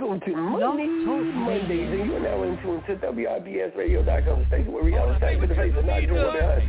Welcome to Mondays, and you are now in tune to WIBSradio.com, the station where reality attack with the face of not doing behind.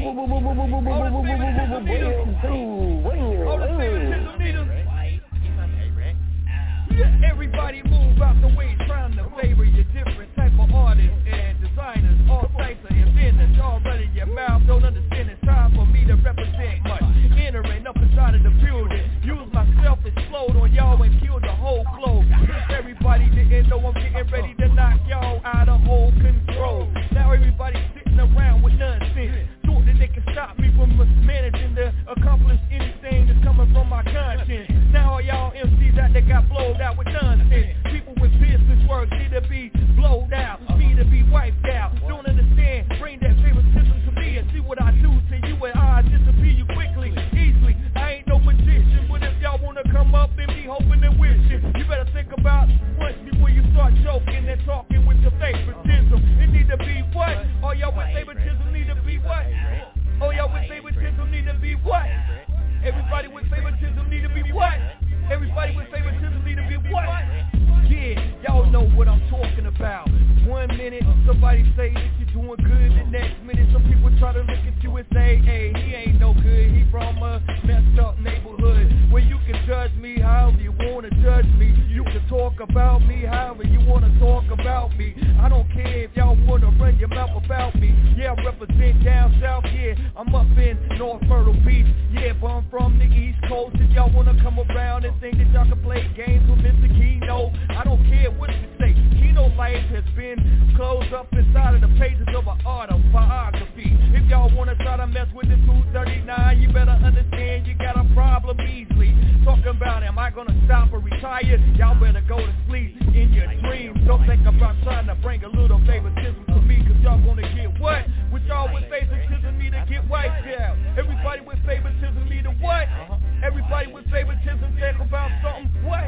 Everybody move out the way, trying to favor your different type of artists and designers, all types of inventors, all running your mouth, don't understand it's time for me to represent much. Entering up inside of the building, use myself, explode on y'all and kill the whole globe. Everybody didn't know I'm getting ready to knock y'all out of all control. Now everybody's sitting around with nonsense, thought that they can stop me from managing to accomplish anything that's coming from my conscience. Now all y'all MCs out there got blowed out with nonsense. People with business work need to be blowed out, need to be wiped out. Don't understand, bring that favoritism to me and see what I do to you and I disappear you quickly, easily. I ain't no magician, but if y'all wanna come up and be hoping and wishing, you better think about once before you start joking and talking with your favoritism. It need to be what? All y'all with favoritism need to be what? All y'all with favoritism need to be what? Everybody with favoritism need to be what? Everybody with favoritism need to be what? Yeah, y'all know what I'm talking about. 1 minute, somebody say that you're doing good. The next minute, some people try to look at you and say, hey, he ain't no good. He from a messed up neighborhood where you can judge me however you want to judge me. You can talk about me however you want to talk about me. I don't care if y'all want to run your mouth about me. Yeah, I represent down south, yeah, I'm up in North Myrtle Beach. Yeah, but I'm from the East Coast. If y'all want to come around and think that y'all can play games with Mr. Kino, I don't care what you say. Kino life has been closed up inside of the pages of an autobiography. If y'all want to try to mess with the 239, you better understand you got a problem easily. Talking about am I going to stop or retire? Y'all better go to sleep in your dreams. Don't think about trying to bring a little favoritism to me, cause y'all gonna get what? With y'all with favoritism need to get wiped out. Everybody with favoritism need to what? Everybody with favoritism think about something what?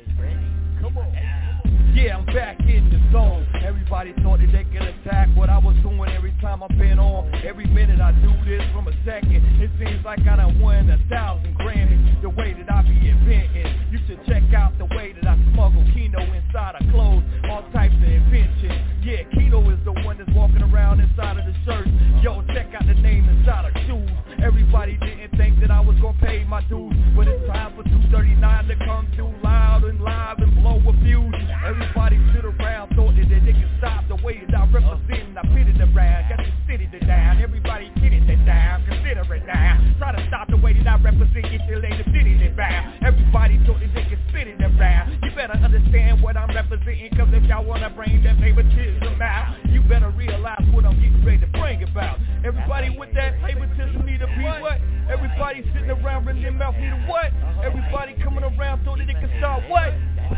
Come on. Yeah, I'm back in the zone. Everybody thought that they could attack what I was doing every time I've been on. Every minute I do this from a second, it seems like I done won 1,000 Grammys. The way that I be inventing, you should check out the way that I smuggle Kino inside of clothes, all types of invention. Yeah, Kino is the one that's walking around inside of the shirt. Yo, check out the name inside of shoes. Everybody didn't think that I was gonna pay my dues, but it's time for 239 to come through loud and live and blow a fuse. Everybody sit around thought that they can stop the way that I represent and I pit it around. Got the city to down, everybody get it down, consider it down. Try to stop the way that I represent, get your lady city to down. Everybody thought that they can spit it around. You better understand what I'm representing, cause if y'all wanna bring that favoritism out, you better realize what I'm getting ready to bring about. Everybody with that favoritism need to be what? Everybody sitting around running their mouth need to what? Everybody coming around thought that they can start what?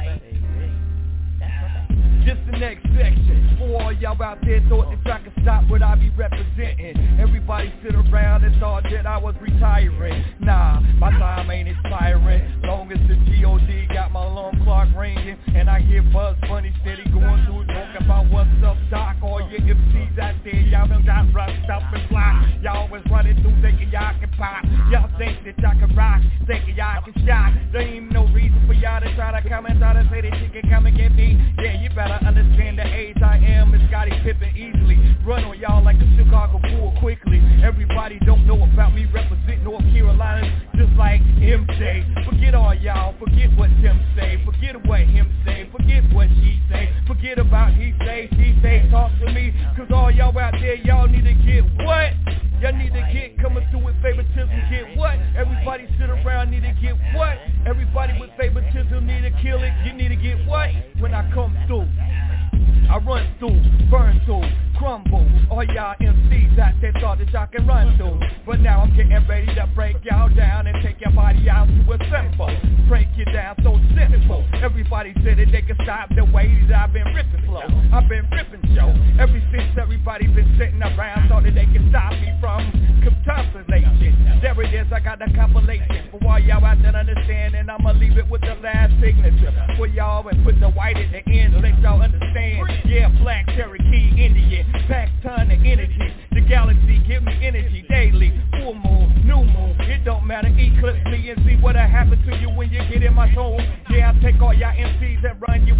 Just the next section. For all y'all out there thought that I could stop what I be representing. Everybody sit around and thought that I was retiring. Nah, my time ain't expiring. Long as the G.O.D. got my alarm clock ringing and I hear Buzz Bunny steady going through talking about what's up, Doc. All your MCs out there, y'all done got rushed up and fly. Y'all was running through thinking y'all can pop. Y'all think that y'all can rock, thinking y'all can shot. There ain't no reason for y'all to try to come and try to say that you can come and get me. Yeah, you better understand the age I am is Scottie Pippen easily. Run on y'all like a Chicago Bull quickly. Everybody don't know about me represent North Carolina just like MJ. Forget all y'all, forget what Tim say, forget what him say, forget what she say, forget about he say, she say, talk to me. Cause all y'all out there, y'all need to get what? Y'all need to get coming through with favoritism, get what? Everybody sit around, need to get what? Everybody with favoritism need to kill it, you need to get what? When I come through, I run through, burn through, crumble. All y'all MCs out there thought that y'all can run through, but now I'm getting ready to break y'all down and take your body out to a simple. Break you down so simple. Everybody said that they can stop the way that I've been ripping flow. I've been ripping show. Ever since everybody been sitting around thought that they can stop me from contemplation. There it is, I got the compilation. For all y'all out there understand, and I'ma leave it with the last signature for y'all and put the white at the end to let y'all understand. Yeah, Black, Cherokee, Indian, pack ton of energy. The galaxy give me energy daily. Full moon, new moon, it don't matter. Eclipse me and see what'll happen to you when you get in my zone. Yeah, I take all y'all MCs and run you out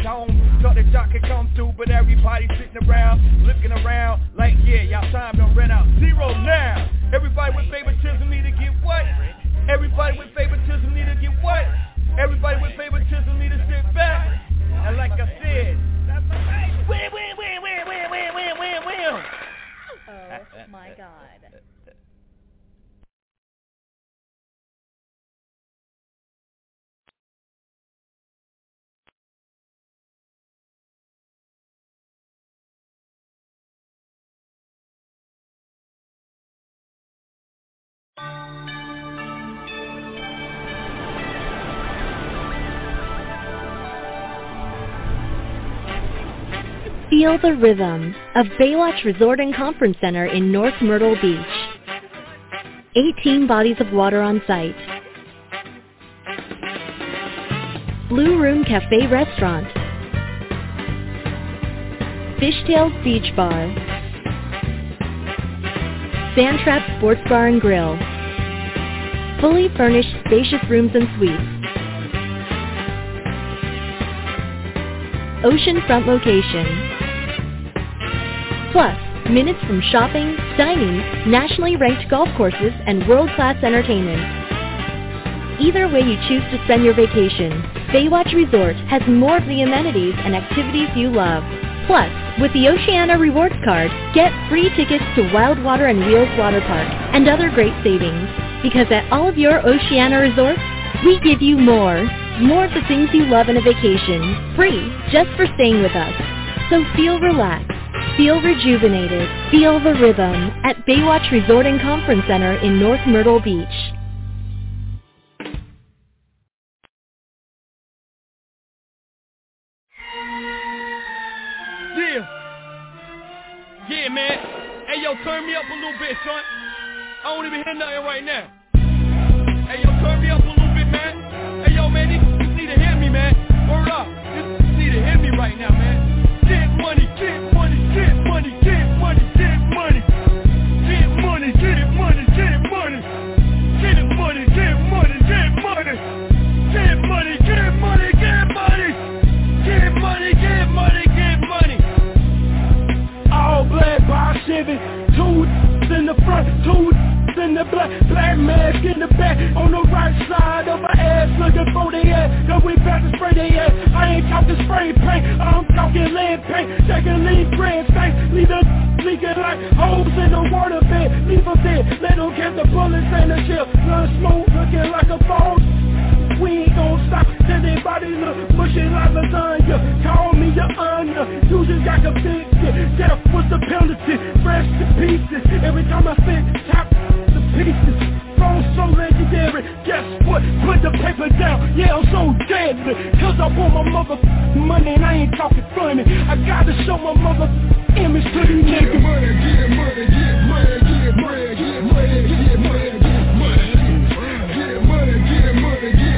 home. Thought that y'all could come through, but everybody sitting around, looking around, like, yeah, y'all time done ran out. Zero now. Everybody with favoritism need to get what? Everybody with favoritism need to get what? Everybody with favoritism need to sit back. And like I said, that's right. Win. Oh my God. Feel the rhythm of Baywatch Resort and Conference Center in North Myrtle Beach. 18 bodies of water on site. Blue Room Cafe Restaurant. Fishtails Beach Bar. Sandtrap Sports Bar and Grill. Fully furnished spacious rooms and suites. Oceanfront location. Plus, minutes from shopping, dining, nationally ranked golf courses, and world-class entertainment. Either way you choose to spend your vacation, Baywatch Resort has more of the amenities and activities you love. Plus, with the Oceana Rewards Card, get free tickets to Wildwater and Wheels Water Park and other great savings. Because at all of your Oceana resorts, we give you more. More of the things you love in a vacation, free, just for staying with us. So feel relaxed, feel rejuvenated, feel the rhythm at Baywatch Resort and Conference Center in North Myrtle Beach. Yeah, man. Hey, yo, turn me up a little bit, son. I don't even hear nothing right now. Hey, yo, turn me up a little bit, man. Hey, yo, man, you need to hear me, man. Word up. You need to hear me right now, man. Get money, get money, get money, get money, get money. Get money, get money, get money. Get money, get money, get money. Get money, get money, get money. Get money, get money, get money. All black by Chevy, two in the front, two in the black mask in the back, on the right side of my ass, looking for the ass, cause we about to spray their ass. I ain't talking spray paint, I'm talking lead paint, taking lead grand stank, leave the leaking like holes in the water bed, leave them dead, let them catch the bullets and the shell, blood smoke looking like a ball. We ain't gon' stop till their body look mushy like lasagna. Call me your honor, you just got convicted. Death was the penalty, fresh to pieces. Every time I spit, top the pieces. Phone so legendary, guess what? Put the paper down, yeah, I'm so deadly. Cause I want my motherfucking money and I ain't talking funny. I gotta show my motherfucking image to these niggas. Get money, get money, get money, get money, get money, get money, get money. Get money, get money, get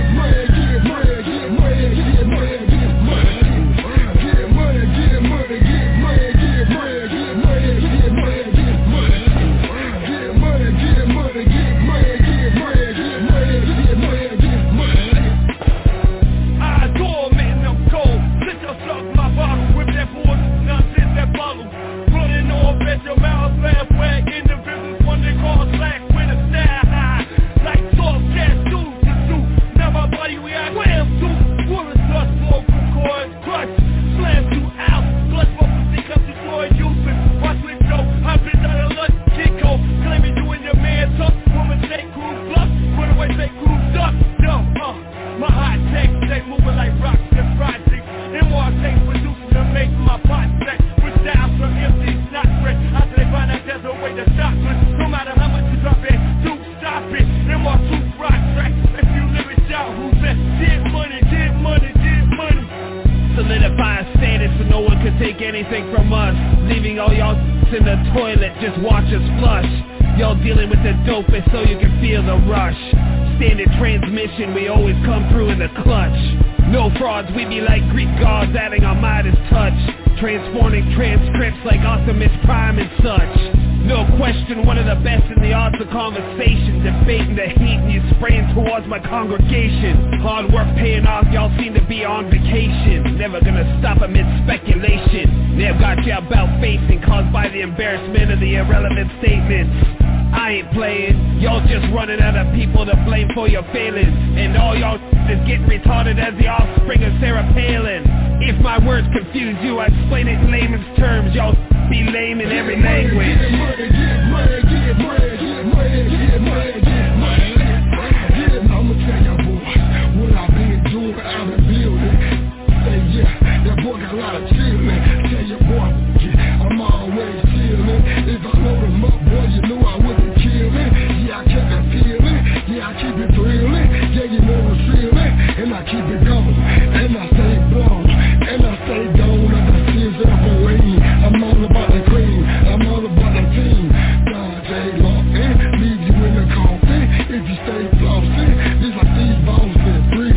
your mouth laugh wag individuals one they call slack with a style high like soft gas dudes to do. Now my body react wham to wood dust vocal cords crush slam you out blood focus because destroy you watch me flow I've been down a lunch Chico claiming you and your man tough woman take crew bluff run away take crew duck yo my hot takes they moving like rocks and projects and more takes producing to make my pot sex with down from empty not fresh after they find out there's a way to stop it. No matter how much you drop it, do stop it. Them are two rock tracks. If you live it out, who said get money, get money, get money. Solidifying status so no one can take anything from us. Leaving all y'all in the toilet, just watch us flush. Y'all dealing with the dopest so you can feel the rush. Standard transmission, we always come through in the clutch. No frauds, we be like Greek gods adding our Midas touch. Transforming transcripts like Optimus Prime and such. No question, one of the best in the arts of conversation. Debating the heat and you spraying towards my congregation. Hard work paying off, y'all seem to be on vacation. Never never gonna stop amid speculation. They've got you about facing, caused by the embarrassment of the irrelevant statements. I ain't playing, y'all just running out of people to blame for your failings. And all y'all is getting retarded as the offspring of Sarah Palin. If my words confuse you, I explain it in layman's terms. Y'all be lame in every language. Get money, get money, get money, get money, get money, get money. I'ma tell y'all boys what I've been doing out in building. Say yeah, that boy got a lot of chillin'. Tell your boy, I'm always chillin'. If I load him up, boy, you know I wouldn't kill it. Yeah, I kept it feeling. Yeah, I keep it thrilling. Yeah, you know I'm feeling. And I keep it going. And I stay blown. And I stay gone. And I still up away. I'm all about the cream. I'm all about the team. God, J. Lawton, leave you in the coffin. If you stay flossing, just like these balls in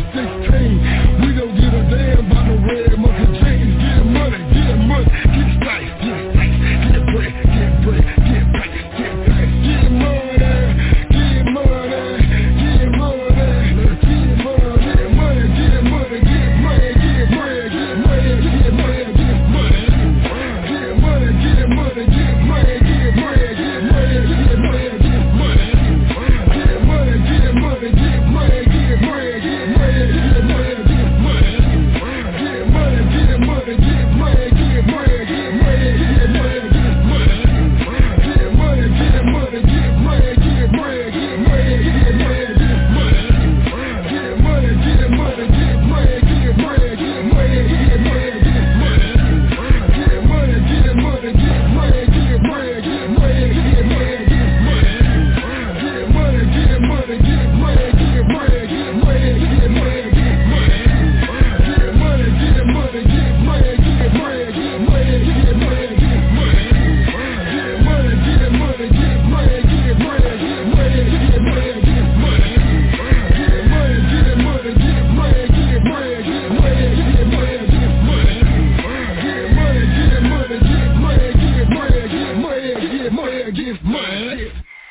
316. We don't give a damn about the red monkey jeans. Get money, get stacks, get stacks. Get bread, get bread, get back, get back. Get money, get money, get money. Get money, get money, get money, get money, get bread, get money, get money, get money. Get money, get money, get money, get bread, get money, get money, get money. Get money, get money, get money, get bread, get money, get money, get money. Get money, get money, get money, get bread, get money, get money, get money. Get money, get money, get money, get bread, get money, get money, get money. Get money, get money, get money, get bread, get money, get money, get money. Get money, get money, get money, get bread, get money, get money, get money. Get money, get money, get money, get bread, get money, get money, get money. Get money, get money, get money, get bread, get money, get money, get money. Get money, get money, get money, get bread, get money, get money, get money. Get money, get money, get money, get bread, get money, get money, get money. Get money, get money, get money, get bread, get money, get money, get money.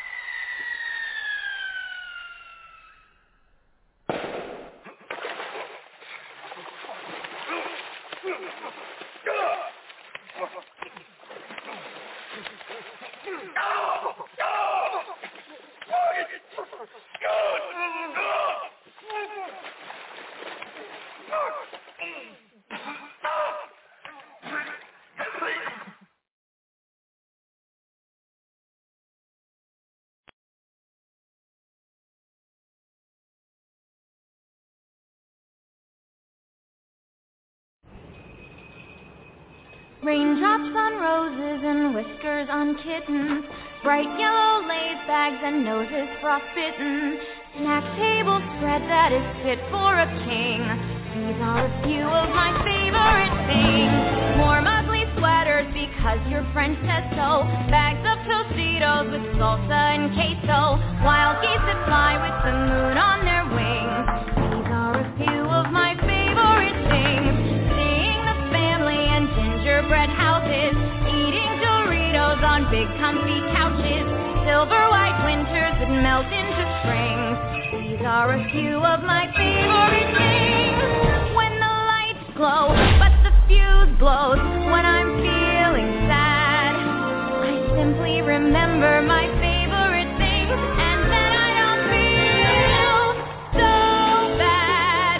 Raindrops on roses and whiskers on kittens, bright yellow lace bags and noses frostbitten, snack table spread that is fit for a king. These are a few of my favorite things. Warm ugly sweaters because your friend says so, bags of Tostitos with salsa and queso, wild geese that fly with the moon on their wings. These are a few of my favorite things. Gingerbread houses, eating Doritos on big comfy couches, silver white winters that melt into springs. These are a few of my favorite things. When the lights glow, but the fuse blows, when I'm feeling sad, I simply remember my favorite things, and then I don't feel so bad.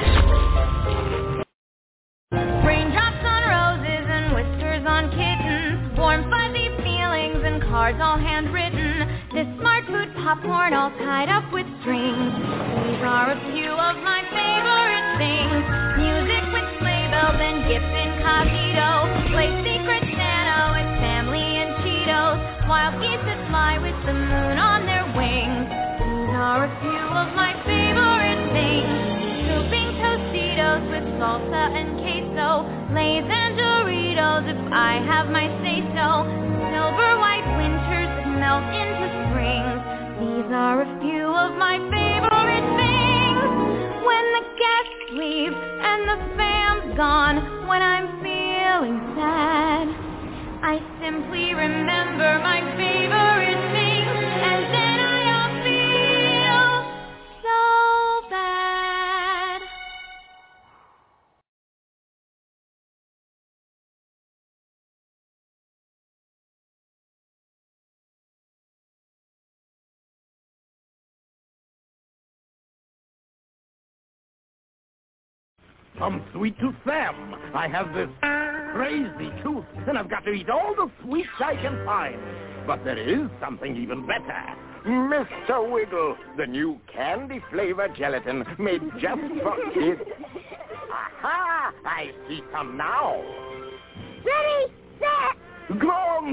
Raindrops on roses and whiskers on kittens, warm fuzzy feelings and cards all handwritten, this smart food popcorn all tied up with strings. These are a few of my favorite things. Music with sleigh bells and gifts incognito, play Secret Santa with family and Cheetos, wild geese that fly with the moon on their wings. These are a few of my favorite things. Scooping Tostitos with salsa and queso, Lay's and Doritos if I have my say-so, silver white winters that melt into springs. These are a few of my favorite things. When the guests leave and the fam's gone, when I'm feeling sad, I simply remember my favorite things, and then I don't feel so bad. I'm Sweet Tooth Sam. I have this crazy tooth, and I've got to eat all the sweets I can find. But there is something even better. Mr. Wiggle, the new candy-flavored gelatin made just for kids. Aha! I see some now. Ready, set, go!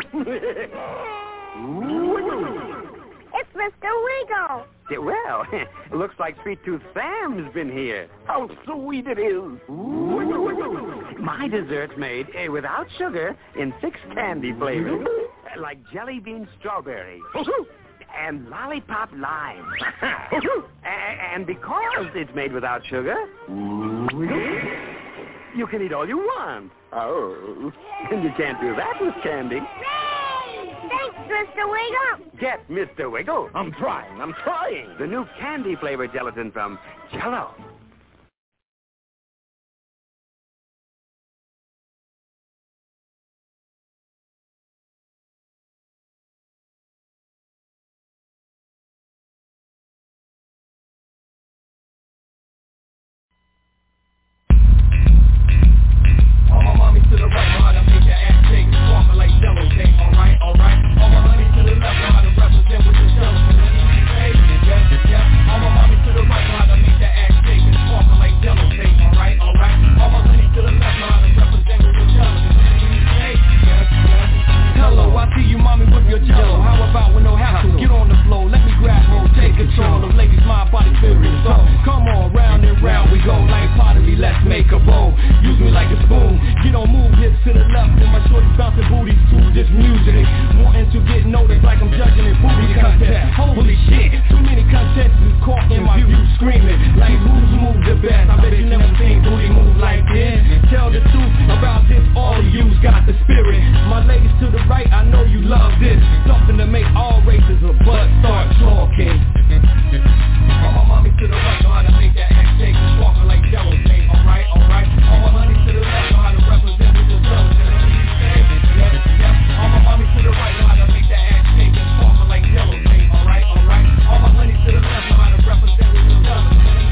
It's Mr. Wiggle. Yeah, well, looks like Sweet Tooth Sam's been here. How sweet it is. My dessert's made without sugar in 6 candy flavors, like jelly bean strawberry and lollipop lime. And because it's made without sugar, you can eat all you want. Oh. And you can't do that with candy. Thanks, Mr. Wiggle. Get Mr. Wiggle. I'm trying. The new candy-flavored gelatin from Jell-O. All my mommies to the right, know how to make your ass shake and sparkle like Jell-O cake. Alright. All my honeys to the left, know how to represent with the Jell-O. Yeah. All my mommies to the right, know how to make that ass shake and sparkle like Jell-O cake. Alright. All my honeys to the left, know how to represent with the Jell-O. Hello, I see you, mommy, with your Jell-O. How about with no hassle? Get on the floor, let me grab hold, take control of ladies' mind, body, spirit, soul. Come on, round and round we go, like pottery, let's make a bowl. Use me like a spoon, get on move, hips to the left, and my shorty bouncing booties to this music. Wanting to get noticed like I'm judging in booty contest. Holy shit, too many contestants caught in my view, screaming like who's moved the best. I bet you never seen booty move like this. Tell the truth about this, all of you's got the spirit. My ladies to the right, I know you love this. Something to make all races of butt start talking. All my mommies to the right know how to make that ass shake and sparkle like Jell-O cake. Alright. All my honeys to the left know how to represent with the Jell-O. Yeah. All my mommies to the right know how to make that ass shake and sparkle like Jell-O cake. Alright. All my honeys to the left know how to represent with the Jell-O.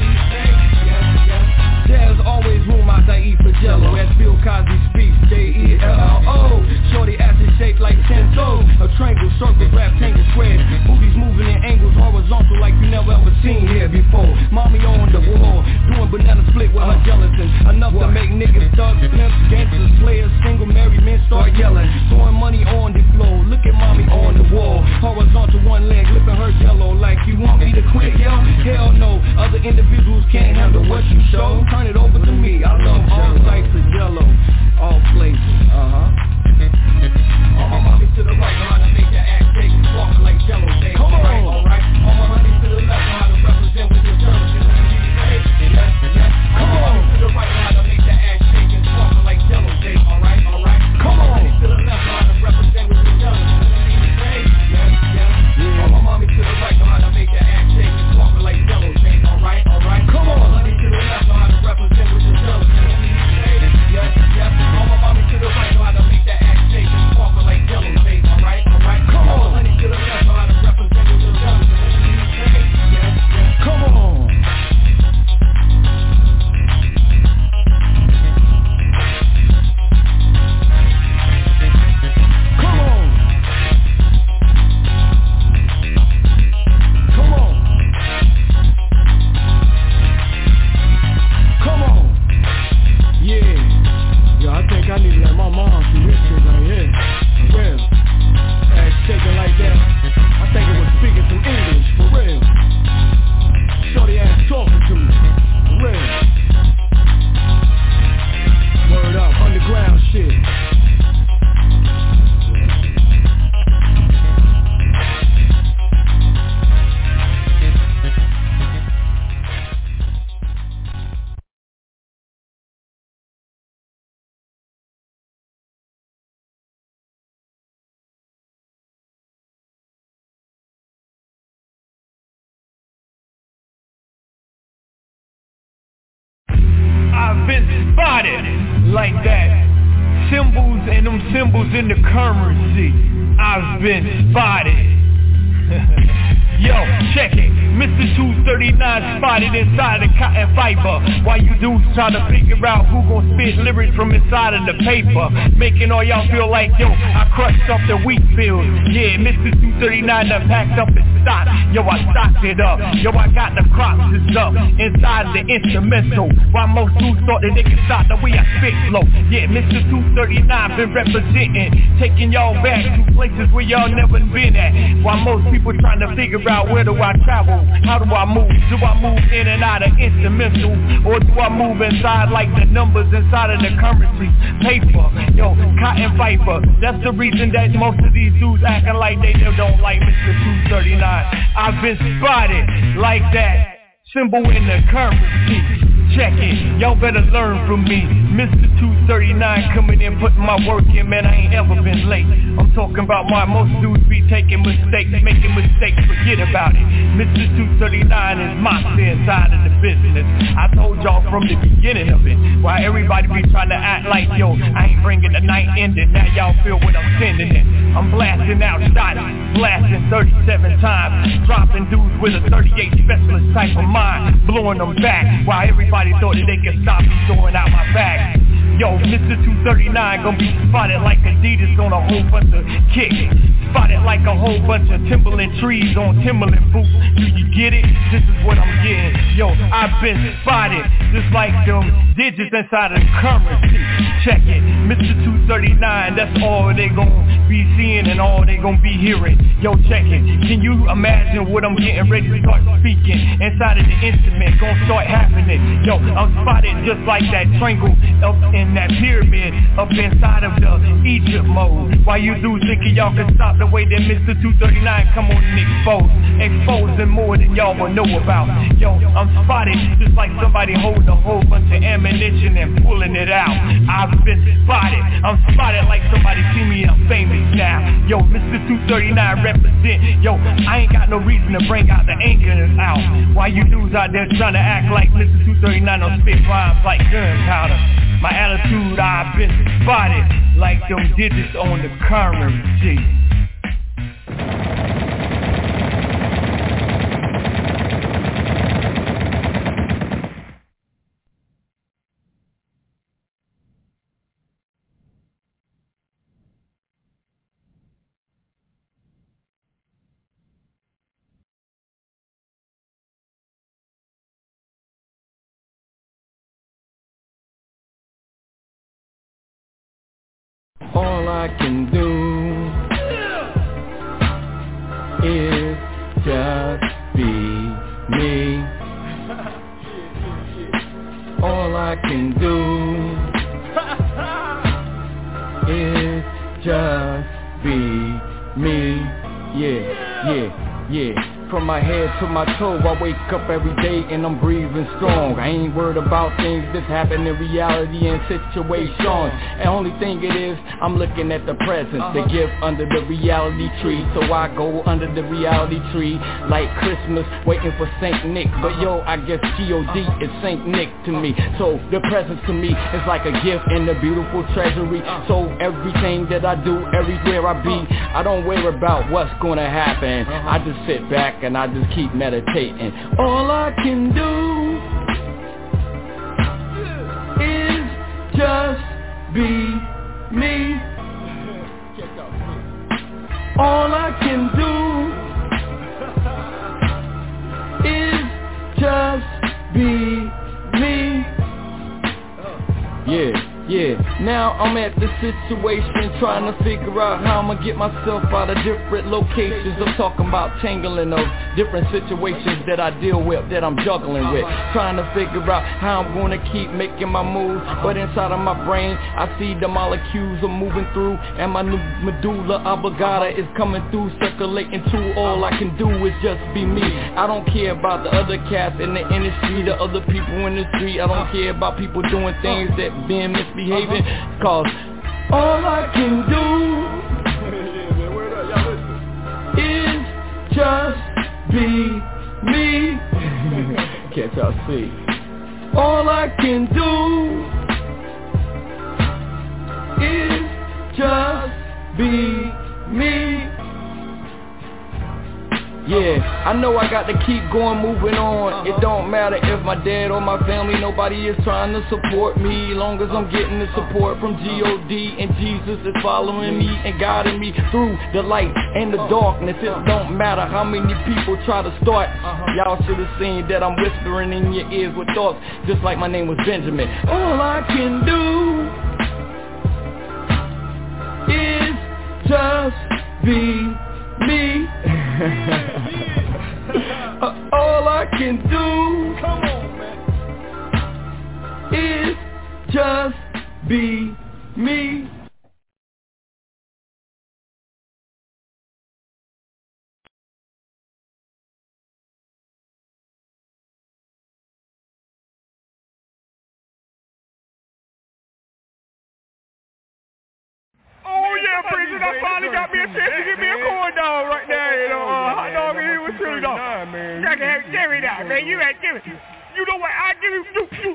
There's always room out to eat for Jell-O. As Bill Cosby speaks, J-E-L-L-O. Shorty ass is shaped like 10 toes. A triangle, circle, rectangle, square. Booties moving in angles horizontal like you never ever seen here before. Mommy on the wall, doing banana split with her gelatin. Enough to make niggas, thugs, pimps, gangsters, players, single, married men start yelling. Throwing money on the floor, look at mommy on the wall. Horizontal one leg, lipping her Jell-O like you want me to quit, yo? Hell no, other individuals can't handle what you show. Turn it over to me, I love all types of Jell-O, all places, All my mommies to the right know how to make that ass shake and sparkle like Jell-O cake. Come on. All my honeys to the left know how to represent with your Jell-O. Come on. To the right know how to make that ass shake and sparkle like Jell-O cake. All right. Come on. Honeys to the left know how to represent with your Jell-O. All my mommies to the right know how to make that ass shake and sparkle like Jell-O cake. All right. Come on. Honeys to the left know how to represent with your Jell-O. All my mommies to the right know how to make that ass shake and sparkle like Jell-O cake. All right. Come on. Honeys to the left know how to represent with your Jell-O. Come on. I think I need to let my mom see this shit right here. For real. Ass shaking like that. I think it was speaking some English. For real. Shorty ass talking to me. For real. Word up. Underground shit. I've been spotted like that. Symbols and them symbols in the currency. I've been spotted. Yo, check it. Mr. 239 spotted inside the cotton fiber. While you dudes try to figure out who gon' spit lyrics from inside of the paper, making all y'all feel like, yo, I crushed up the wheat field. Yeah, Mr. 239 done packed up his stock. Yo, I stocked it up. Yo, I got the crops up inside the instrumental. While most dudes thought that they could stop the way I spit flow. Yeah, Mr. 239 been representing, taking y'all back to places where y'all never been at. While most people trying to figure out where do I travel, how do I move? Do I move in and out of instrumental, or do I move inside like the numbers inside of the currency paper? Yo, cotton fiber. That's the reason that most of these dudes acting like they don't like Mr. 239. I've been spotted like that symbol in the currency. Check it, y'all better learn from me. Mr. 239 coming in, putting my work in, man, I ain't ever been late. I'm talking about why most dudes be taking mistakes, making mistakes, forget about it. Mr. 239 is monster inside of the business. I told y'all from the beginning of it, why everybody be trying to act like, yo, I ain't bringing the night ending, now y'all feel what I'm sending it. I'm blasting out shots, blasting 37 times, dropping dudes with a 38 specialist type of mind, blowing them back, while everybody thought that they could stop me throwing out my bag. Yo, Mr. 239 gonna be spotted like Adidas on a whole bunch of kicks. Spotted like a whole bunch of Timberland trees on Timberland boots. Do you get it? This is what I'm getting. Yo, I've been spotted just like them digits inside of the currency. Check it, Mr. 239, that's all they gonna be seeing and all they gonna be hearing. Yo, check it, can you imagine what I'm getting ready to start speaking inside of the instrument? Gonna start happening. Yo, I'm spotted just like that triangle up in that pyramid up inside of the Egypt mode. Why you dudes thinking y'all can stop the way that Mr. 239 come on and exposing more than y'all will know about. Yo, I'm spotted just like somebody holding a whole bunch of ammunition and pulling it out. I've been spotted. I'm spotted like somebody see me, I'm famous now. Yo, Mr. 239 represent. Yo, I ain't got no reason to bring out the anger out. Why you dudes out there trying to act like Mr. 239 don't spit rhymes like gunpowder? My attitude, I've been spotted like them digits on the currency. All I can do is just be me. All I can do is just be me. Yeah. From my head to my toe, I wake up every day and I'm breathing strong. I ain't worried about things that happen in reality and situations. The only thing it is, I'm looking at the present, the gift under the reality tree. So I go under the reality tree like Christmas, waiting for Saint Nick. But yo, I guess G.O.D. is Saint Nick to me. So the present to me is like a gift in a beautiful treasury. So everything that I do, everywhere I be, I don't worry about what's gonna happen. I just sit back and I just keep meditating. All I can do is just be me. All I can do is just be me. Yeah, now I'm at the situation trying to figure out how I'ma get myself out of different locations. I'm talking about tangling of different situations that I deal with, that I'm juggling with. Trying to figure out how I'm gonna keep making my moves. But inside of my brain, I see the molecules are moving through, and my new medulla oblongata is coming through, circulating too. All I can do is just be me. I don't care about the other cats in the industry, the other people in the street. I don't care about people doing things that being misbehaving, cause all I can do is just be me. Can't y'all see? All I can do is just be me. Yeah. I know I got to keep going, moving on. It don't matter if my dad or my family, nobody is trying to support me. Long as I'm getting the support from G.O.D. and Jesus is following me and guiding me through the light and the darkness. It don't matter how many people try to start. Y'all should have seen that I'm whispering in your ears with thoughts, just like my name was Benjamin. All I can do is just be me. All I can do is just be me. Oh yeah, Bridget, I finally got me a chance to give me a corn dog right now, you know, hot dog and here with chili dog. Give me that, man, you ain't give it. You know what, I give you,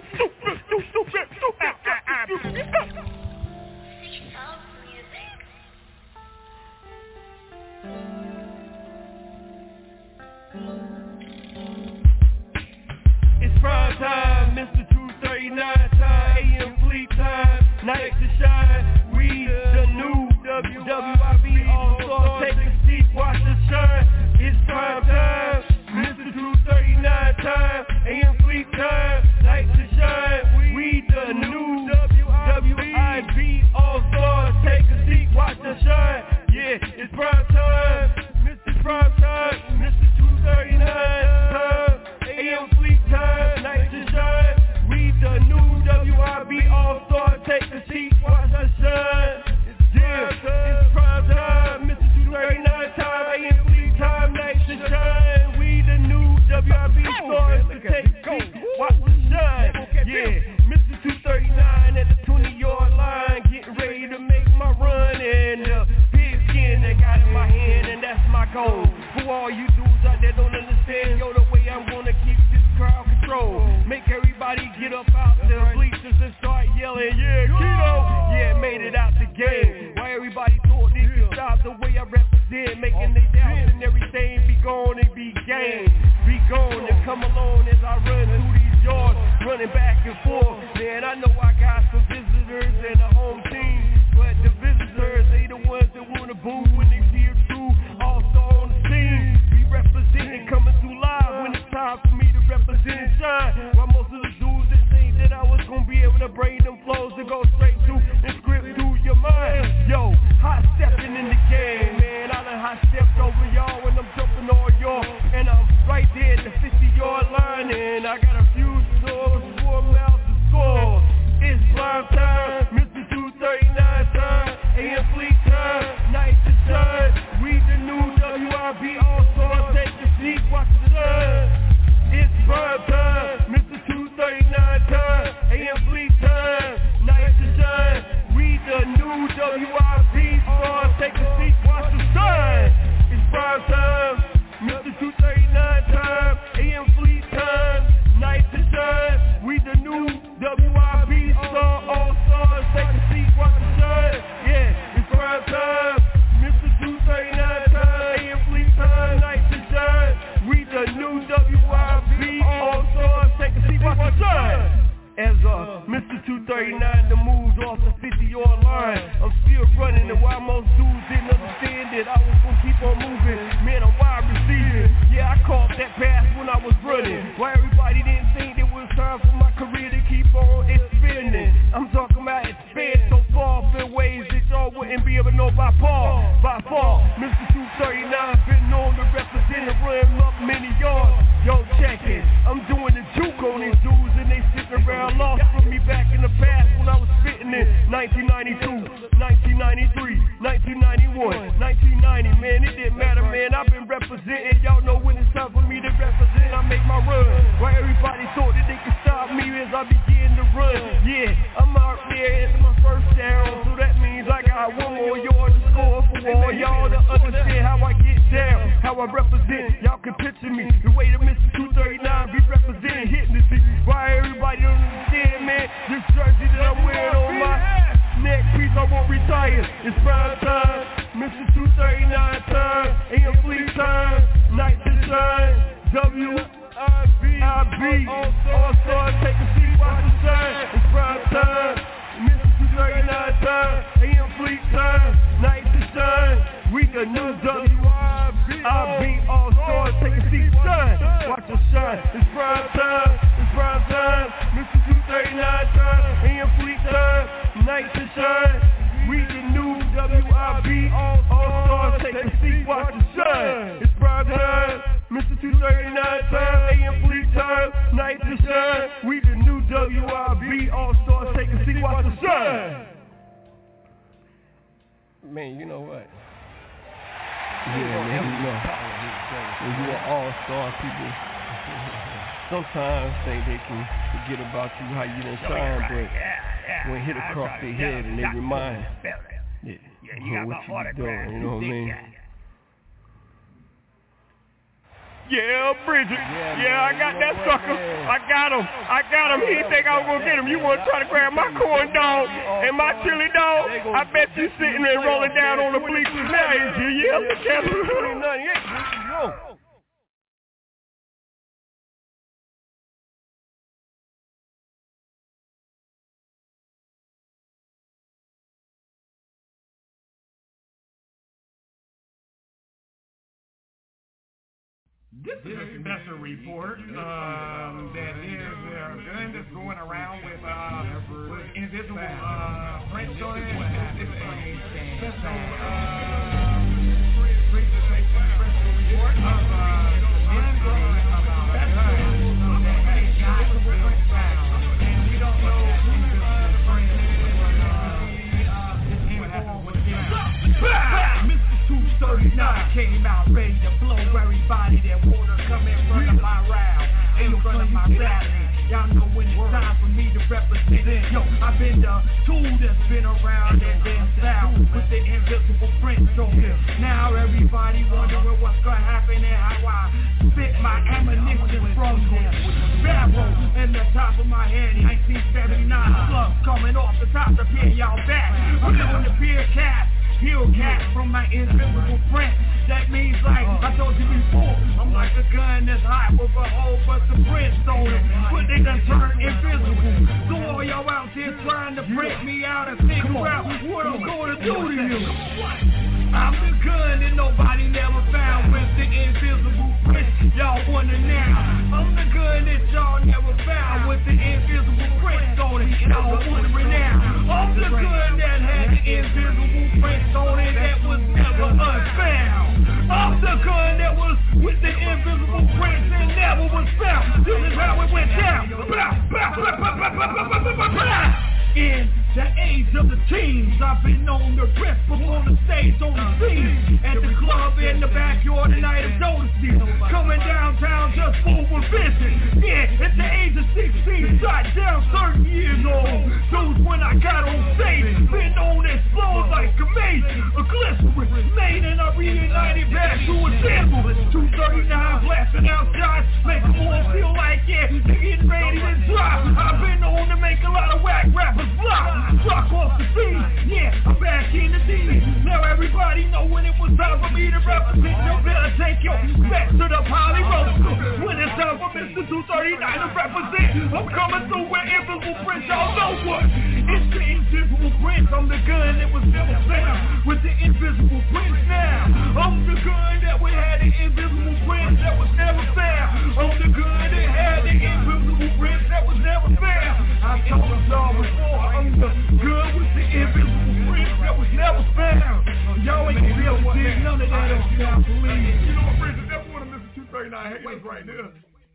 It's prime time, Mr. 239 time, AM fleet time, night to shine. We the new WIB All-Star, take a seat, watch the shine. It's prime time, Mr. 239 time, AM fleet time, night to shine. We the new WIB All-Star, take a seat, watch the shine. Yeah, it's prime time, Mr. Prime time, Mr. 239 time, AM fleet time, night to shine. We the new WIB All-Star, take a seat, watch the shine. It's prime time, Mr. 239 time, AM fleet time, night to shine. We the new WIB stars to take a seat, watch the shine. Yeah, Mr. 239 at the 20-yard line, getting ready to make my run. And big skin that got in my hand, and that's my goal. For all you dudes out there don't understand, yo, the way I'm gonna keep this crowd control. Make everybody get up out the bleachers and start yelling, yeah, Keto! Yeah, made it out the game. Why everybody thought they could stop the way I represent, making they doubts and everything be gone and be game. Be gone and come along as I run through these yards, running back and forth. Man, I know I got some visitors and a home team, but the visitors, they the ones that wanna boo when they see a true all-star on the scene. We representing, coming through live when it's time for me to represent and shine. While most of the dudes that think that I was gonna be able to bring them flows to go straight to and script through your mind. Yo, hot stepping in the game, man. I done hot stepped over y'all when I'm jumping on y'all, and I'm right there at the 50-yard line, and I got a few stores, 4 miles to score. It's prime time, Mr. 239 time, AM fleet time, night to shine. We the new WIB All-Stars, take a seat, watch the sun. It's prime time, Mr. 239 time, AM fleet time, night to shine. We the new WIB Stars, take a seat, watch the sun. It's prime time, Mr. 239 time, AM fleet time, night to shine. We the new WIB Star All-Stars, take a seat, watch the shine. Yeah, it's prime time, Mr. 239 time, AM fleet time, night to shine. We the new WIB All-Stars, take a seat, watch the shine. As Mr. 239 the moves off the 50-yard line, I'm still running, and while most dudes didn't understand it, I was gonna keep on moving. Man, I'm wide receiving. Yeah, I caught that pass when I was running. Why everybody didn't think it was time for my career to keep on expanding. I'm talking about expand so far in ways that y'all wouldn't be able to know by far. By far, Mr. 239 been known to represent and run up many yards. Yo, check it. I'm doing the juke on these dudes, and they sitting around lost from me back in the past when I was spitting in 1992, 1993, 1991, 1990. Man, it didn't matter, man. I've been representing. Y'all know when it's time for me to represent, I make my run. Why everybody thought that they could stop me as I begin to run. Yeah, I'm out there at my first down, so that means I got one more yard to score for all y'all to understand how I get down, how I represent. Y'all can picture me the way that Mr. 239 be representing, hitting the seat. Why everybody don't understand, man? This jersey that I'm wearing on my neck piece, I won't retire. It's prime time, Mr. 239 time, AM fleet time, night to shine. WIB, all stars take a seat, watch the shine. It's prime time, Mr. 239 time, AM fleet time, night to shine. We the new WIB, all stars take a seat, shine, watch the shine. It's prime time, Mr. 239 time, AM fleet time, night to shine. We the new WIB, all stars take a seat, watch the shine. It's prime time, Mr. 239 time, AM fleet time, night to shine. We the new WIB, all stars take a seat, watch the shine. Man, you know what? Yeah, man, you know. When you are all-star people, sometimes they can forget about you, how you done shine, but when it hit across their head and they remind that what you doing, you know what I mean? Yeah, Bridget. Yeah, I got that sucker. I got him. He didn't think I was going to get him. You want to try to grab my corn dog and my chili dog? I bet you sitting there rolling down on the bleachers now, is you? Yeah, look at him. This is a special report that there's a gun that's going around with invisible prints on it. It's a special report of memory of a gun that has got prints found. And we don't know invisible prints, but Mr. 239 came out ready to blow everybody that water come in front of my round, in front of my rally. Y'all know when it's time for me to represent. Yo, I've been the tool that's been around and been down with the invisible prints on it. Now everybody wondering what's gonna happen and how I spit my ammunition from this barrel in the top of my head. 1979 slugs coming off the top to pin y'all back. I'm doing the beer cat. Heel cat from my invisible print. That means like I told you before, I'm like a gun that's hot with a whole bunch of prints on it, but they done turned invisible. So all y'all out there trying to break me out and figure out what I'm going to do to you. I'm the gun that nobody never found with the invisible prints. Y'all wonder now. I'm the gun that y'all never found with the invisible prints on it. And y'all wondering now. I'm the gun that had the invisible prints on it that was never unfound. I'm the gun that was with the invisible prints and never was found. This is how it went down. In the age of the teens, I've been known to rip up on the stage, on the scene, at the club, in the backyard, the night of Jodeci, coming downtown just full with vision. Yeah, at the age of 16, shot down 30 years old. Those when I got on stage, been known to explode like a maze, a glycerin, made and I reunited back to a sample. 239 blasting out shots, make them all feel like, yeah, they getting ready to drop. I've been known to make a lot of whack rappers rock off the scene. Yeah, I'm back in the D. Now everybody know when it was time for me to represent. You better take your back to the poly roaster. When it's time for Mr. 239 to represent, I'm coming through with invisible prints. Y'all know what? It's the invisible prints. I'm the gun that was never found with the invisible prints now. I'm the gun that we had the invisible prints that was never found. I'm the gun that had the invisible prints that was never found. I told y'all before, I'm the gun with the invisible prints that was never found. Y'all ain't gonna be able to dig none of that if you don't believe. You know what, Bridget, that's one of Mr. 239 haters right there.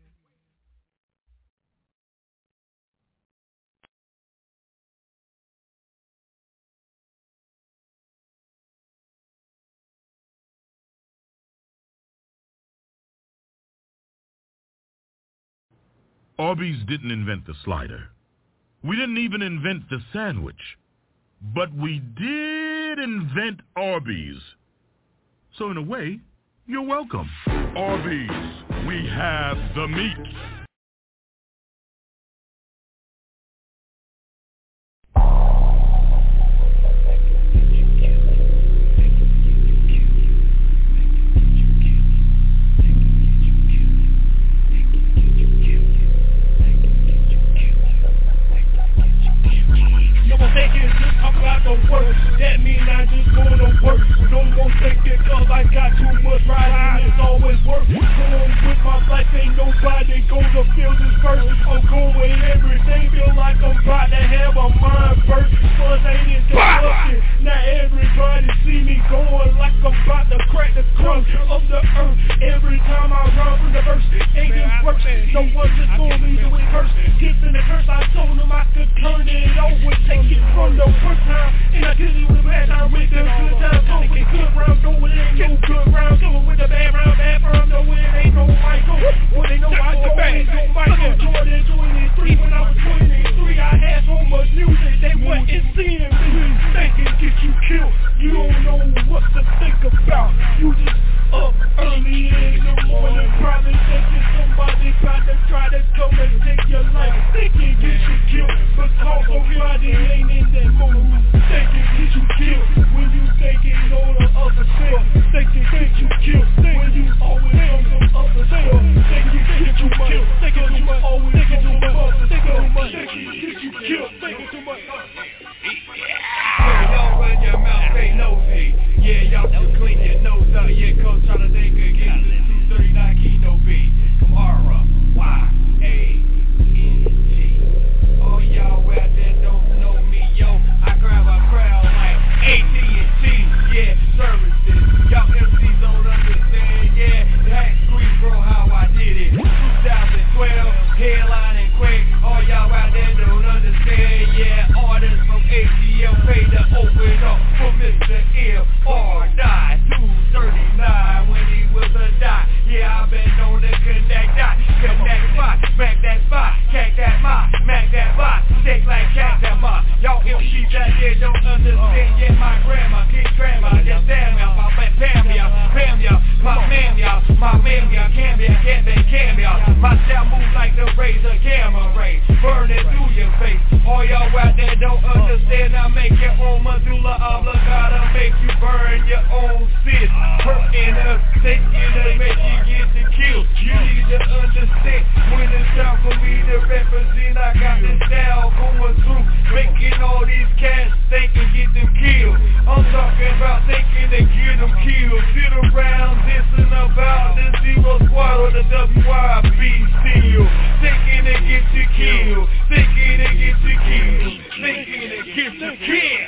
Arby's didn't invent the slider. We didn't even invent the sandwich. But we did invent Arby's. So in a way, you're welcome. Arby's, we have the meat. talk about the work. That mean I just gonna work. No more thinking cause I got too much riding. It's always work. Going with my life, ain't nobody gonna feel this first. I'm going everything, feel like I'm about to have a mind burst. Cause ain't interrupted. Now everybody see me going like I'm about to crack the crust of the earth. Every time I run from the verse, ain't it worse. No one just gonna leave it with curse. Gifts in the curse, I told him I could turn it over. Take it from the first time, and I did it with the bad time. With the good time, go with the good round, go with it ain't no good round. Go with the bad round, no it ain't no Michael. Well they know I go ain't no Michael. Jordan 23, when I was 23, I had so much music, they wasn't seeing me. They can get you killed, you don't know what to think about. You just up early in the morning, probably thinking somebody try to come and take your life. They can get you killed, because somebody ain't in that mood. They can get you killed when you thinking on the other side. They can get you killed when you always on the other side. They can get you killed, they can you always on the other side. They can get you killed, they can too much. Yeah, y'all run your mouth, ain't nosy. Yeah, y'all just clean your nose out. Yeah, coach tryna think again. 239 Kino B from Aura, Y-A-N-G. Oh, y'all out there don't know me, yo. I grab a crowd like AT&T. Yeah, services. Y'all MCs don't understand. Yeah, that's Squeeze Bro how I did it. 2012, Headline and Quake. All y'all out there don't understand. Yeah, artists from ATL paid to open up for Mr. M.R. Die 239 when he was a dot. Yeah, I've been known to connect dot. Connect spot, smack that spot, cack that mop, smack that box, shake like cack that mop. Y'all MCs out there don't understand. Yeah, my grandma, King Grandma, just damn y'all, my Pam y'all, my man y'all, cam y'all. My style moves like the razor gamma ray, burning through your face. All y'all out there don't understand. I make your own medulla oblongata, make you burn your own cyst. Hurting us, taking to make you get the kill. You need to understand when it's time for me to represent. I got this style going through, making all these cats think and get them killed. I'm talking about thinking to get them killed. Sit around dissing about the Zero Squad or the WIB still. Thinking to get you killed, thinking to get you killed, thinking to get you killed.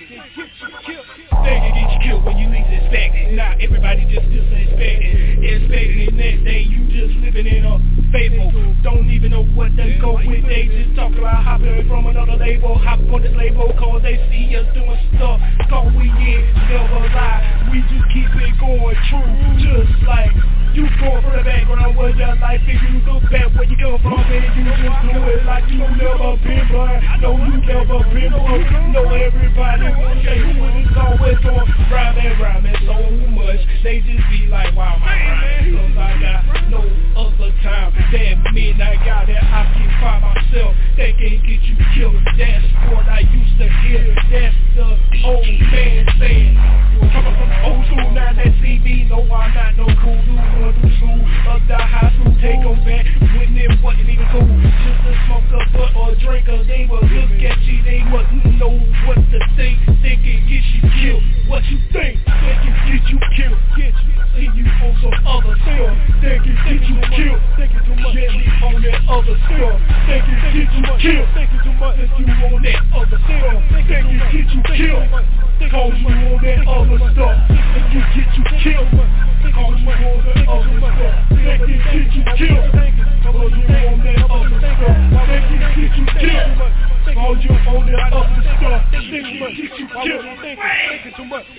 They can get you killed when you least expect it. Now everybody just expecting the next day. You just living in a fable. Don't even know what to go with. They just talk about hopping from another label. Hop on this label cause they see us doing stuff. Cause we ain't never lie. We just keep it going true. Just like you going from the background where your life is. You look back where you come from and you just do it like you never been blind. No, you never been broke. No, everybody wanna say who it is always on. Rhyming so much. They just be like, wow, my rhyme. Cause I got no other time. That mean I gotta occupy myself. They can get you killed. That's what I used to hear. That's the old man saying. Coming from the old school, now that see me. No, I'm not no cool dude. One through school, up the high school. Take them back when it wasn't even cool. Just to smoke a butt or drink. Cause they was look at you. They wouldn't know what to think. They can get you killed. What you think? They can get you killed. Get you. See you on some other stuff. They can get you killed. They can too much. Get me on that other stuff. They can get you killed. They can too much. If you on that other stuff. They can get you killed. Cause you on that other stuff. They can get you killed. Cause you on that other stuff. They can get you killed. Cause you on that other stuff. They can get you killed. Cause you on that other stuff. They can get you killed. Thinking too much.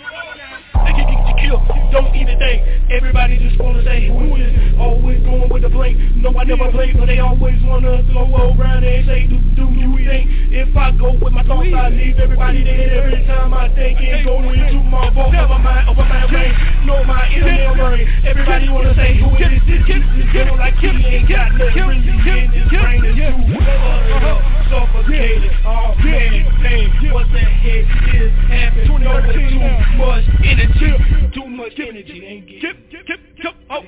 They can get you killed. Don't even think. Everybody just wanna say who is always going with the blame. No, I never play, but they always wanna throw around and say, do you think? If I go with my thoughts, I leave everybody dead every time I think and go into my vault. Never mind, over my brain. No, my inner brain. Everybody wanna say who it is. This like he ain't got nothing really in his brain. It's too suffocated. Oh man, pain. What the heck is happening? Too much energy. Too much energy. Ain't get. Ho.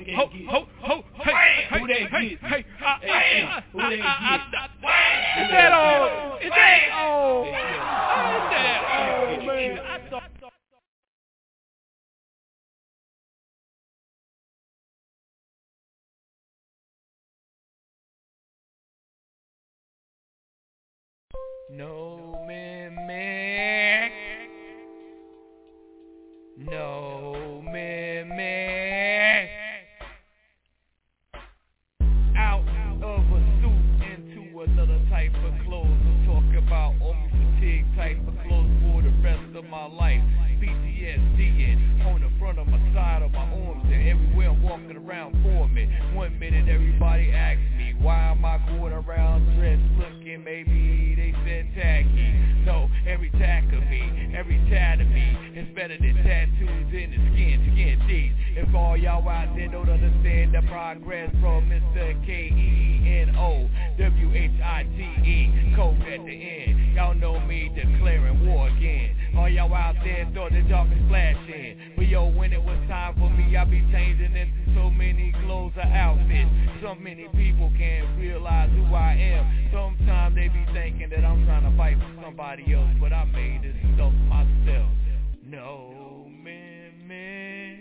Hey, who they get? Hey, who they get? Is that all? Is that all? man. I thought. No mimic. No mimic. Out of a suit into another type of clothes. I'm talking about army fatigue type of clothes for the rest of my life. PTSD on the front of my side of my arms and everywhere I'm walking around for me. 1 minute everybody asks me, why am I going around dressed looking maybe they said tacky. No, every tack of me, every tat of me is better than tattoos in the skin deep. If all y'all out there don't understand the progress from Mr. KENO WHITE, code at the end. Y'all know me declaring war again. All y'all out there thought the dark is flashing, but yo, when it was time for me, I be changing into so many clothes or outfits. So many people can't realize who I am. Sometimes they be thinking that I'm trying to fight for somebody else, but I made this stuff myself. No mimic.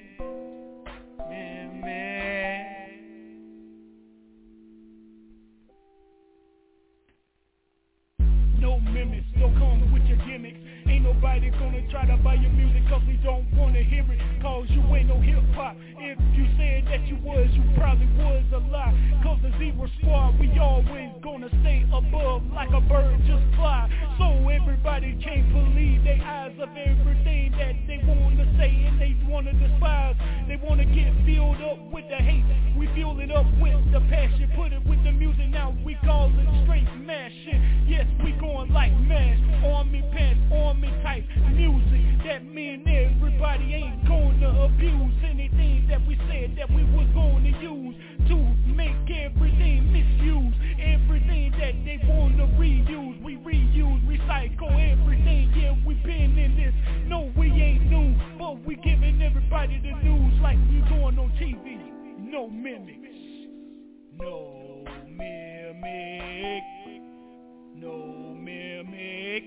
No mimics, don't come with your gimmicks. Ain't nobody gonna try to buy your music cause we don't wanna hear it. Cause you ain't no hip hop. If you said that you was, you probably was a lie. Cause the Zero Squad, we always gonna stay above like a bird just fly. So everybody can't believe their eyes of everything that they wanna say and they wanna despise. They wanna get filled up with the hate. We fuel it up with the passion. Put it with the music, now we call it straight mashing. Yes, we going like mash. Army pants, army type music. That mean everybody ain't gonna abuse anything that we said that we was gonna use to make everything misuse. Everything that they wanna reuse, we reuse, recycle everything. Yeah, we been in this. No, we ain't new, but we giving everybody the news like we going on TV. No mimics. No mimic. No mimic.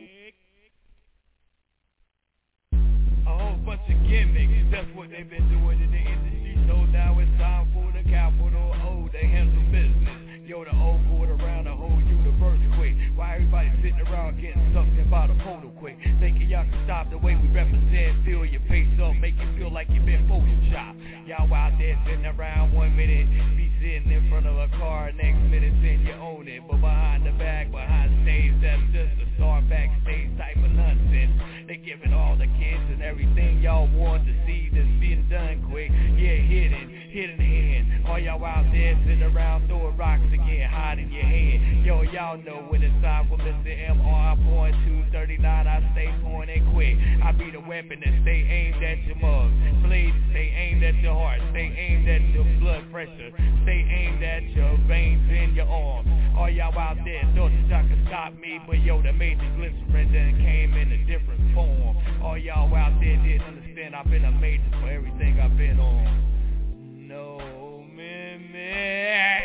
A whole bunch of gimmicks, that's what they've been doing in the industry. So now it's time for the capital O to handle business. Yo, the O going around the whole universe quick. Why everybody sitting around getting sucked in by the portal quick? Thinking y'all can stop the way we represent. Fill your face up, make you feel like you've been photoshopped. Y'all out there sitting around 1 minute, be sitting in front of a car, next minute then you own it. But behind the back, behind stage, that's just a star backstage type of nonsense. They giving all the kids and everything y'all want to see that's being done quick. Yeah, hidden hand. All y'all out there sitting around throwing rocks again, hiding your hand. Yo, y'all know when it's time for Mr. MR.239, I stay pointing quick. I be the weapon that stay aimed at your mugs. Blades stay aimed at your heart, stay aimed at your blood pressure, stay aimed at your veins in your arms. All y'all out there thought that y'all could stop me, but yo, the major glycerin then came in a different form. All y'all out there didn't understand I've been a major for everything I've been on. No mimic.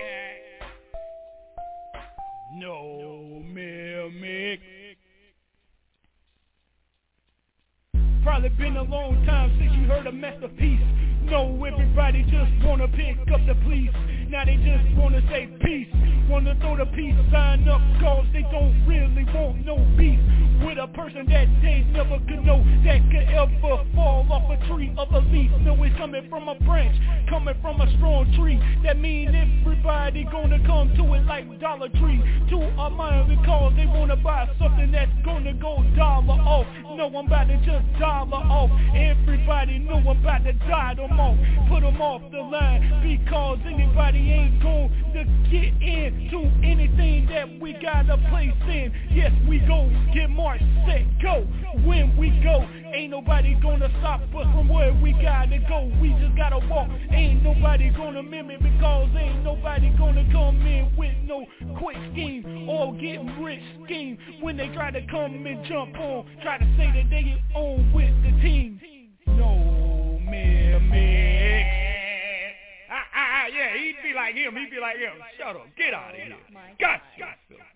No mimic. Probably been a long time since you heard a masterpiece. No, everybody just wanna pick up the police. Now they just wanna say peace. Wanna throw the peace sign up cause they don't really want no beef with a person that they never could know that could ever fall off a tree of a leaf. No, it's coming from a branch, coming from a strong tree. That mean everybody gonna come to it like Dollar Tree to a mind because they wanna buy something that's gonna go dollar off. No, I'm about to just dollar off. Everybody know I'm about to die them off, put them off the line because anybody ain't going to get into anything that we got a place in. Yes, we go, get march, set, go. When we go, ain't nobody gonna stop us from where we gotta go. We just gotta walk, ain't nobody gonna mimic because ain't nobody gonna come in with no quick scheme or get rich scheme. When they try to come and jump on, try to say that they get on with the team. No mimic. Yeah, he'd be like him. Shut up. Get out of here. Gotcha.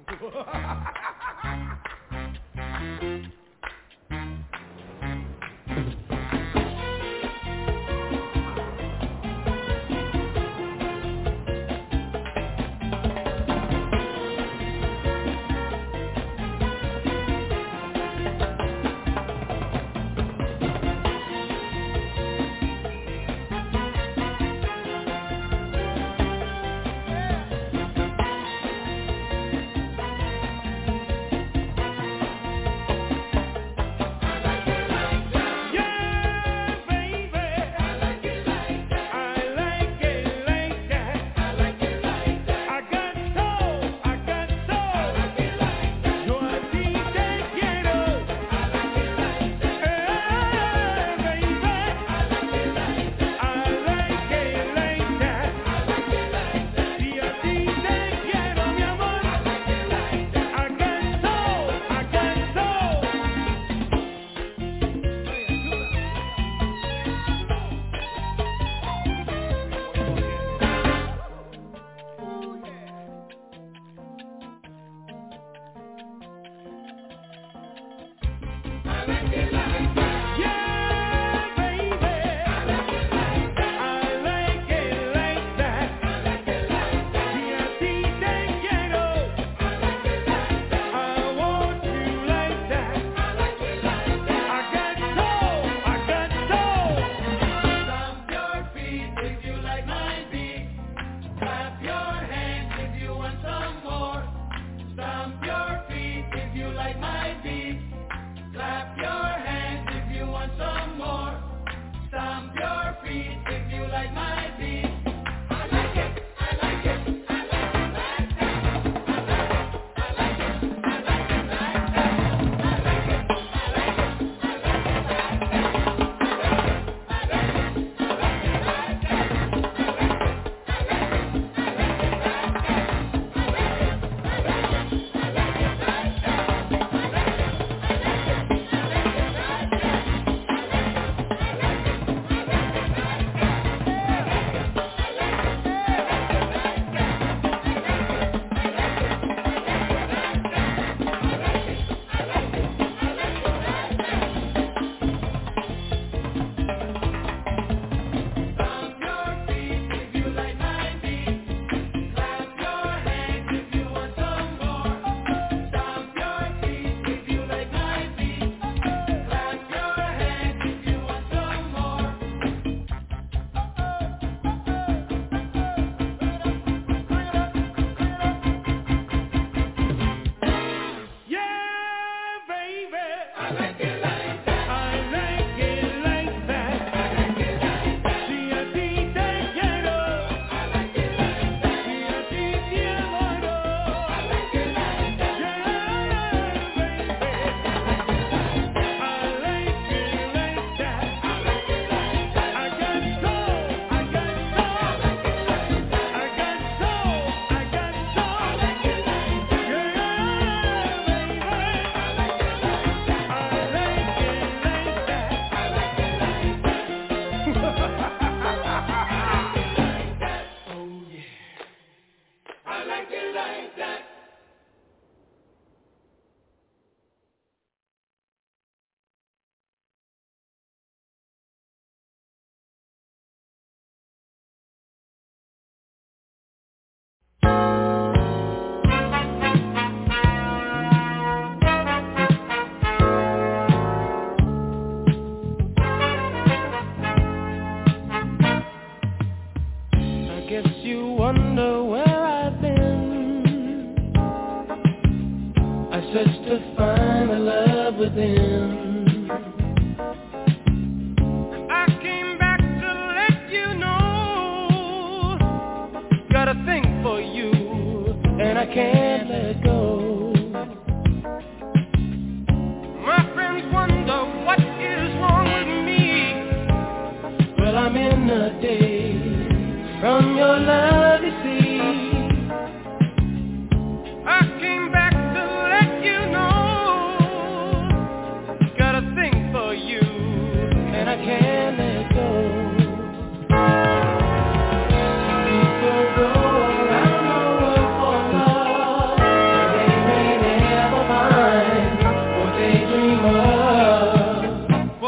I'm in a daze from your love, you see.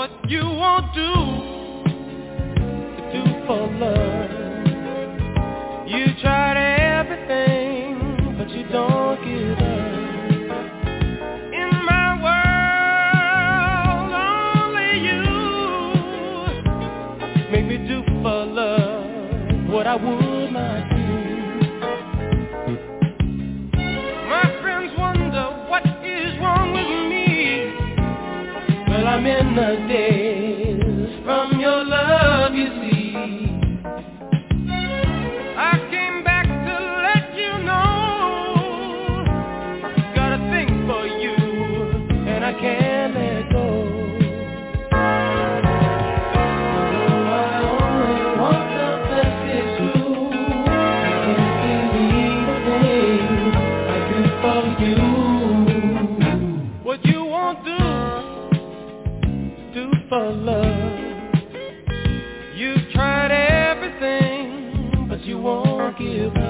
what you won't do for love. You tried everything, but you don't give up. In my world, only you make me do for love what I would not do. My friends wonder what is wrong with me. Well, I'm in the days from your love, you see. I came back to let you know, got a thing for you, and I can't let go. Though I only want the best, it's true. I can't believe the things I do for you. What you won't do for love. You've tried everything, but you won't give up.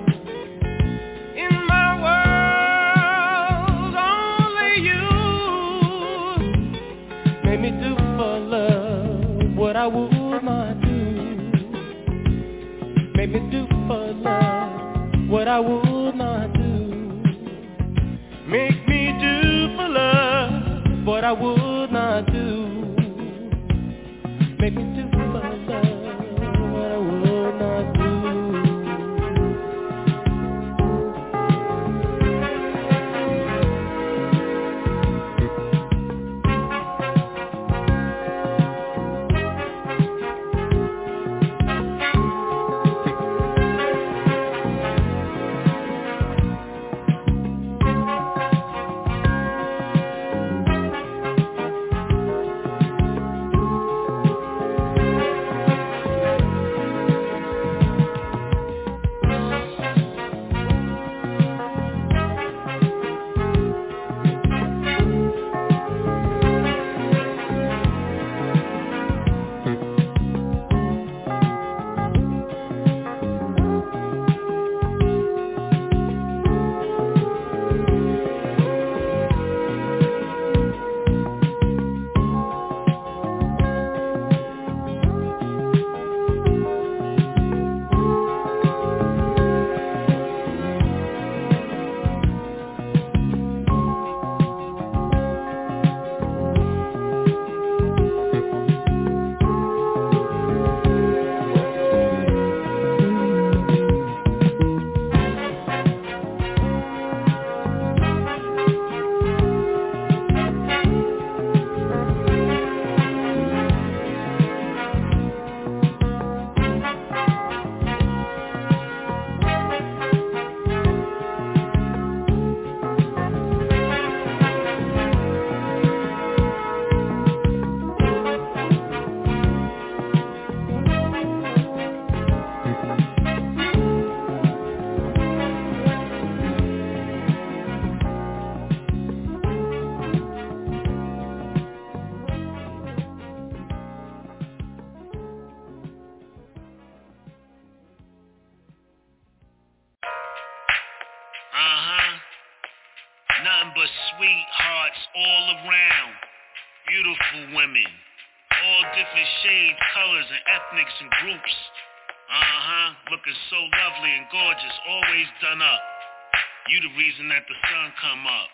In my world, only you made me do for love what I would not do. Made me do for love what I would not do. Make me do for love what I would not do. Make me do for love what I would not do. Nothing but sweethearts all around. Beautiful women. All different shades, colors, and ethnics and groups. Looking so lovely and gorgeous, always done up. You the reason that the sun come up.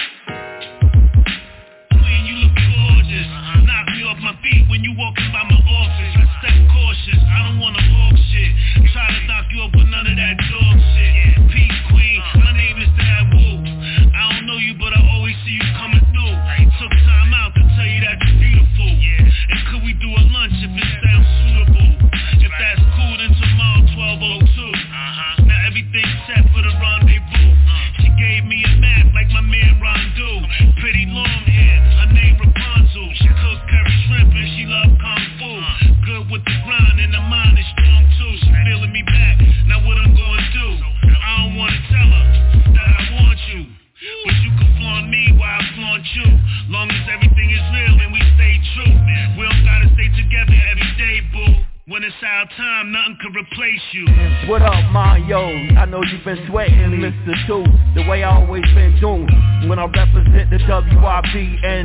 Queen, you look gorgeous. Knock me off my feet when you walking by my office. I step cautious, I don't wanna walk shit. Try to knock you up with none of that dog shit. Peace, queen, my name is Dad Wu. I don't know you, but I always see you coming through. Took time out to tell you that you're beautiful. And could we do a lunch if it sounds suitable? If that's cool, then tomorrow 12:02. Now everything's set for the rendezvous. She gave me a map like my man Rondu. Pretty long hair, her name Rapunzel. She cook curry shrimp and she love kung fu. Good with the grind and the mind is strong too. She feeling me back, now what I'm gonna do? I don't wanna tell her that I want you, but you can flaunt me while I flaunt you. Long as everything is real and we stay true. We don't gotta stay together every day, boo. When it's our time, nothing can replace you. What up, Mario? I know you've been sweating, Mr. 2, the way I always been doing. When I represent the WIB and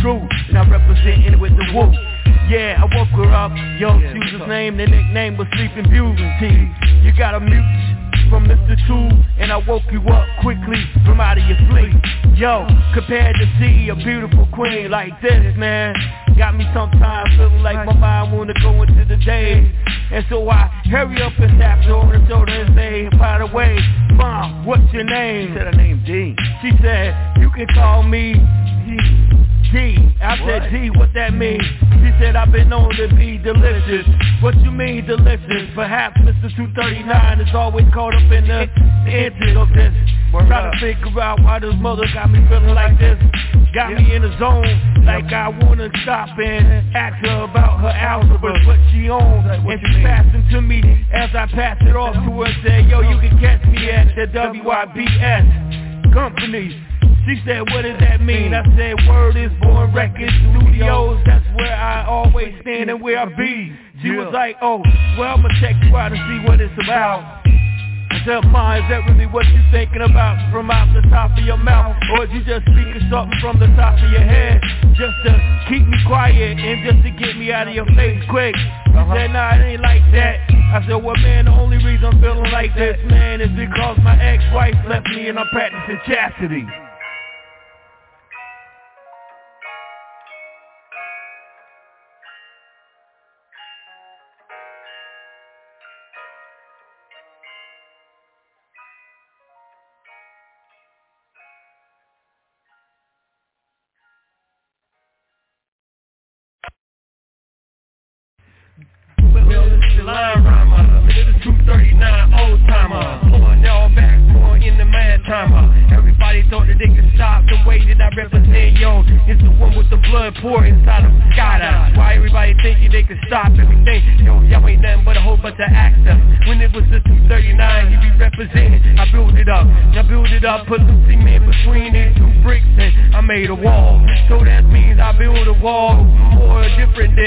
truth, and I'm representing it with the woo. Yeah, I woke her up, yo, she was his name, the nickname was Sleeping Beauty. You got a mute from Mr. Two, and I woke you up quickly from out of your sleep. Yo, compared to see a beautiful queen like this, man, got me sometimes feeling like my mind wanna go into the day. And so I hurry up and tap her on the shoulder and say, by the way, Mom, what's your name? She said her name D. She said, you can call me D. I said, D, what that mean? She said, I've been known to be delicious. What you mean delicious? Perhaps Mr. 239 is always caught up in the inches of this. Try to figure out why this mother got me feeling like this. Got me in the zone, like I wanna stop and ask her about her algebra, what she owns. And she passed it to me as I passed it off to her and said, yo, you can catch me at the WIBS company. She said, what does that mean? I said, Word is Born Records Studios. That's where I always stand and where I be. She was like, oh, well, I'ma check you out and see what it's about. I said, Ma, is that really what you thinking about from out the top of your mouth? Or is you just speaking something from the top of your head just to keep me quiet and just to get me out of your face quick? She said, nah, it ain't like that. I said, well, man, the only reason I'm feeling like this, man, is because my ex-wife left me and I'm practicing chastity. Line rhymer, it is 239 old timer, blowing y'all back, blowing in the mad timer. Everybody thought that they could stop the way that I represent, yo. It's the one with the blood pour inside of the skydive. Why everybody thinking they could stop everything? Yo, y'all ain't nothing but a whole bunch of actors. When it was the 239, he be representing. I built it up, put some cement between these two bricks, and I made a wall. So that means I built a wall more different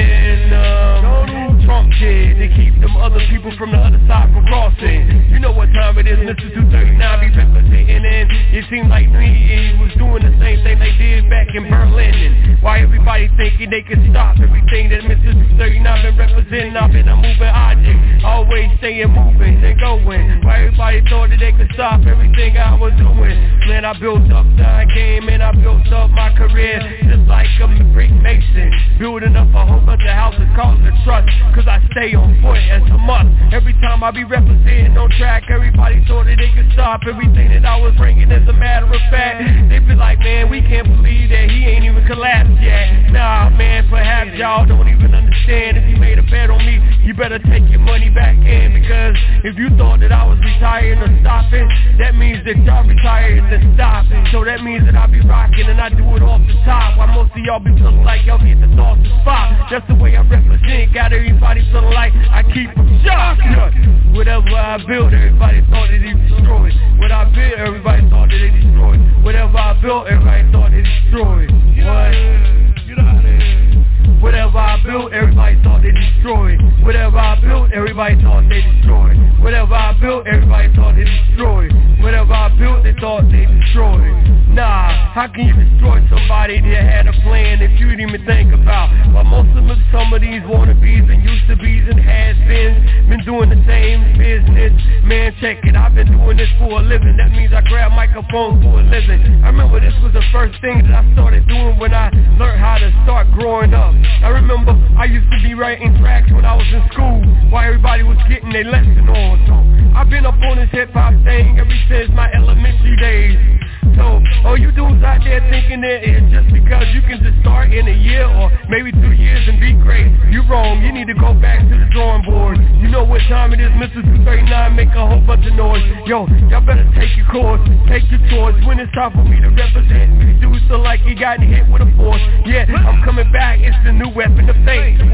than Trump did. They keep them other people from the other side from crossing. You know what time it is, Mr. 239 be representing, and it seemed like he was doing the same thing they did back in Berlin. And why everybody thinking they can stop everything that Mr. 239 been representing? I've been a moving object, always staying moving and going. Why everybody thought that they could stop everything I was doing? Man, I built up the game and I built up my career just like a brick mason, building up a whole bunch of houses causing the trust, cause I stay on point as a must. Every time I be representing on track, everybody thought that they could stop everything that I was bringing. As a matter of fact, they be like, man, we can't believe that he ain't even collapsed yet. Nah, man, perhaps y'all don't even understand. If you made a bet on me, you better take your money back in, because if you thought that I was retiring or stopping, that means that y'all retired and stopped. So that means that I be rocking and I do it off the top, while most of y'all be feeling like y'all get the thoughts to spot. That's the way I represent, got everybody feeling like I keep them shocked. Whatever I build, everybody thought that he destroyed. What I built, everybody thought that they destroyed. Whatever I built, everybody thought they destroyed. What? Get out of there. Whatever I built, everybody thought they destroyed. Whatever I built, everybody thought they destroyed. Whatever I built, everybody thought they destroyed. Whatever I built, they thought they destroyed. Nah, how can you destroy somebody that had a plan that you didn't even think about? While most of them, some of these wannabes and used to be's and has-beens been doing the same business. Man, check it, I've been doing this for a living. That means I grab microphones for a living. I remember this was the first thing that I started doing when I learned how to start growing up. I remember I used to be writing tracks when I was in school, while everybody was getting their lesson on. So I've been up on this hip-hop thing ever since my elementary days. So all you dudes out there thinking that it's just because you can just start in a year or maybe 2 years and be great, you wrong. You need to go back to the drawing board. You know what time it is, Mr. 239, make a whole bunch of noise. Yo, y'all better take your course, take your choice. When it's time for me to represent, these dudes feel like he got hit with a force. Yeah, I'm coming back, it's the new weapon of fate. The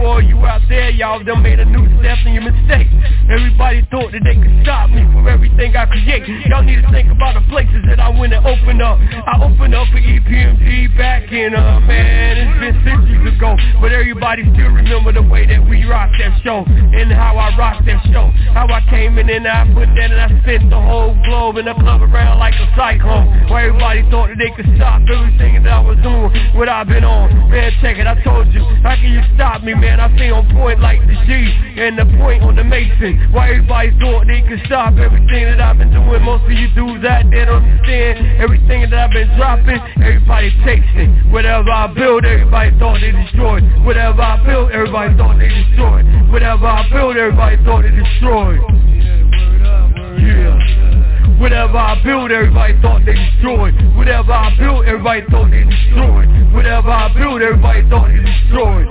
all you out there, y'all done made a new step in your mistake. Everybody thought that they could stop me from everything I create. Y'all need to think about the places that I went and opened up. I opened up for EPMD back in, man, it's been centuries ago. But everybody still remember the way that we rocked that show, and how I rocked that show. How I came in and I put that and I spent the whole globe in the club around like a cyclone. Where everybody thought that they could stop everything that I was doing, what I've been on. Man, check it, I told you, how can you stop me, man? I stay on point like the G and the point on the Mason. Why everybody thought they could stop everything that I've been doing? Most of you dudes out there don't understand everything that I've been dropping. Everybody takes it. Whatever I build, everybody thought they destroyed. Whatever I built, everybody thought they destroyed. Whatever I built, everybody thought they destroyed. Yeah. Whatever I built, everybody thought they destroyed. Whatever I built, everybody thought they destroyed. Whatever I built, everybody thought they destroyed.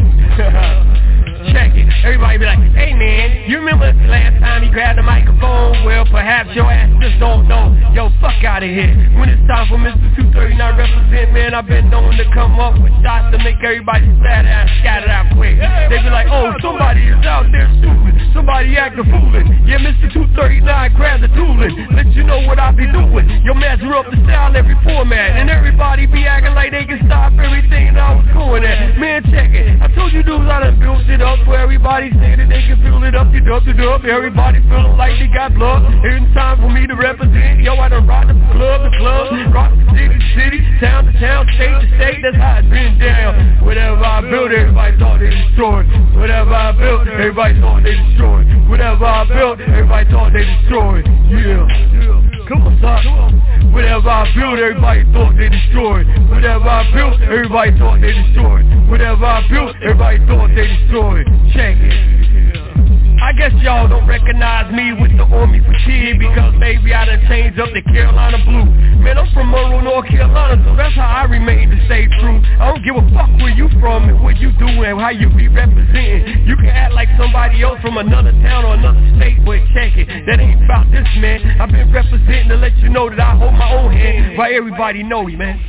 Check it. Everybody be like, hey man, you remember the last time you grabbed the microphone? Well, perhaps your ass just don't know. Yo, fuck out of here. When it's time for Mr. 239 represent, man, I've been known to come up with shots to make everybody sad and scattered out quick. They be like, oh, somebody is out there stupid. Somebody acting foolish. Yeah, Mr. 239 grab the tooling. Let you know what I be doing. Yo, measure up the style every format, and everybody be acting like they can stop everything that I was going at. Man, check it. I told you dudes I done built it up where everybody say that they can fill it up, you dub. Everybody feeling like they got blood. It's time for me to represent. Yo, I done rock the club, rock the city, town to town, state to state. That's how it's been down. Whatever I built, everybody thought they destroyed. Whatever I built, everybody thought they destroyed. Whatever I built, everybody thought they destroyed. Yeah. Come on, son. Whatever I built, everybody thought they destroyed. Whatever I built, everybody thought they destroyed. Whatever I built, everybody thought they destroyed. Check it. I guess y'all don't recognize me with the army fatigue, because maybe I done changed up the Carolina blue. Man, I'm from Monroe, North Carolina, so that's how I remain to stay true. I don't give a fuck where you from and what you do and how you be representing. You can act like somebody else from another town or another state, but check it, that ain't about this, man. I've been representing to let you know that I hold my own hand while everybody know me, man.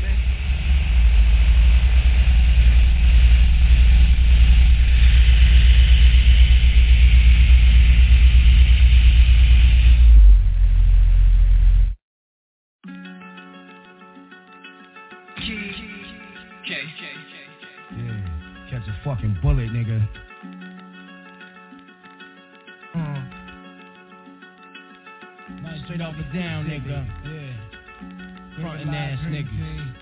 Yeah, catch a fucking bullet, nigga. Not straight off the down, nigga. Yeah. Frontin' ass niggas.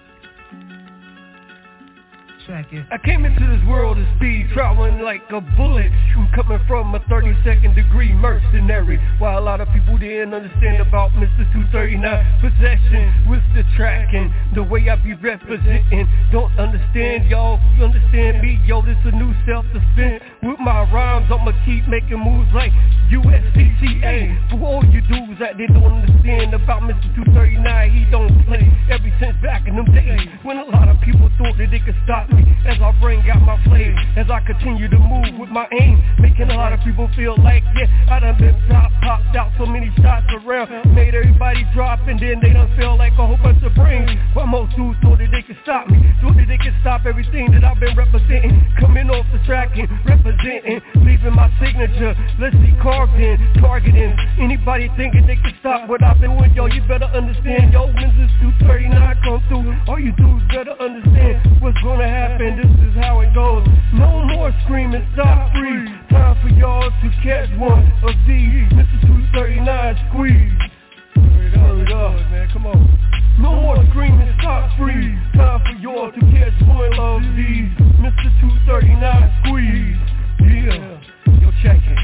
I came into this world of speed, traveling like a bullet. I'm coming from a 32nd degree mercenary. While a lot of people didn't understand about Mr. 239 possession with the tracking, the way I be representing. Don't understand y'all, you understand me? Yo, this a new self-defense. With my rhymes, I'ma keep making moves like USCCA. For all you dudes that they don't understand about Mr. 239, he don't play. Ever since back in them days, when a lot of people thought that they could stop me, as I bring out my flame, as I continue to move with my aim, making a lot of people feel like, yeah, I done been popped out so many shots around, made everybody drop, and then they done feel like a whole bunch of brains. But most dudes thought that they could stop me, thought that they could stop everything that I've been representing, coming off the track and representing, leaving my signature, let's see, carved in, targeting, anybody thinking they could stop what I've been doing, yo, you better understand, yo, when this 239 come through, all you dudes better understand what's gonna happen. This is how it goes. No more screaming, stop free. Time for y'all to catch one of these. Mr. 239 squeeze. Hurry it up, man, come on. No more screaming, stop free. Time for y'all to catch one of these. Mr. 239 squeeze. Yeah, yo, check it.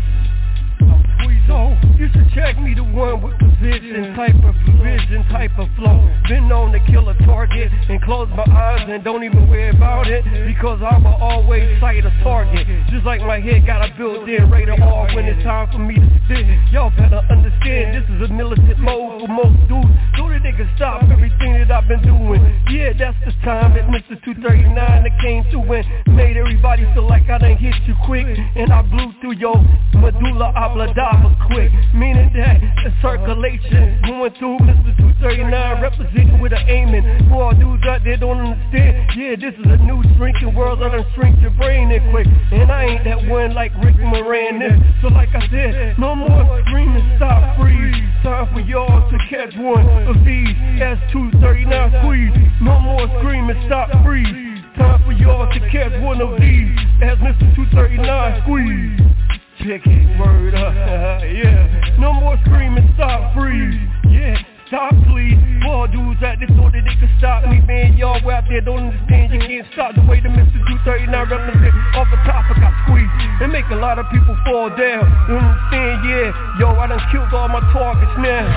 So, you should check me, the one with position, type of vision, type of flow. Been known to kill a target and close my eyes and don't even worry about it, because I will always sight a target. Just like my head got a built-in radar when it's time for me to spit. Y'all better understand this is a militant mode for most dudes, so that they can stop everything that I've been doing. Yeah, that's the time that Mr. 239 that came through and made everybody feel like I done hit you quick, and I blew through your medulla oblongata quick, meaning that the circulation going through Mr. 239, representing with an aiming. For all dudes out there don't understand, yeah, this is a new shrinking world, I done shrink your brain in quick, and I ain't that one feeling like Rick Moranis. So like I said, no more screaming, stop, freeze. Time for y'all to catch one of these S239 squeeze. No more screaming, stop, freeze. Time for y'all to catch one of these as Mr. 239 squeeze. Check it, word up, yeah. No more screaming, stop, freeze. Yeah, stop, please. All dudes out there so that they can stop me, man. Y'all out there don't understand. You can't stop the way the Mr. 239 represent. Off the top, I got squeezed and make a lot of people fall down. You understand? Yeah, yo, I done killed all my targets now.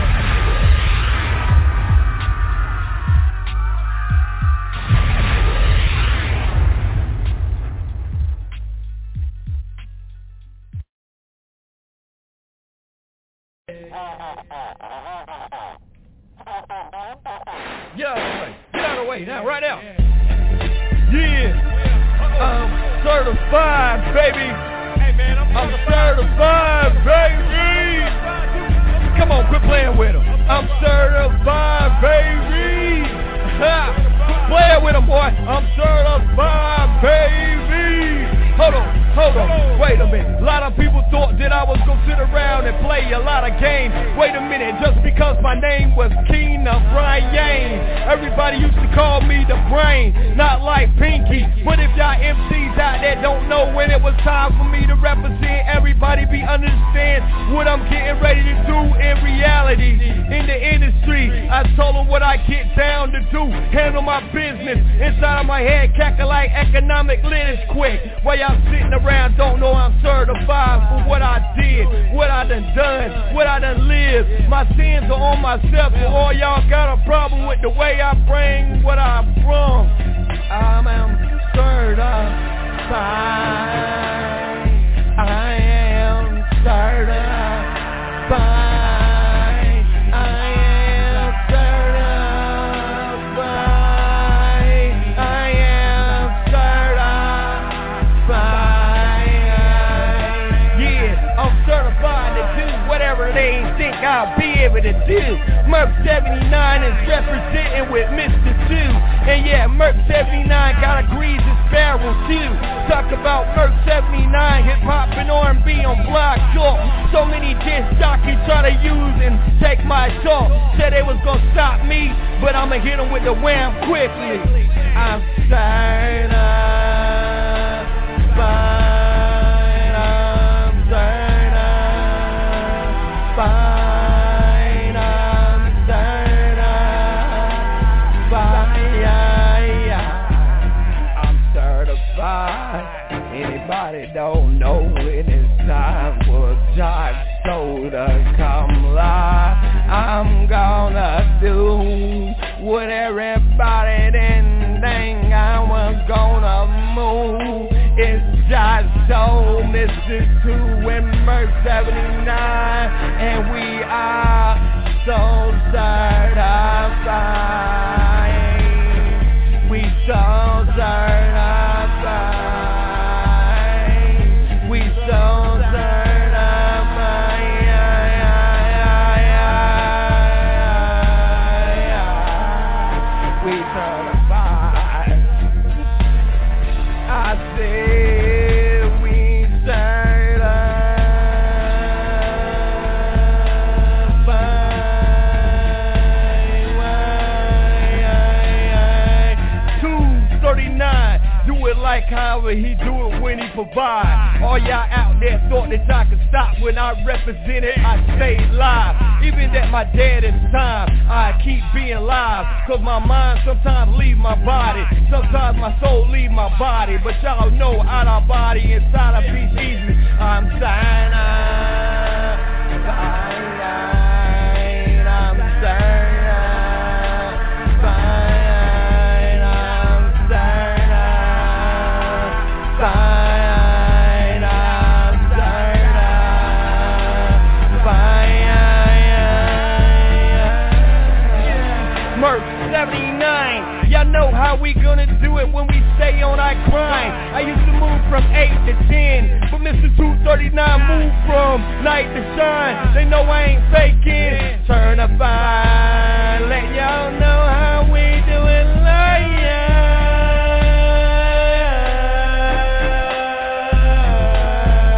Get out of the way. Get out of the way now, right now. Yeah. I'm certified, baby. Hey, man, I'm certified, baby. Come on, quit playing with him. I'm certified, baby. Quit playing with him, boy. I'm certified, baby. Hold on, wait a minute. A lot of people thought that I was gonna sit around and play a lot of games. Wait a minute, just because my name was Keena Brian, everybody used to call me the brain, not like Pinky. But if y'all MCs out there don't know when it was time for me to represent, everybody be understand what I'm getting ready to do in reality. In the industry, I told them what I get down to do. Handle my business inside of my head, cackle like economic litters quick. While y'all sitting around don't know I'm certified for what I did, what I done, what I done lived. My sins are on myself, so all y'all got a problem with the way I bring what I brought. I'm certified. I am certified. They ain't think I'll be able to do. Merc 79 is representing with Mr. 2. And yeah, Merc 79 got a greasy sparrow too. Talk about Merc 79, hip hop and R&B on Block Talk. So many disc jockeys try to use and take my talk. Said they was gonna stop me, but I'ma hit them with the wham quickly. I'm certified. Anybody don't know when it's time for Josh Soda come live. I'm gonna do what everybody didn't think I was gonna move. It's Josh Soda, Mr. 2 and Merc 79, and we are so certified. We so certified. Like however he do it when he provide. All y'all out there thought that y'all could stop when I represented, I stayed live. Even at my deadest time, I keep being live. Cause my mind sometimes leave my body, sometimes my soul leave my body. But y'all know out of body, inside a piece easy. I'm signing. How we gonna do it when we stay on our grind? I used to move from 8 to 10, but Mr. 239 moved from night to shine. They know I ain't faking. Certified, let y'all know how we do it like yeah.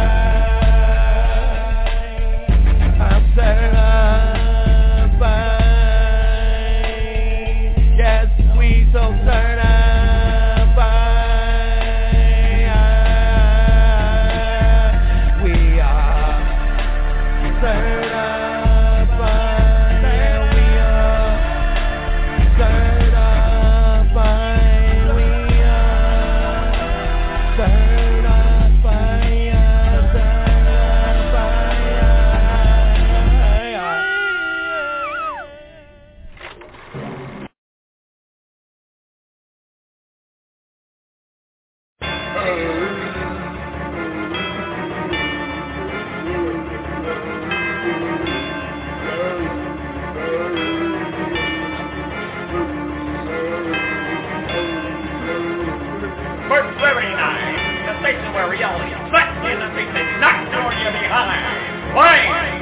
you behind. Wham!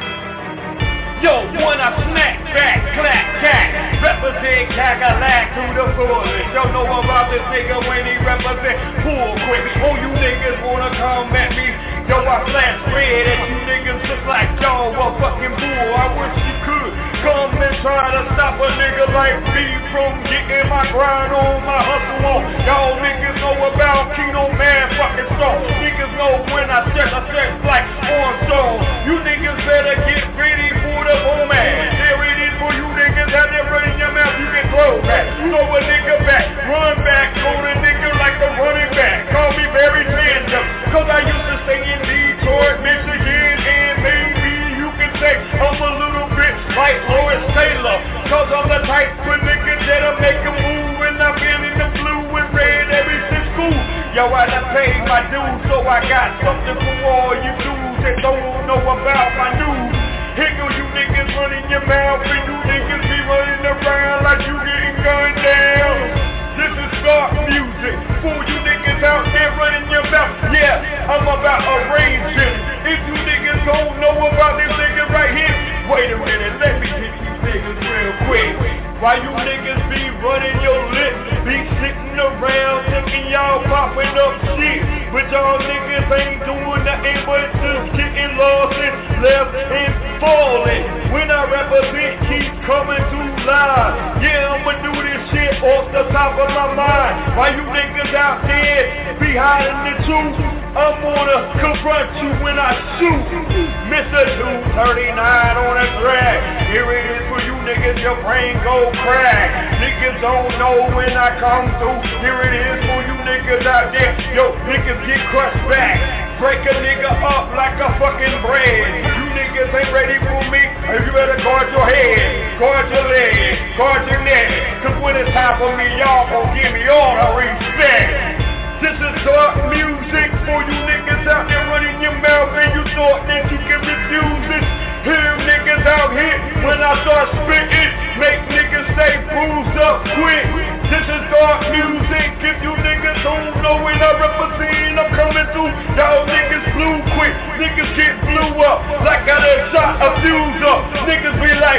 Yo, when I snap back, clap, cat, represent Cadillac to the fullest. Y'all know about this nigga when he represent pool quick. Oh, you niggas wanna come at me? Yo, I flash red at you niggas just like y'all a fucking bull. I wish you could come and try to stop a nigga like me from getting my grind on, my hustle on. Y'all niggas know about Keno Man fucking strong. Niggas know when I stretch like Armstrong. You niggas better get ready for the boom ass. There it is for you niggas out there running your mouth. You can throw back, throw a nigga back, run back on a nigga like a running back. Call me Barry Sanders, cause I used to stay in Detroit, Michigan, and maybe you can say I'm a little bit like Lawrence Taylor, cause I'm the type of nigga that'll make a move, and I've been in the blue and red ever since school. Yo, I done paid my dues, so I got something for all you dudes that don't know about my news. Here go you niggas running your mouth, and you niggas be running around like you getting gunned down. This is dark music for you niggas out there running your mouth. Yeah, I'm about arranging. If you niggas don't know about this nigga right here, wait a minute, let me hit you niggas real quick. Why you niggas be running your lips, be sitting around thinking y'all popping up shit, but y'all niggas ain't doing nothing but just getting lost and left and falling. When I represent, keep coming to live. Yeah, I'ma do this shit off the top of my mind. Why you niggas out there be hiding the truth? I'm gonna confront you when I shoot. Mr. 239 on the track. Here it is for you niggas, your brain go crack. Niggas don't know when I come through. Here it is for you niggas out there. Yo, niggas get crushed back. Break a nigga up like a fucking bread. You niggas ain't ready for me. You better guard your head, guard your legs, guard your neck. Cause when it's time for me, y'all gon' give me all the respect. This is dark music for you niggas out there running your mouth and you thought that you can refuse it. Hear niggas out here when I start spitting, make niggas stay bruised up quick. This is dark music. If you niggas don't know when I represent, I'm coming through. Y'all niggas blew quick. Niggas get blew up like I done shot a fuse up. Niggas be like,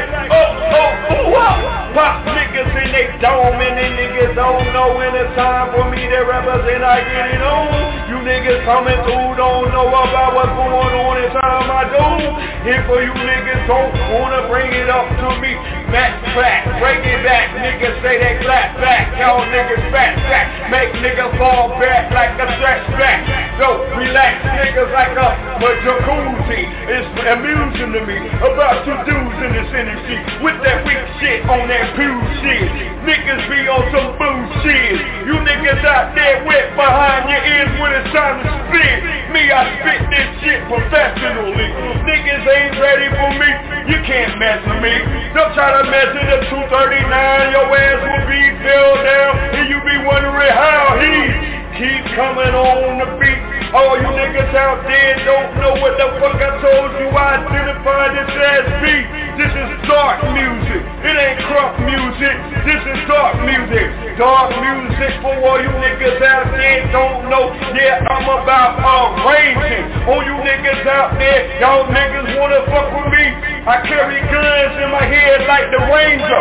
pop niggas in they dome and they niggas don't know when it's time for me to represent. I get it on. You niggas coming through don't know about what's going on. It's time I do. If for you niggas don't wanna bring it up to me, back, break it back. Niggas say they clap back. Y'all niggas back, make niggas fall back like a stretch back. So relax niggas like a jacuzzi. It's amusing to me about you dudes in this industry with that weak shit on that pew shit. Niggas be on some bullshit. You niggas out there wet behind your ears when it's time to spit. Me, I spit this shit professionally. Niggas ain't ready for me. You can't mess with me. Don't try to mess with the 239. Your ass will be filled down, and you be wondering how he keep coming on the beat. All you niggas out there don't know what the fuck I told you. I identified this as beat. This is dark music. It ain't crunk music. This is dark music. Dark music for all you niggas out there don't know. Yeah, I'm about arranging. All you niggas out there, y'all niggas wanna fuck with me. I carry guns in my head like the Ranger.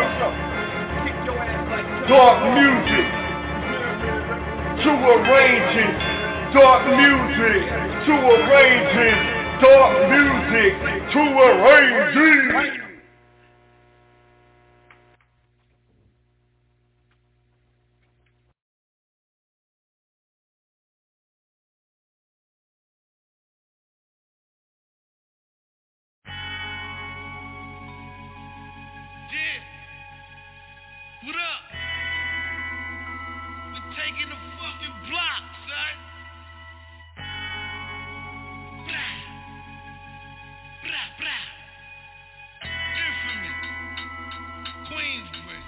Dark music to arranging, dark music to arranging, dark music to arranging. What up? We're taking the fucking block, son. Blah. Blah, blah. Infamous. Queensbridge.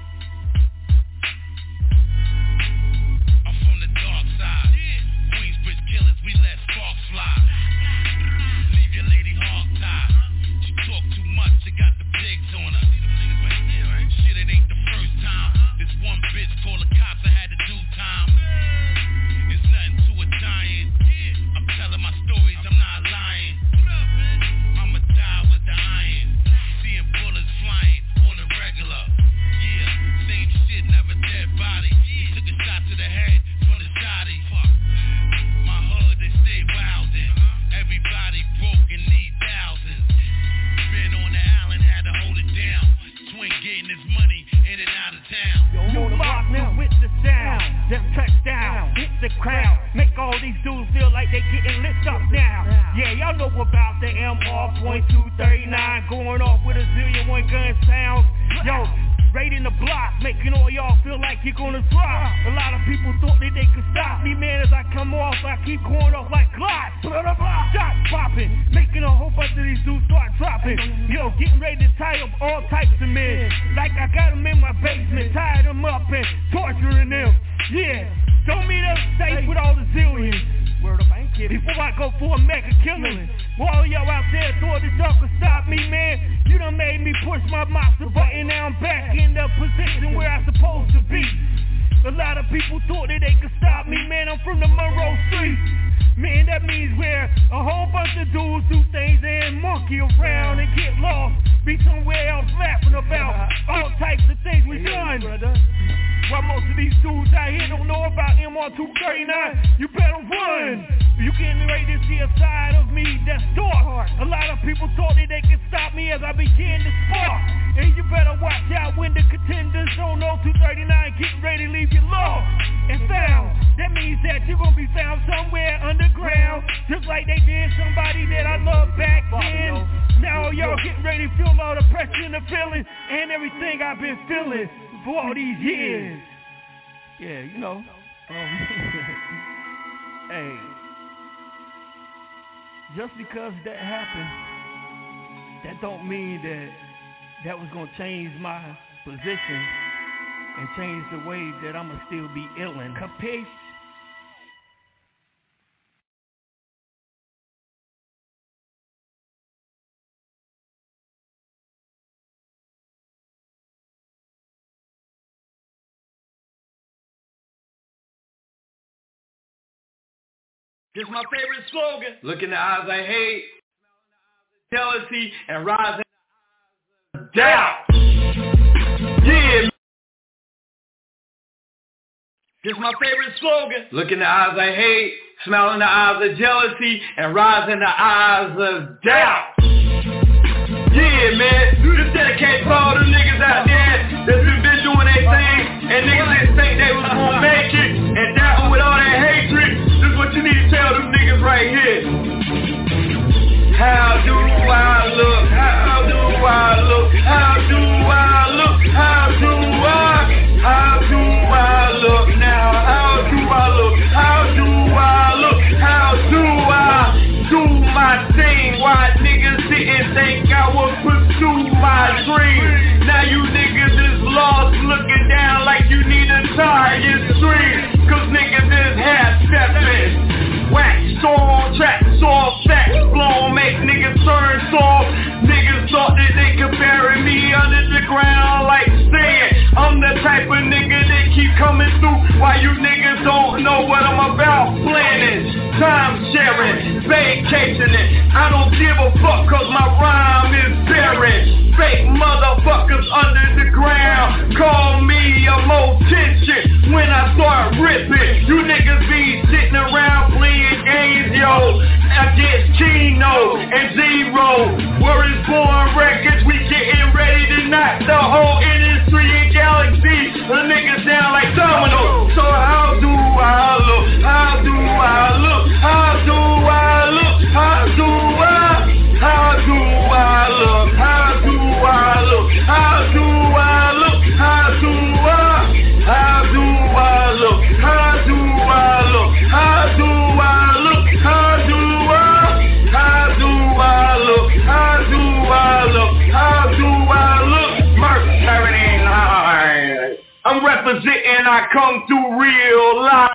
I'm from the dark side. Queensbridge killers, we let sparks fly. Leave your lady hog-tied. She talk too much, she got the pigs on her. Shit, it ain't the first time. Y'all know about the MR.239 going off with a zillion one gun sounds. Yo, raiding the block, making all y'all feel like you're gonna drop. A lot of people thought that they could stop me, man. As I come off, I keep going off like Glock. Shots popping, making a whole bunch of these dudes start dropping. Yo, getting ready to tie up all types of men. Like I got them in my basement, tied them up and torturing them. Yeah, don't meet up safe with all the zillions. Word up, I ain't kidding. Before I go for a mega killing, all y'all out there thought that y'all could stop me, man. You done made me push my monster button. Now I'm back in the position where I'm supposed to be. A lot of people thought that they could stop me, man. I'm from the Monroe Street. Man, that means where a whole bunch of dudes do things and monkey around and get lost. Be somewhere else laughing about all types of things we done. While most of these dudes out here don't know about MR.239, you better run. You getting ready to see a side of me that's dark. A lot of people thought that they could stop me as I began to spark. And you better watch out when the contenders don't know 239 getting ready to leave you lost and found. That means that you're gonna be found somewhere underground, just like they did somebody that I loved back then. Now y'all getting ready to feel all the pressure and the feeling and everything I've been feeling for all these years. Yeah, you know. Hey, just because that happened, that don't mean that was gonna change my position and change the way that I'ma still be illin'. Capiche? This is my favorite slogan. Look in the eyes of hate, jealousy, and rise in the eyes of doubt. Yeah. This is my favorite slogan. Look in the eyes of hate, smile in the eyes of jealousy, and rise in the eyes of doubt. Yeah, man. This dedicated for all the niggas out there that's been doing their thing, and niggas that think they was gonna make it, and doubting with all that hatred. This is what you need to tell them niggas right here. How do I look? How do I look? How do I look? How do I look now? How do I look? How do I look? How do I do my thing? Why niggas didn't think I would pursue my dream? Now you niggas is lost, looking down like you need a tire stream. Cause niggas is half-stepping. Wax, on track, soft facts blown, make niggas turn soft. Niggas thought that they could bury me under the ground like sand. I'm the type of nigga that keep coming through while you niggas don't know what I'm about. Planning, time sharing, vacationing. I don't give a fuck cause my rhyme is buried. Fake motherfuckers under the ground call me a mortician when I start ripping. You niggas be sitting around playing games, yo, against Kino and Zero. Where is Born Records? We getting ready to knock the whole industry and galaxy. The niggas down like dominoes. So how do I look? How do I look? How do I look? How do I look? How do I look? How do I look? How do I look? How do I look? How do I look? How do I look? How do I look? How do I look? How do I look? Mercenary line. I'm representing, I come through real life.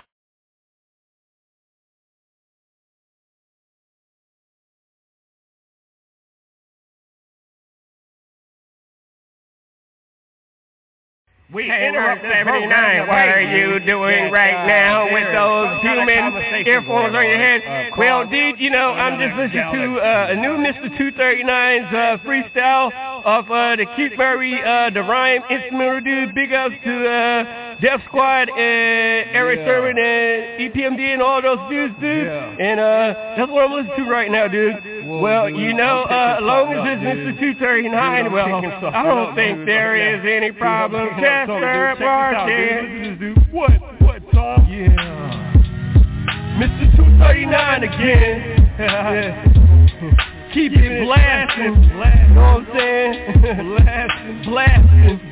We Enter 79, what are you doing right now with those human earphones on your head? Well, dude, you know, I'm just listening to a new Mr. 239's freestyle of the Keith Murray, the Rhyme Instrumental dude. Big ups to Def Squad and Eric Sermon and EPMD and all those dudes, dude. And that's what I'm listening to right now, dude. Well, you know, as long as it's Mr. 239, well, I don't think there is any problem. Chester Martin. What, Tom? Yeah. Mr. 239 again. Keep it blasting, you know what I'm saying? Blasting.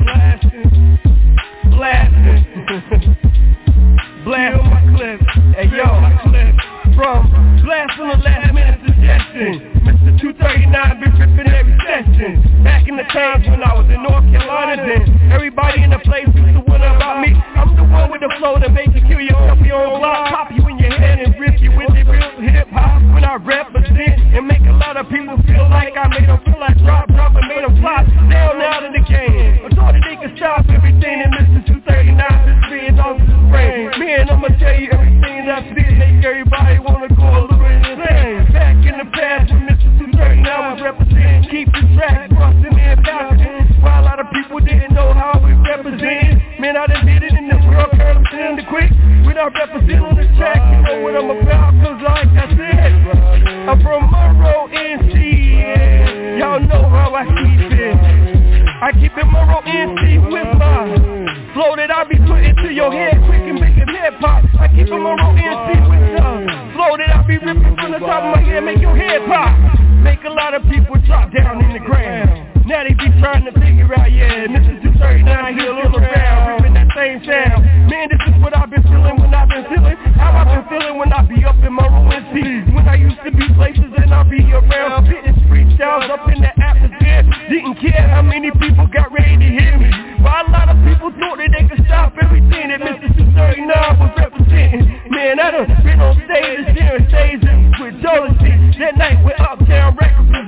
Blast my clip. Hey yo, from blast on the last minute suggestion. Mr. 239 been ripping every session. Back in the times when I was in North Carolina, then everybody in the place used to wonder about me. I'm the one with the flow that makes you kill yourself, your own block, pop you in your head and rip you with the real hip hop. When I represent and make a lot of people feel like I made them feel like drop and made them fly down out of the game. I thought that they could stop everything and Mr. 239 is being off his brain. Man, I'ma tell you everything that I see, make everybody wanna go a little insane. Back in the past when Mr. 239 was representing, keep the track busting and bouncing. While a lot of people didn't know how we represent. Man, I done did it in the world, curve in the quick. When I represent on the track, you know what I'm about, cause like I said, I'm from Monroe, NC, yeah. Y'all know how I keep it. I keep it Monroe, NC with my flow that I be putting to your head quick and making hip hop. I keep it Monroe, NC with the flow that I be ripping from the top of my head, make your head pop. Make a lot of people drop down in the ground. Now they be trying to figure out, yeah, Mr. 239 here still around, ripping that same sound. Man, this is what I've been feeling when I've been feeling. How I've been feeling when I be up in my room and see. When I used to be places and I be around, spitting freestyles up in the atmosphere. Didn't care how many people got ready to hear me. But a lot of people thought that they could stop everything that Mr. 239 was representing. Man, I done been on stage and sharing stages with jealousy. That night with Uptown Records and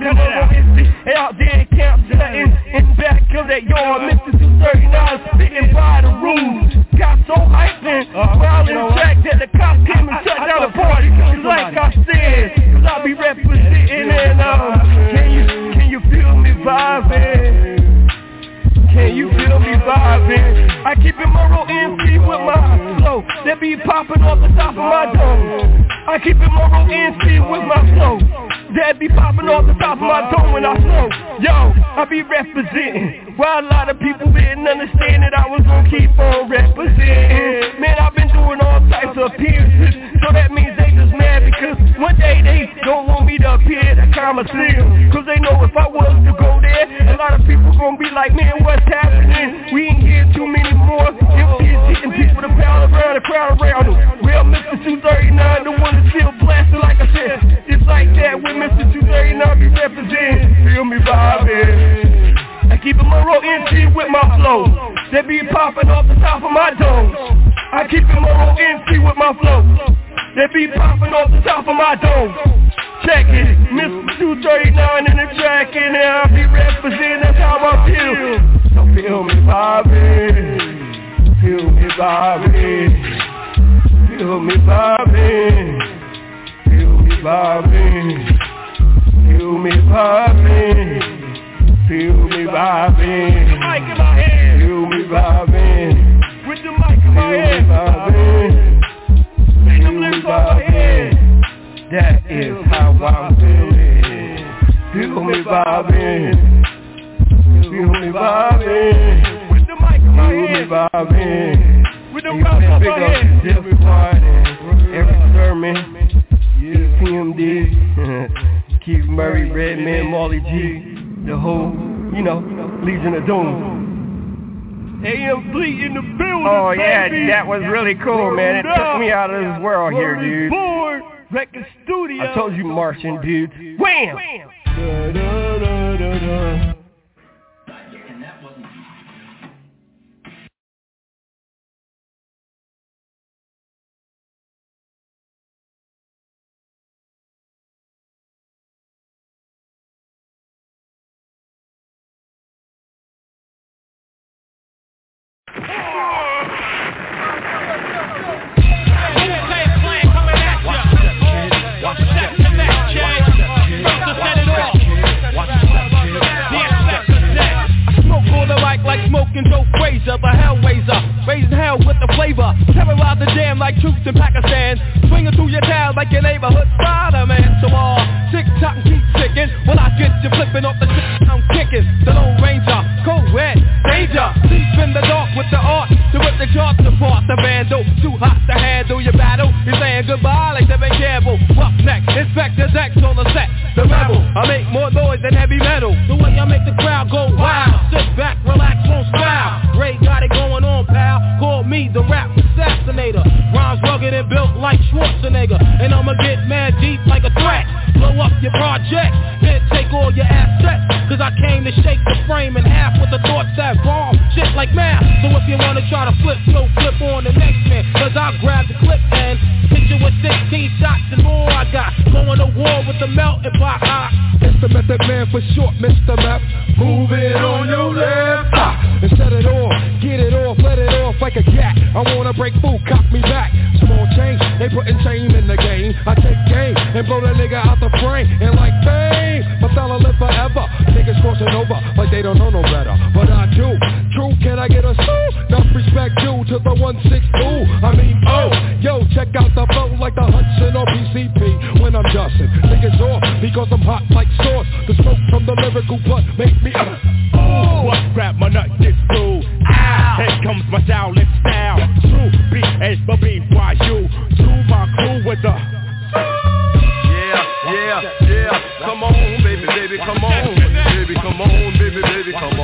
out there in Camp Sutton, in back of that yard, Mr. 239 spitting by the rules. Got so hyped and while in the track that the cops came and shut down the party. Cause like I said, cause I be representing and can you feel me vibing? Can you feel me vibing? I keep it Monroe NC with my flow that be popping off the top of my dome. I keep it Monroe NC with my flow that be popping off the top of my dome when I flow. Yo, I be representing while a lot of people didn't understand that I was gonna keep on representing. Man, I've been doing all types of appearances, so that means they just mad because one day they don't want me to appear at the Coliseum. Cause they know if I was to go there, a lot of people gonna be like, man, what's happening? We ain't hear too many more MPs hitting people to pound around the crowd around them. Well, Mr. 239, the one that's still blasting like I said. It's like that when Mr. 239 be representing. Feel me vibing. I keep it Monroe NC with my flow that be popping off the top of my dome. I keep it Monroe NC with my flow that be popping off the top of my dome. Check it, Mr. 239 in the track and I be representing, that's how I feel. So feel me vibing, feel me vibing, feel me vibing, feel me vibing, feel me vibing, feel me vibing, mic in my hand, feel me vibing, with the mic in my hand, feel me vibing, that is how I'm feeling. Feel me vibing, feel me vibing, with the mic in my hand, feel me vibing, with the mic in my hand. Every party, every sermon, CMD, Keith Murray, Redman, Molly G, the whole, Legion of Doom. AM Fleet in the building. Oh yeah, baby. That was really cool, man. It took me out of this world here, dude. Board Record Studio. I told you, Martian dude. Wham! Da, da, da, da, da. Smoking dope razor, the hellraiser, raising hell with the flavor. Terrorize the jam like troops in Pakistan. Swinging through your town like your neighborhood Spider-Man. So tick-tock keep ticking. When I get you flipping off the shit I'm kicking. The Lone Ranger, cold red, danger. Deep in the dark with the art to rip the charts apart. The vandal, too hot to handle your battle. You're saying goodbye like they've been careful. Up next, Inspector Dex on the set. The rebel I make more noise than heavy metal. The way I make the crowd go wild. Sit back, relax, won't style. Ray got it going on, pal. Call me the rap assassinator. Rhymes rugged and built like Schwarzenegger. And I'ma get mad deep like a threat. Blow up your project, then take all your assets. Cause I came to shake the frame in half with the thoughts that bomb shit like math. So if you wanna try to flip, yo, flip on the next man. Cause I grab the clip and hit you with 16 shots and more I got. Going to war with the melting pot. It's the Method Man for short, Mr. Map. Move it on your left. And set it off, get it off, let it off like a cat. I wanna break food, cock me back. Small change, they putting shame in the game. I take game and blow the nigga out the frame. And like bang, my style live forever. Niggas crossing over like they don't know no better. But I do. True, can I get a soul? Enough respect due to the 1-6 ooh. I mean, oh, yo, check out the flow like the Hudson or PCP. When I'm dusting, niggas off because I'm hot like sauce. The smoke from the lyrical blood make me what? Grab my nut, get through. Here comes my Shaolin style. True, B-H-B-Y-U. To my crew with the Yeah, come on, baby, come on. Baby, come on, baby, come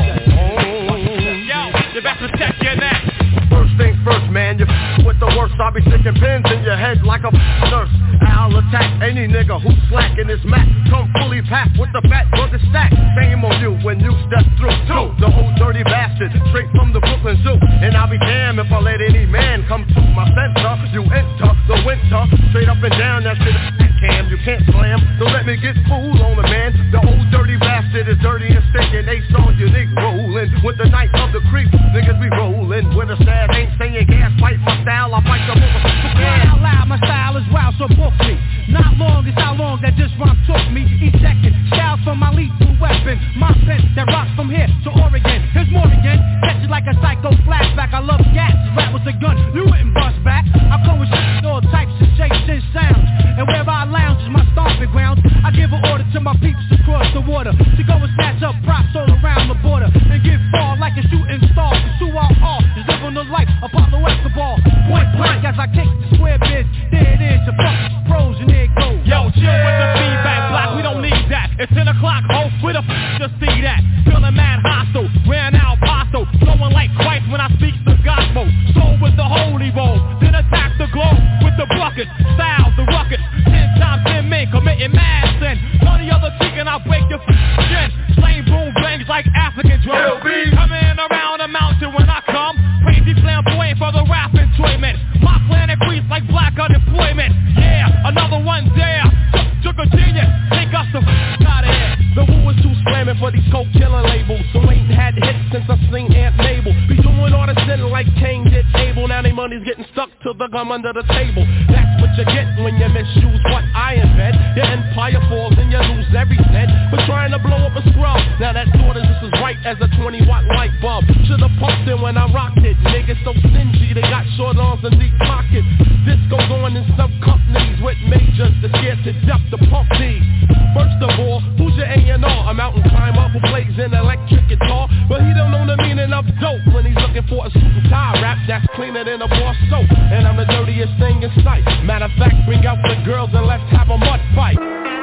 on. Yo, you better protect your neck. First things first, man, you with the worst. I'll be sticking pins in your head like a nurse. I'll attack any nigga who's slacking his mat. Come fully packed with the fat burger stack. Shame on you when you step through. The old dirty bastard, straight from the Brooklyn Zoo. And I'll be damned if I let any man come to my center. You enter the winter, straight up and down, that shit cam. You can't slam, don't let me get fooled on the man. The old dirty bastard is dirty and stinking. Ace on your nigga rolling with the night of the creep. Niggas be rolling with a staff, ain't saying gas pipe. My style, I fight the motherfucker. Cry out loud, my style is wild, so book me. Not long is how long that this rhyme took me. Ejected, styles from my lethal weapon. My pen that rocks from here to Oregon. Here's more again, catch it like a psycho flashback. I love gas, rap was a gun, you wouldn't bust back. I come with shit, all types of shapes and sounds. And wherever I lounge is my stomping grounds. I give an order to my peeps across the water to go and snatch up props all around the border and get far like a shooting star. Pursue our art, just live on the life Apollo Escobar. Point blank as I kick the square biz. There it is, the fucking pros and there it goes. Yo, chill with the feedback block, we don't need that. It's 10 o'clock, ho, where the just see that? Feeling mad hostile, ran out apostle. Flowing like Christ when I speak the gospel. Soul with the holy roll, then attack the globe with the bucket. Style, the ruckus, 10 times 10 men committing mad sin. None of the other chicken, I'll break your chin. Slain boom bangs like African drums. Coming around the mountain when I come. Crazy flamboyant for the rap enjoyment. My planet creeps like black unemployment. Yeah, another one there. Took a genius, take us the out of here. The woo is too slamming for these coke killing labels. So ain't had hits since I seen Aunt Mabel. Be doing all the sin like Cain did Abel. Now they money's getting stuck to the gum under the table. That's what you get when you misuse what I invent. Your empire falls and you lose every cent. But trying to blow up a scrub. Now that thought is just as bright as a 20-watt light bulb. Should've pumped it when I rocked it. Niggas so stingy, they got short arms and deep pockets. This goes on in some companies with majors that scared to death to pump these. First of all, who's your A&R? A mountain climber who plays an electric guitar, but he don't know the meaning of dope when he's looking for a suit and tie rap that's cleaner than a bar soap. And I'm the dirtiest thing in sight. Matter of fact, bring out the girls and let's have a mud fight.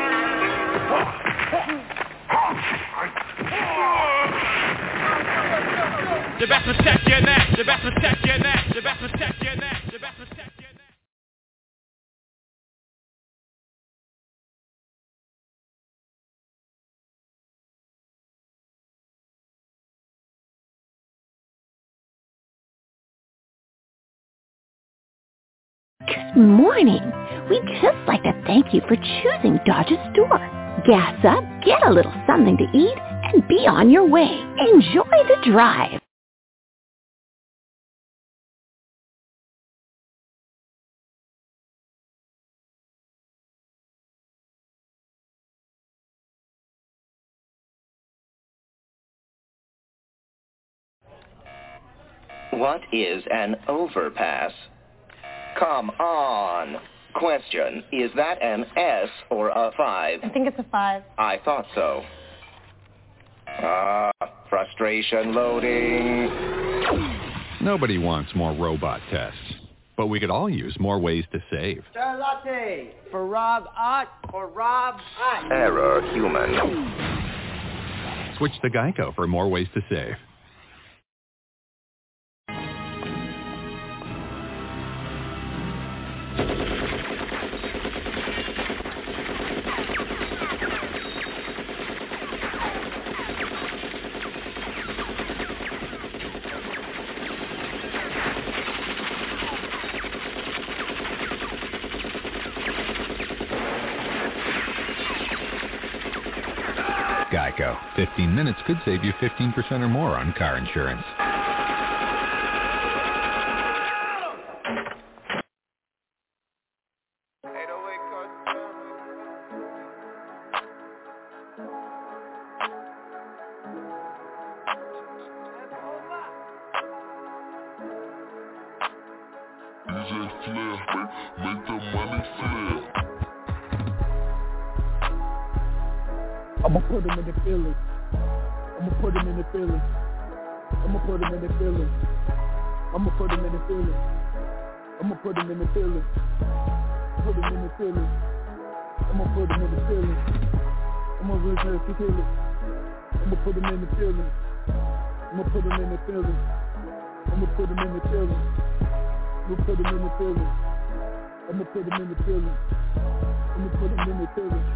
You better protect your neck, you better protect your neck, you better protect your neck, you better protect your neck. Good morning. We'd just like to thank you for choosing Dodge's store. Gas up, get a little something to eat, and be on your way. Enjoy the drive. What is an overpass? Come on. Question, is that an S or a 5? I think it's a 5. I thought so. Frustration loading. Nobody wants more robot tests. but we could all use more ways to save. Chai latte for Rob Ott or Rob Ott. Error human. Switch to Geico for more ways to save. Geico. 15 minutes could save you 15% or more on car insurance. Make the money flip. I'ma put him in the feelings. I'ma put him in the feelings. I'ma put him in the feelings. I'ma put him in the feelings. I'ma put him in the feelings. Put him in the feelings. I'ma put him in the feelings. I'ma reserve to kill it. I'ma put him in the feelings. I'ma put him in the feelings. I'ma put him in the feelings. I'ma put him in the feelings. I'ma put him in the feelings. I'ma put him in the feelings.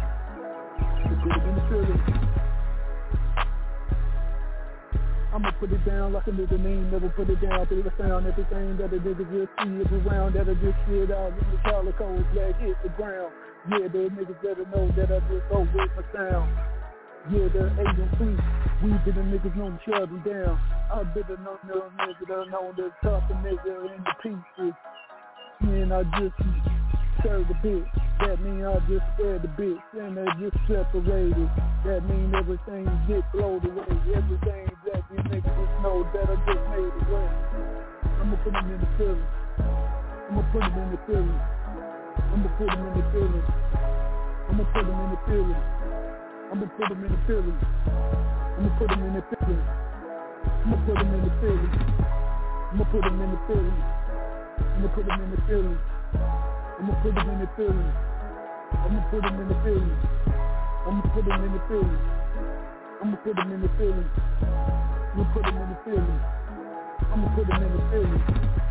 I'ma put it down like a nigga name, never put it down till I found everything that a nigga just see is around, that I just shit out in the collar codes that hit the ground. Yeah, those niggas better know that I just go with my sound. Yeah, they're Agent Fleet. We been the niggas known to shut them down. I've been the known nigga that I know the tough nigga in the pieces. And I just serve the bitch. That mean I just spread the bitch. And I just separated. That mean everything get blowed away. Everything that these niggas just know that I just made away. I'ma put them in the feelings. I'ma put them in the feelings. I'ma put them in the feelings. I'ma put them in the feelings. I'ma put them in the feelings. I'ma put them in the feelings. I'ma put them in the feelings. I'ma put them in the feelings. I'ma put them in the feelings. I'ma put them in the feelings. I'ma put them in the feelings. I'ma put them in the feelings. I'ma put them in the feelings. I'ma put them in the feelings. I'ma put them in the feelings.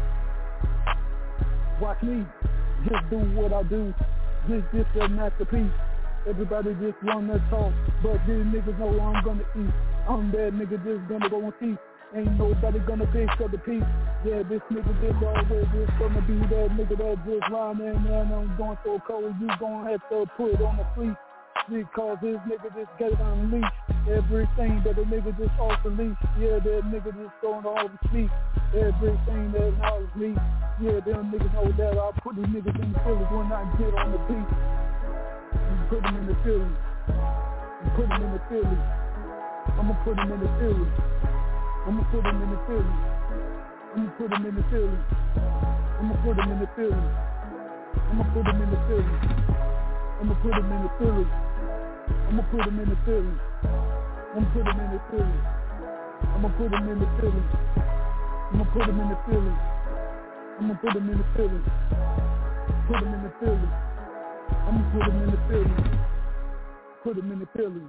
Watch me just do what I do. Just a masterpiece. Everybody just wanna talk, but these niggas know I'm gonna eat. I'm that nigga just gonna go and see. Ain't nobody gonna pick up the piece. Yeah, this nigga just always just gonna be that nigga that just rhyming, man. I'm going so cold, you gonna have to put on the fleece. Because this nigga just got unleashed. Everything that a nigga just off the leash. Yeah, that nigga just going all the sleep. Everything that's all me. Yeah, them niggas know that I'll put these niggas in the feelings when I get on the beat. You put them in the feelings. You put them in the feelings. I'ma put them in the feelings. I'ma put them in the feelings. I'ma put them in the feelings. I'ma put them in the feelings. I'ma put them in the feelings. I'ma put them in the feelings. I'ma put them in the feelings. I'ma put them in the feelings. I'ma put them in the feelings. I'ma put them in the feelings. I'ma put them in the feelings. Put them in the feelings. I'ma put them in the feelings. Put them in the feelings.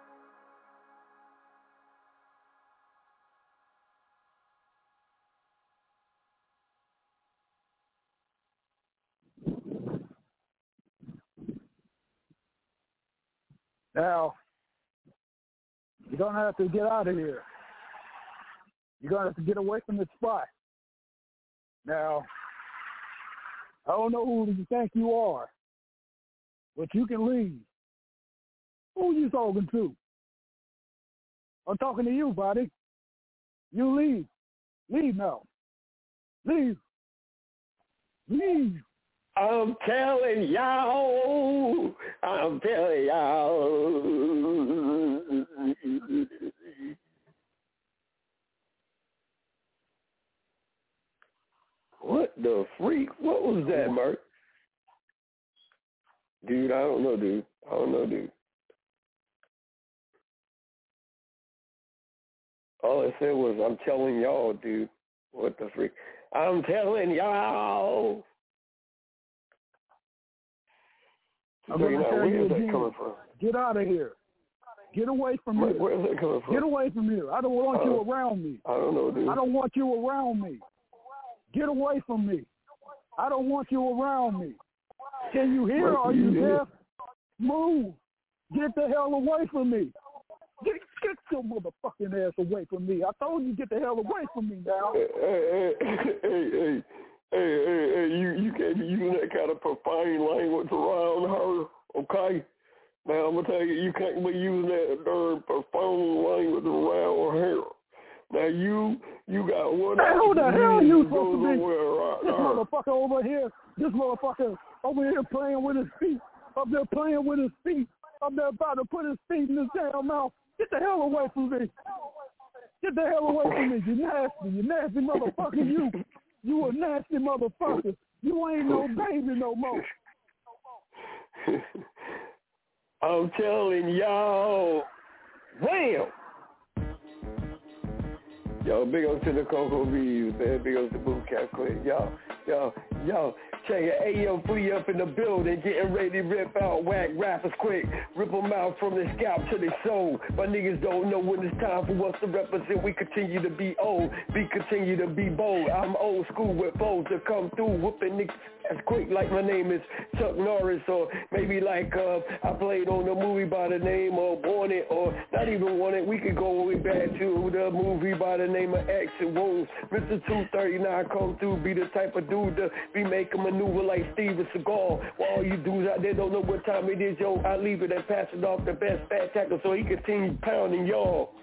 Now, you're going to have to get out of here. You're going to have to get away from this spot. Now, I don't know who you think you are, but you can leave. Who you talking to? I'm talking to you, buddy. You leave. Leave now. Leave. Leave. I'm telling y'all. I'm telling y'all. What the freak? What was that, Mark? Dude, I don't know, dude. All it said was, I'm telling y'all, dude. What the freak? I'm telling y'all. I'm going to tell you again. Coming from? Get out of here. Get away from here. Where's that coming from? Get away from here. I don't want you around me. I don't know, dude. I don't want you around me. Get away from me. I don't want you around me. Can you hear? Are you deaf? Move. Get the hell away from me. Get your motherfucking ass away from me. I told you get the hell away from me now. Hey, you can't be using that kind of profane language around her, okay? Now, I'm going to tell you, you can't be using that profane language around her. Now, you got one... Hey, who the hell are you supposed to be? This motherfucker over here playing with his feet. Up there playing with his feet. Up there about to put his feet in his damn mouth. Get the hell away from me. Get the hell away from me. You nasty motherfucker, you. You a nasty motherfucker. You ain't no baby no more. I'm telling y'all. Damn. Yo, big up to the Cocoa Bees, man. Big up to Boot Camp Quick. Yo, check it. AM free up in the building, getting ready to rip out whack rappers quick. Rip them out from the scalp to the soul. My niggas don't know when it's time for us to represent. We continue to be old, continue to be bold. I'm old school with foes that come through, whooping niggas as quick like my name is Chuck Norris, or maybe like I played on a movie by the name of Wanted, or not even Wanted. We could go way back to the movie by the name of X and Wounds. Mr. 239 come through, be the type of dude to be making maneuver like Steven Seagal. While all you dudes out there don't know what time it is, yo, I leave it and pass it off the best fat tackle so he continue pounding y'all.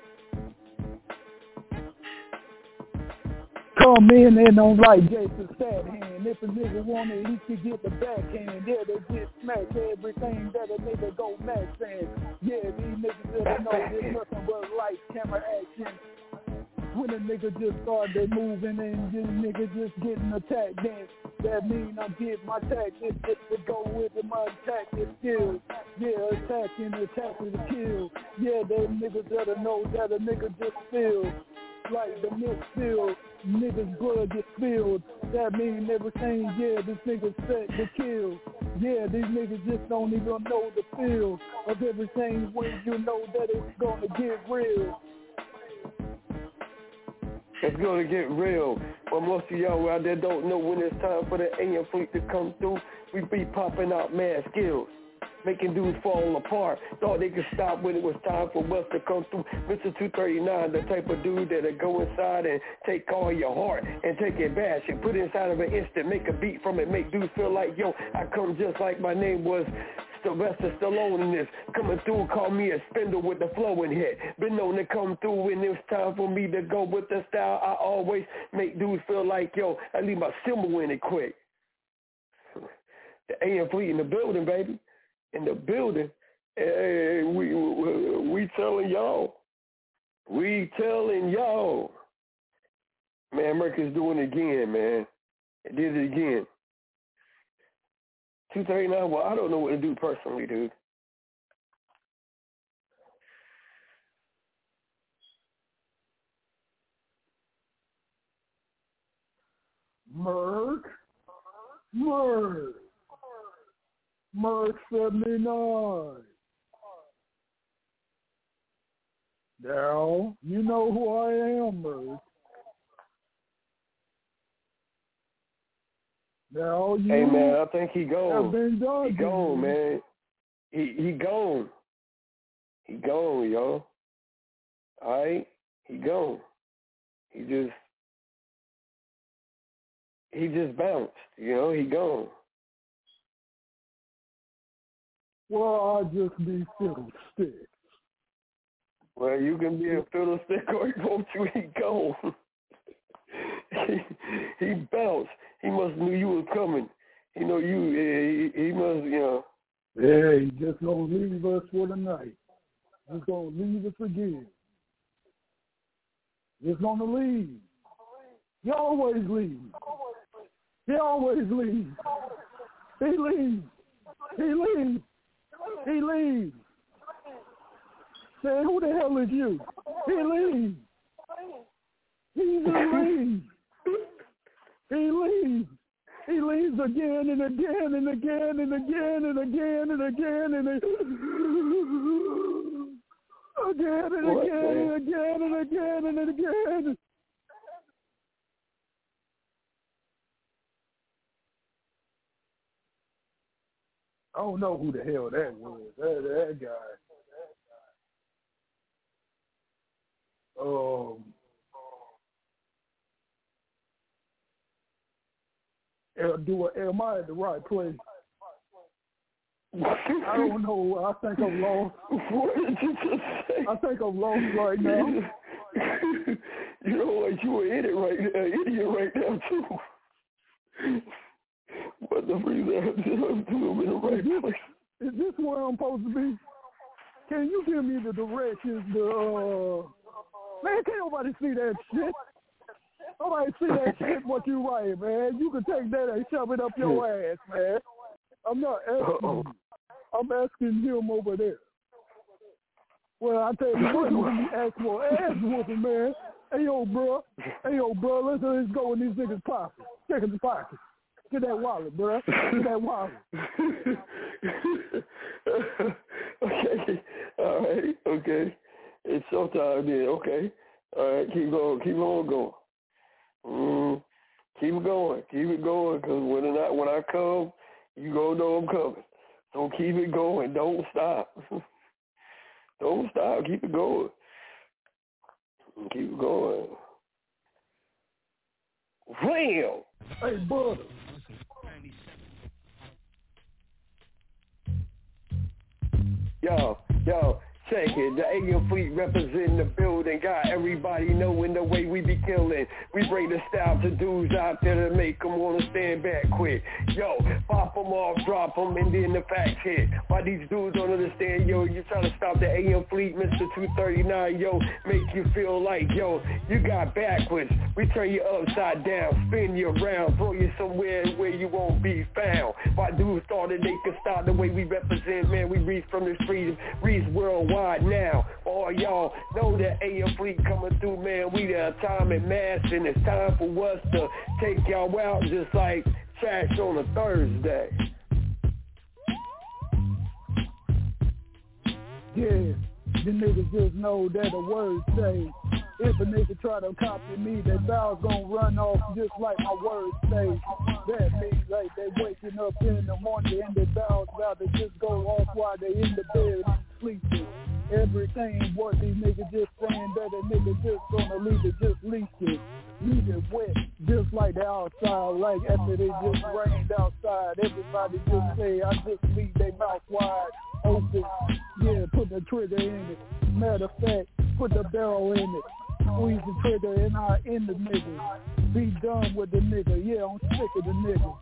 Come in and don't like Jason Statham. If a nigga wanted, he could get the backhand. Yeah, they get smacked. Everything that a nigga go max in. Yeah, these niggas that know there's nothing but light camera action. When a nigga just started moving and this nigga just getting attacked, then that mean I'm getting my tactics just to go with my tactic skills. Yeah, attacking to kill. Yeah, them niggas that know that a nigga just feels like the milk spilled. Niggas' blood get spilled. That mean everything, yeah, this nigga's set to kill. Yeah, these niggas just don't even know the feel of everything when you know that it's gonna get real. It's gonna get real. But most of y'all out there don't know when it's time for the AM fleet to come through. We be popping out mad skills, making dudes fall apart. Thought they could stop when it was time for us to come through. Mr. 239, the type of dude that'll go inside and take all your heart and take it bash and put it inside of an instant, make a beat from it, make dudes feel like, yo, I come just like my name was Sylvester Stallone in this. Coming through, call me a spindle with the flowing hit. Been known to come through when it's time for me to go with the style. I always make dudes feel like, yo, I leave my symbol in it quick. The AM fleet in the building, baby. In the building. Hey, we telling y'all. We telling y'all. Man, America's doing it again, man. It did it again. 239, well, I don't know what to do personally, dude. Merc 79. Now, you know who I am, Merc. Now, you hey, man, I think he gone. He gone, man. He gone. He gone, y'all. All right? He gone. He just bounced, you know, he gone. Well, I'll just be fiddlesticks. Well, you can be a fiddlestick or you want to, he gone. he bounced. He must knew you was coming. He know you. He must, you know. Yeah, he just gonna leave us for the night. Just gonna leave us again. Just gonna leave. He always leaves. He always leaves. He leaves. He leaves. He leaves. Say, who the hell is you? He leaves. He just leaves. He leaves. He leaves again and again and again and again and again and again and again and again and again and again. I don't know who the hell that was. That guy. Am I at the right place? I don't know. I think I'm lost. What did you just say? I think I'm lost right now. You know what? You an idiot right now too. What the reason I'm doing in the right place? Is this where I'm supposed to be? Can you give me the directions? Man, can't nobody see that shit. Nobody see that shit what you write, man. You can take that and shove it up your ass, man. I'm not asking you. I'm asking him over there. Well, I tell you what, when you ask for ass whooping, man. Hey, yo, bro, let's go in these niggas' pockets. Check in the pocket. Get that wallet, bro. Get that wallet. Okay. All right. Okay. It's showtime then. Okay. All right. Keep on going. Keep it going, because when I come, you gonna know I'm coming. So keep it going. Don't stop. Don't stop. Keep it going. Keep it going. Wham! Hey, brother. Yo, check it. The AM Fleet representing the building. Got everybody knowing the way we be killing. We bring the style to dudes out there to make them want to stand back quick. Yo, pop them off, drop them, and then the facts hit. Why these dudes don't understand, yo, you trying to stop the AM Fleet, Mr. 239, yo, make you feel like, yo, you got backwards. We turn you upside down, spin you around, throw you somewhere where you won't be found. Why dudes thought that they could stop the way we represent, man, we reach from the streets, reach worldwide now. All y'all know that AM Fleet coming through, man, we the atomic mass, and it's time for us to take y'all out just like trash on a Thursday. Yeah, the niggas just know that the words say, if a nigga try to copy me, that bow's gonna run off just like my words say. That means like they waking up in the morning and their bow's about to just go off while they in the bed sleeping. Everything what these niggas just saying that a nigga just gonna leave it, just leak it. Leave it wet, just like the outside, like after they just rained outside. Everybody just say, I just leave their mouth wide open. Yeah, put the trigger in it. Matter of fact, put the barrel in it. Squeeze the trigger and I end the nigga. Be done with the nigga. Yeah, I'm sick of the nigga.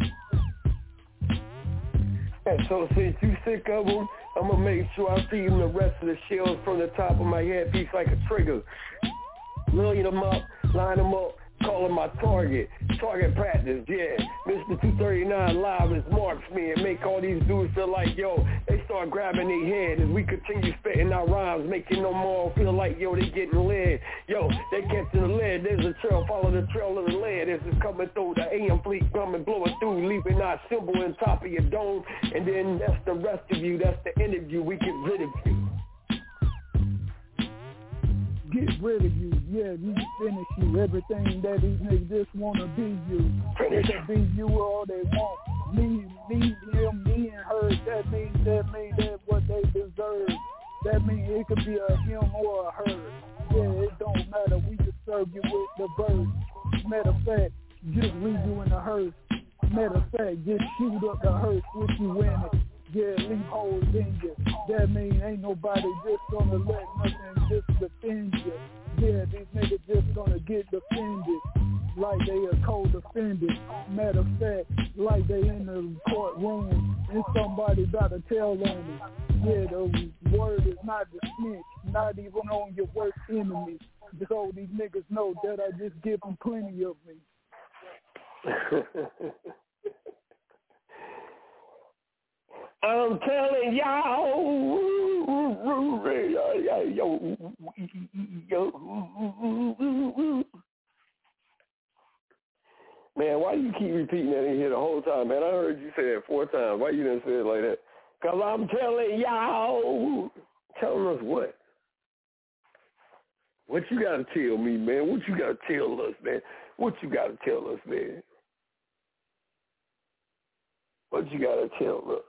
And so since you sick of them, I'm going to make sure I feed them the rest of the shells from the top of my headpiece like a trigger. Million them up, line them up, call them my target. Target practice, yeah. Mr. 239 live as marksman and make all these dudes feel like, yo, they start grabbing their head as we continue spitting our rhymes, making them all feel like, yo, they getting lead. Yo, they catching the lead. There's a trail, follow the trail of the lead. This is coming through. The AM Fleet coming, blowing through, leaving our symbol on top of your dome. And then that's the rest of you. That's the interview. We get rid of you. Get rid of you, yeah, we finish you. Everything that these niggas just wanna be you. They can be you all they want. Me, him, me and her. That means that what they deserve. That means it could be a him or a her. Yeah, it don't matter. We can serve you with the bird. Matter of fact, just leave you in the hearse. Matter of fact, just shoot up the hearse with you in it. Yeah, leave holes in you. That mean ain't nobody just gonna let nothing just defend you. Yeah, these niggas just gonna get defended like they are co-defended. Matter of fact, like they in the courtroom and somebody about to tell on them. Yeah, the word is not to snitch, not even on your worst enemy. So these niggas know that I just give them plenty of me. I'm telling y'all, Man, why do you keep repeating that in here the whole time, man? I heard you say it 4 times. Why you didn't say it like that? Because I'm telling y'all. Telling us what? What you got to tell me, man? What you got to tell us, man? What you got to tell us, man? What you got to tell us?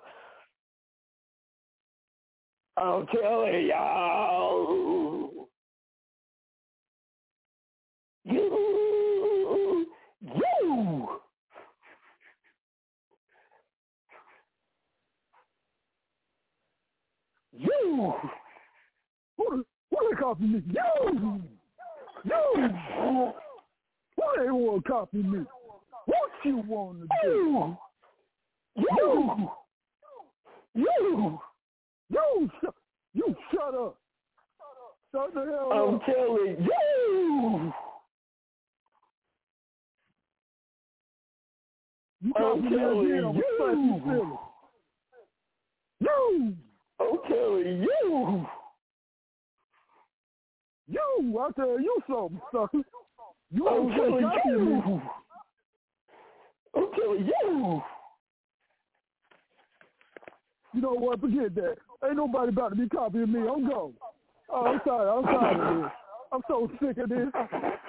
I'm telling y'all. You. Who they copy me? You. Why they want to copy me? What you want to do? You shut up. Shut the hell up. I'm telling you. You copy me again, I'm going to slap you silly. I'm telling you. I tell you something, sucker. I'm telling you. I'm telling you. You know what? Forget that. Ain't nobody about to be copying me. I'm gone. Oh, I'm sorry. I'm tired of this. I'm so sick of this.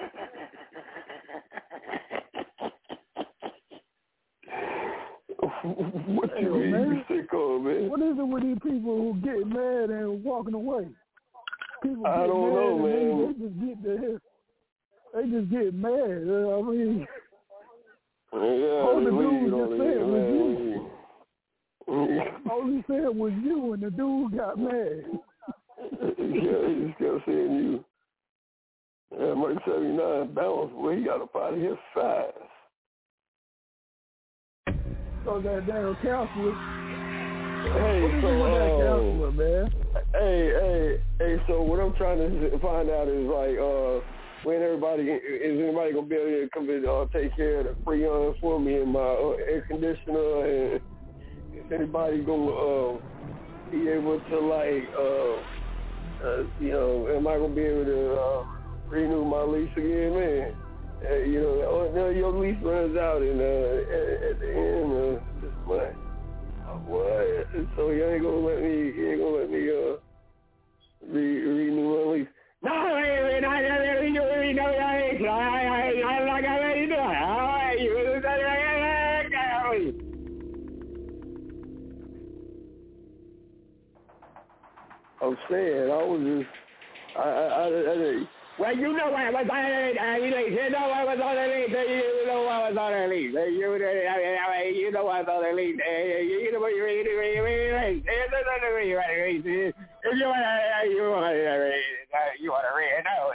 What you mean you sick of, man? What is it with these people who get mad and walking away? People I don't know, man. They just get mad. I mean, yeah, all the dude just said was you. All he said was you, and the dude got mad. Yeah, he just kept saying you. Yeah, Mike 79 balance, well, he got up out of here fast. So that damn counselor. Hey, that counselor, man? Hey, so what I'm trying to find out is like, when is anybody gonna be able to come and take care of the Freon for me and my air conditioner, and is anybody gonna be able to like, am I gonna be able to renew my lease again, man? Your lease runs out in at the end of this month. What? So you ain't gonna let me renew my lease? No, I'm not gonna renew my lease. I'm not gonna renew it. I'm saying, I was just, well, you know what was on the lease. You know what was on the lease. You know what was on the lease. You know what's on the lease. You know what you read. If you want to read, no.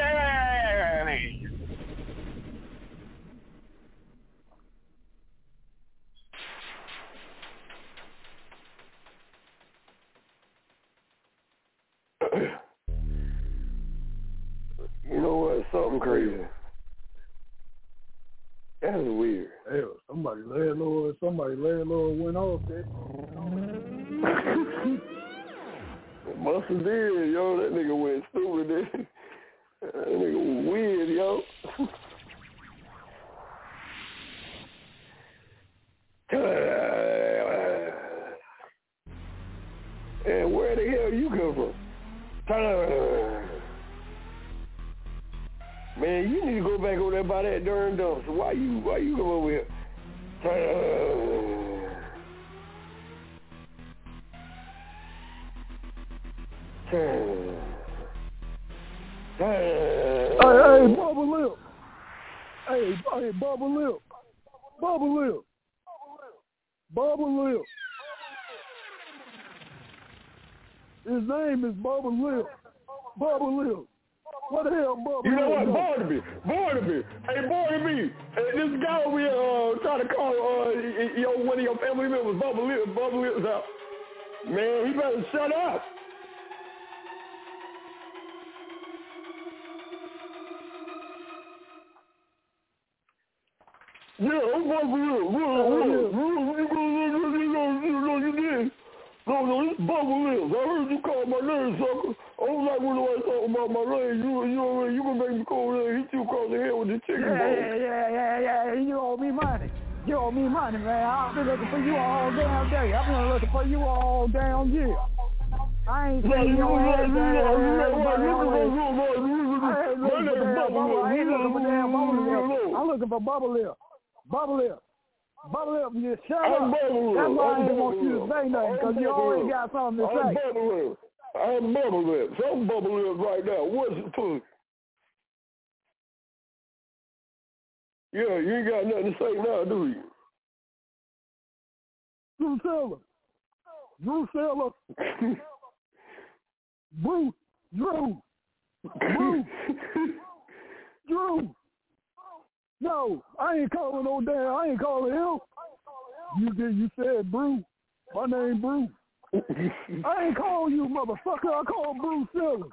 You know what? Something crazy. That's weird. Hell, somebody landlord went off there. Must have did, yo. That nigga went stupid. That nigga was weird, yo. And where the hell you come from? Man, you need to go back over there by that darn dump. So why you come over here? Hey, Bubba Lip. Hey, Bubba Lip. His name is Bubba Lip. What the hell, Bubba? You know what, Barnaby? Hey, Barnaby. This guy over here trying to call one of your family members, Bubba Lip's out. Man, he better shut up. Yeah, I'm Bubba Lip. No, it's Bubba Lip. I heard you call my name, sucker. don't like when nobody talk about my legs. You gonna make me go over there and hit you across the head with the chicken bone. Yeah. You owe me money. Man. I've been looking for you all damn day. I've been looking for you all damn year. I ain't saying your ass. I ain't looking for damn bubble lip. I'm looking for bubble lip. Bubble lip, you shut up. That's why I ain't want you to say nothing, because you always got something to say. I'm bubble lip. I'm bubble lip right now. What's it to? Yeah, you ain't got nothing to say now, do you? Drew Seller. Drew. No, I ain't calling no damn. I ain't calling him. You said Brew. My name Brew. I ain't calling you, motherfucker. I call Brew Seller.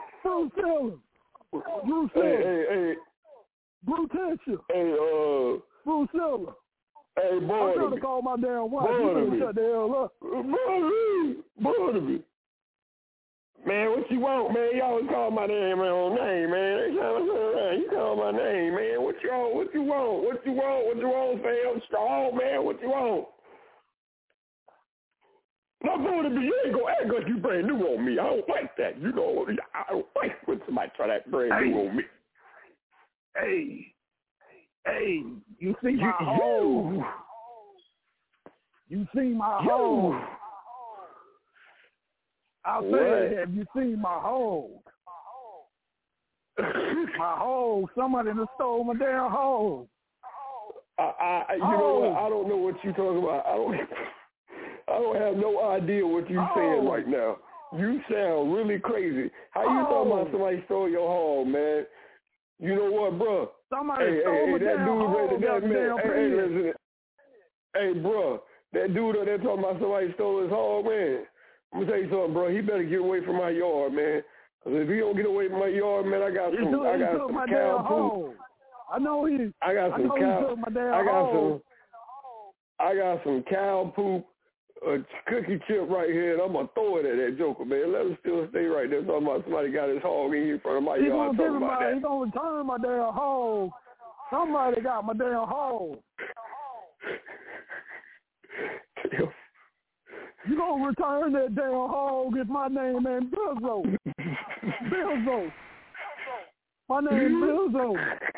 Hey. Brew Tensha. Hey, Brew Seller. Hey, boy. I'm trying to call my damn wife. You better shut the hell up. Barnaby. Man, what you want, man? You always call my damn name, man. Every time I turn around, you call my name, man. What you want? What you want, fam? Strong, man. What you want? My Barnaby, you ain't gonna act like you brand new on me. I don't like that. You know, I don't like when somebody try that brand new on me. Hey, you see my hole? You see my hole? I said, have you seen my hole? My hole. Somebody done stole my damn hole. You know what? I don't know what you talking about. I don't have no idea what you saying right now. You sound really crazy. How you talking about somebody stole your hole, man? You know what, bro? Somebody stole my damn hole. Hey, bro, that dude that talking about somebody stole his hole, man. I'm gonna tell you something, bro. He better get away from my yard, man. Cause if he don't get away from my yard, man, I got some cow poop. I know he. I got some cow poop, a cookie chip right here, and I'm gonna throw it at that joker, man. Let him still stay right there talking about somebody got his hog in front of my yard. He's gonna return my damn hog. Somebody got my damn hog. You gonna return that damn hog if my name ain't Bilzo. My name Bilzo.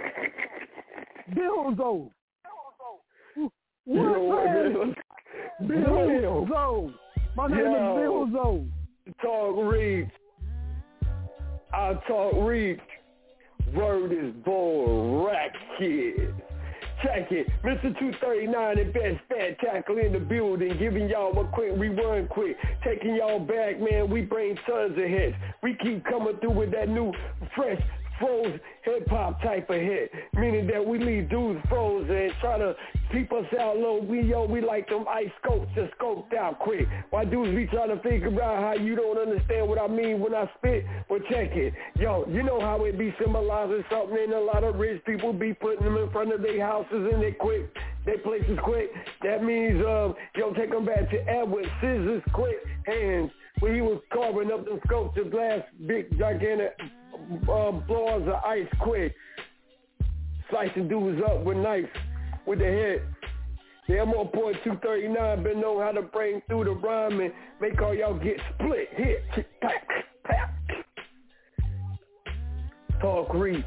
Bilzo. My name is Bilzo. Talk reach. I talk reach. Word is born. Rack kid. Check it, Mr. 239 and Best Fat Tackle in the building, giving y'all a quick rerun quick, taking y'all back, man. We bring tons of hits. We keep coming through with that new, fresh, froze hip-hop type of hit, meaning that we leave dudes frozen and try to keep us out low. We like them ice scopes just scoped out quick. Why dudes be trying to figure out how you don't understand what I mean when I spit? But check it. Yo, you know how it be symbolizing something, and a lot of rich people be putting them in front of their houses and their places quick. That means, take them back to Edward Scissors Quick Hands, when he was carving up them scopes of glass, big, gigantic blowers of ice quick, slicing dudes up with knives with the head. The MO Point 239 been know how to bring through the rhyme and make all y'all get split. Hit, pack, pack. Talk reach.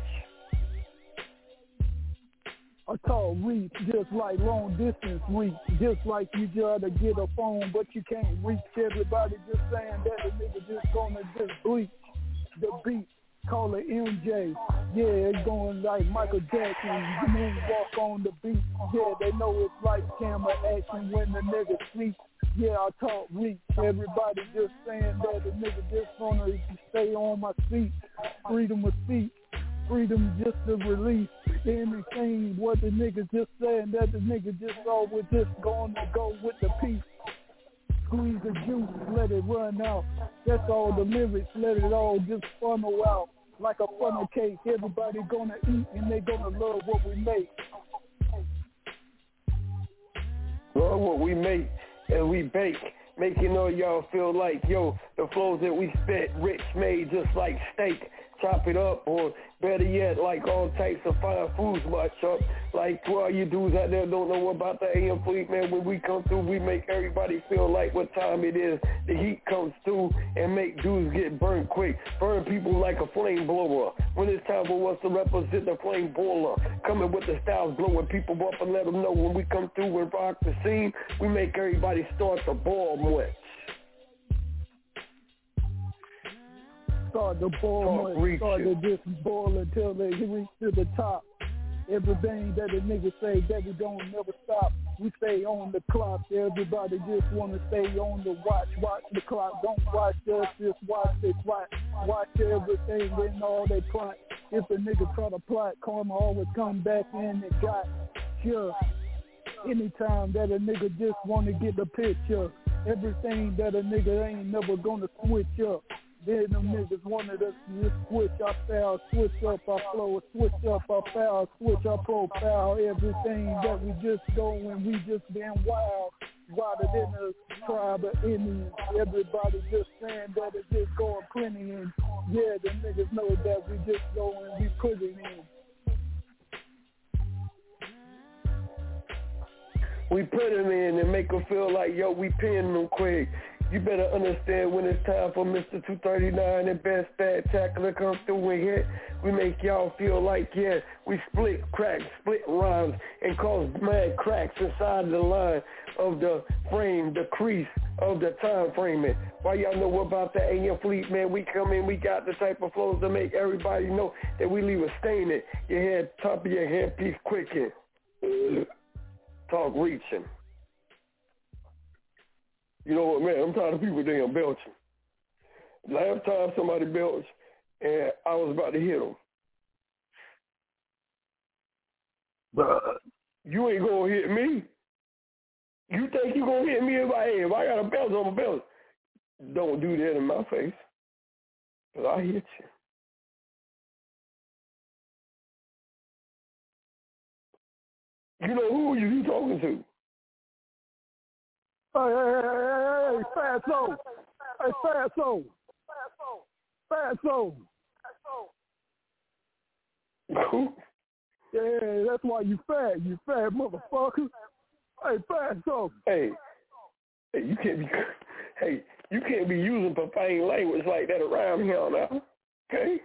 I talk reach just like long distance reach, just like you try to get a phone but you can't reach. Everybody just saying that the nigga just gonna just bleach the beat. Call it MJ, yeah, it's going like Michael Jackson, moonwalk on the beat, yeah, they know it's like camera action when the nigga speaks, yeah, I talk reach, everybody just saying that the nigga just wanna stay on my feet, freedom of speech, freedom just to release anything, what the nigga just saying, that the nigga just always just gonna go with the peace. Squeeze the juice, let it run out. That's all the lyrics, let it all just funnel out. Like a funnel cake, everybody gonna eat and they gonna love what we make. Love what we make and we bake. making all y'all feel like, yo, the flows that we spit, rich made just like steak. Chop it up, or better yet, like all types of fine foods much up. Like to all you dudes out there don't know about the AM Fleet, man, when we come through, we make everybody feel like what time it is. The heat comes through and make dudes get burned quick. Burn people like a flame blower. When it's time for us to represent the flame boiler. Coming with the styles blowing people up and let them know when we come through and rock the scene, we make everybody start to boil much. Start to boil, start to just boil until they reach to the top. Everything that the niggas say that we don't never stop. We stay on the clock. Everybody just wanna stay on the watch. Watch the clock. Don't watch us, just watch it. Watch everything and all they plot. If a nigga try to plot, karma always come back in and got you. Anytime that a nigga just wanna get the picture, everything that a nigga ain't never gonna switch up. Then them niggas wanted us to just switch our style, switch up our flow, switch up our style, switch our profile, everything that we just go and we just been wild, wilder than a tribe of Indians. Everybody just saying that it just going plenty and yeah, the niggas know that we just go and we put it in. We put them in and make them feel like, yo, we pin them quick. You better understand when it's time for Mr. 239 and Best Bad Tackler come through and hit. We make y'all feel like, yeah, we split rhymes and cause mad cracks inside the line of the frame, the crease of the time framing. Why y'all know about the AM Fleet, man? We come in, we got the type of flows to make everybody know that we leave a stain in your head, top of your headpiece quicken. Talk reaching. You know what, man, I'm tired of people damn belching. Last time somebody belched, and I was about to hit them. But you ain't going to hit me. You think you going to hit me if I got a belch, I'm a belch. Don't do that in my face, because I hit you. You know who you talking to? Hey, Fatso. Hey, Fatso. Fatso. Yeah, that's why you fat motherfucker. Hey, Fatso. Hey, you can't be using profane language like that around here now. Okay?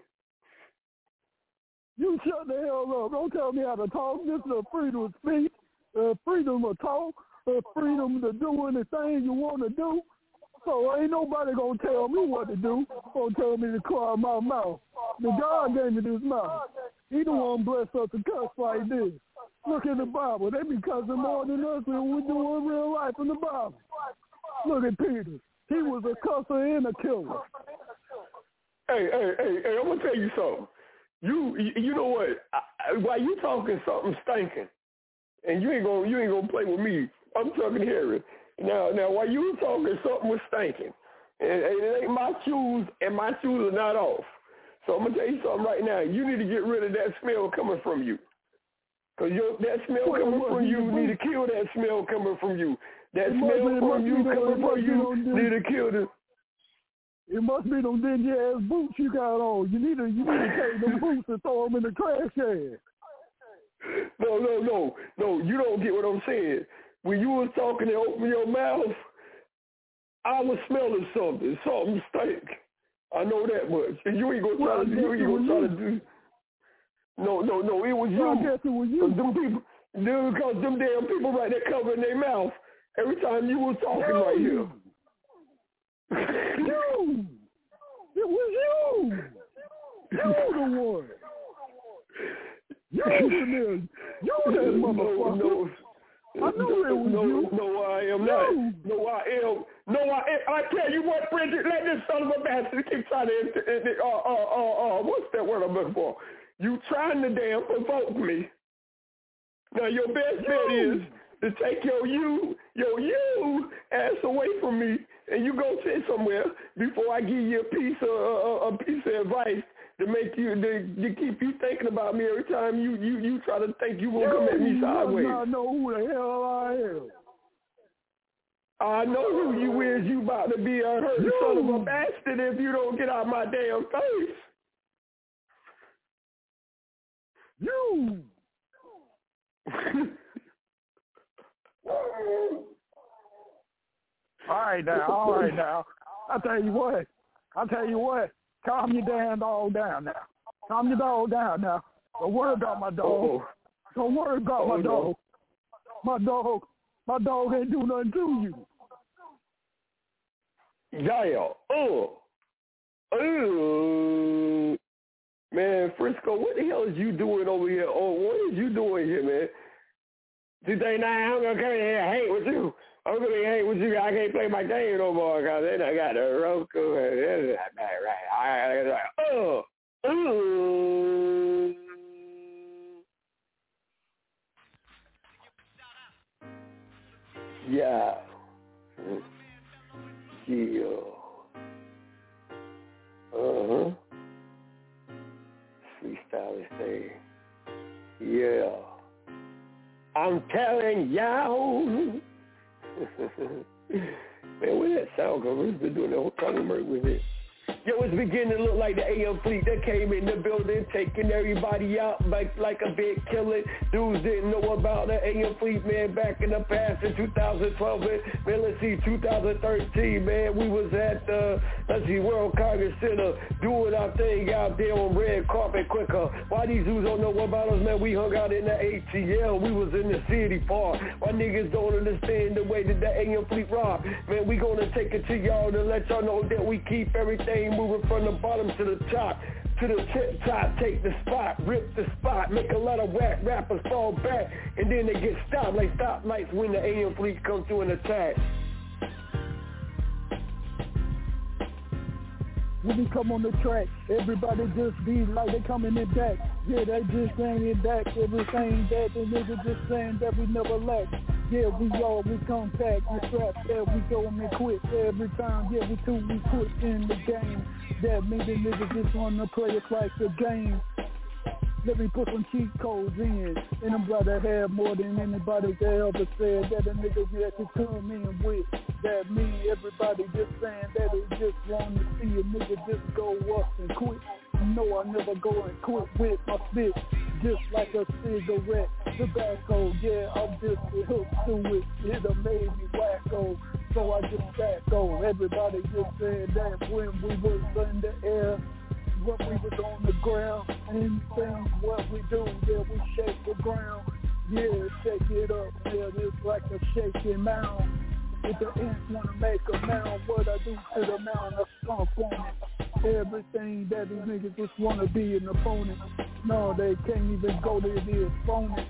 You shut the hell up. Don't tell me how to talk. This is a freedom of speech, freedom of talk. Freedom to do anything you want to do. So ain't nobody going to tell me what to do or tell me to close my mouth. The God gave me this mouth. He the one bless us to cuss like this. Look in the Bible. They be cussing more than us than we do in real life in the Bible. Look at Peter. He was a cusser and a killer. Hey, I'm going to tell you something. You know what? While you talking something stinking, and you ain't gonna play with me. I'm talking Harry. Now, while you were talking, something was stinking. And it ain't my shoes, and my shoes are not off. So I'm going to tell you something right now. You need to get rid of that smell coming from you. Because that smell coming from you, need to kill that smell coming from you. That smell from you coming from you, need to kill the... It must be them dingy-ass boots you got on. You need to take them boots and throw them in the trash can. No, you don't get what I'm saying. When you was talking and open your mouth, I was smelling something stank. I know that much. And you ain't gonna try to do. No, it was you. I guess it was you. Because them damn people right there covering their mouth every time you was talking right here. You! It was you! You the one! You that motherfucker! No. I know it was you. No, I am not. No, I am. I tell you what, Bridget, let this son of a bastard keep trying to, what's that word I'm looking for? You trying to damn provoke me. Now, your best bet is to take your you ass away from me, and you go sit somewhere before I give you a piece of advice to make you to keep you thinking about me every time you try to think you gonna come at me sideways. I know who the hell I am. I know who you is. You about to be a hurt son of a bastard if you don't get out my damn face. You. All right now. I tell you what. Calm your damn dog down now. Calm your dog down now. Don't worry about my dog. Don't worry about my dog. My dog ain't do nothing to you. Yeah. Man, Frisco, what the hell is you doing over here? What is you doing here, man? 239, I'm going to come in here and hate with you. I'm going to hate with you. I can't play my game no more because then I got the Roku and this and that, right? Yeah. Freestyle this thing. Yeah. I'm telling y'all. Man, where that sound go? We've been doing the whole time we with it. Yo, it's beginning to look like the AM fleet that came in the building, taking everybody out like a big killing. Dudes didn't know about the AM fleet, man, back in the past in 2012, man, let's see, 2013, man, we was at the, World Congress Center, doing our thing out there on red carpet quicker. Why these dudes don't know about us, man, we hung out in the ATL, we was in the city park. Why niggas don't understand the way that the AM fleet rock? Man, we gonna take it to y'all to let y'all know that we keep everything moving from the bottom to the top. To the tip top, take the spot, rip the spot, make a lot of whack rappers fall back, and then they get stopped like stoplights when the AM fleet comes through and attack. When we come on the track, everybody just be like they coming in back. Yeah, they just saying it back, everything that the niggas just saying that we never lack. Yeah, we compact, we strap, yeah, we go and quit every time. Yeah, we quit in the game. That means the niggas just wanna play it like a game. Let me put some cheat codes in, and I'm glad I have more than anybody that ever said that a nigga that could come in with. That mean everybody just saying that they just want to see a nigga just go up and quit. No, I never go and quit with my spit, just like a cigarette, tobacco. Yeah, I'm just hooked to it. It'll made me wacko, so I just back on. Everybody just saying that when we was in the air, when we was on the ground, and things what we do, yeah, we shake the ground. Yeah, shake it up, yeah, it's like a shaking mound. If the ants wanna make a mound, what I do to the mound, I stomp on it. Everything that these niggas just wanna be an opponent. No, they can't even go to the opponent.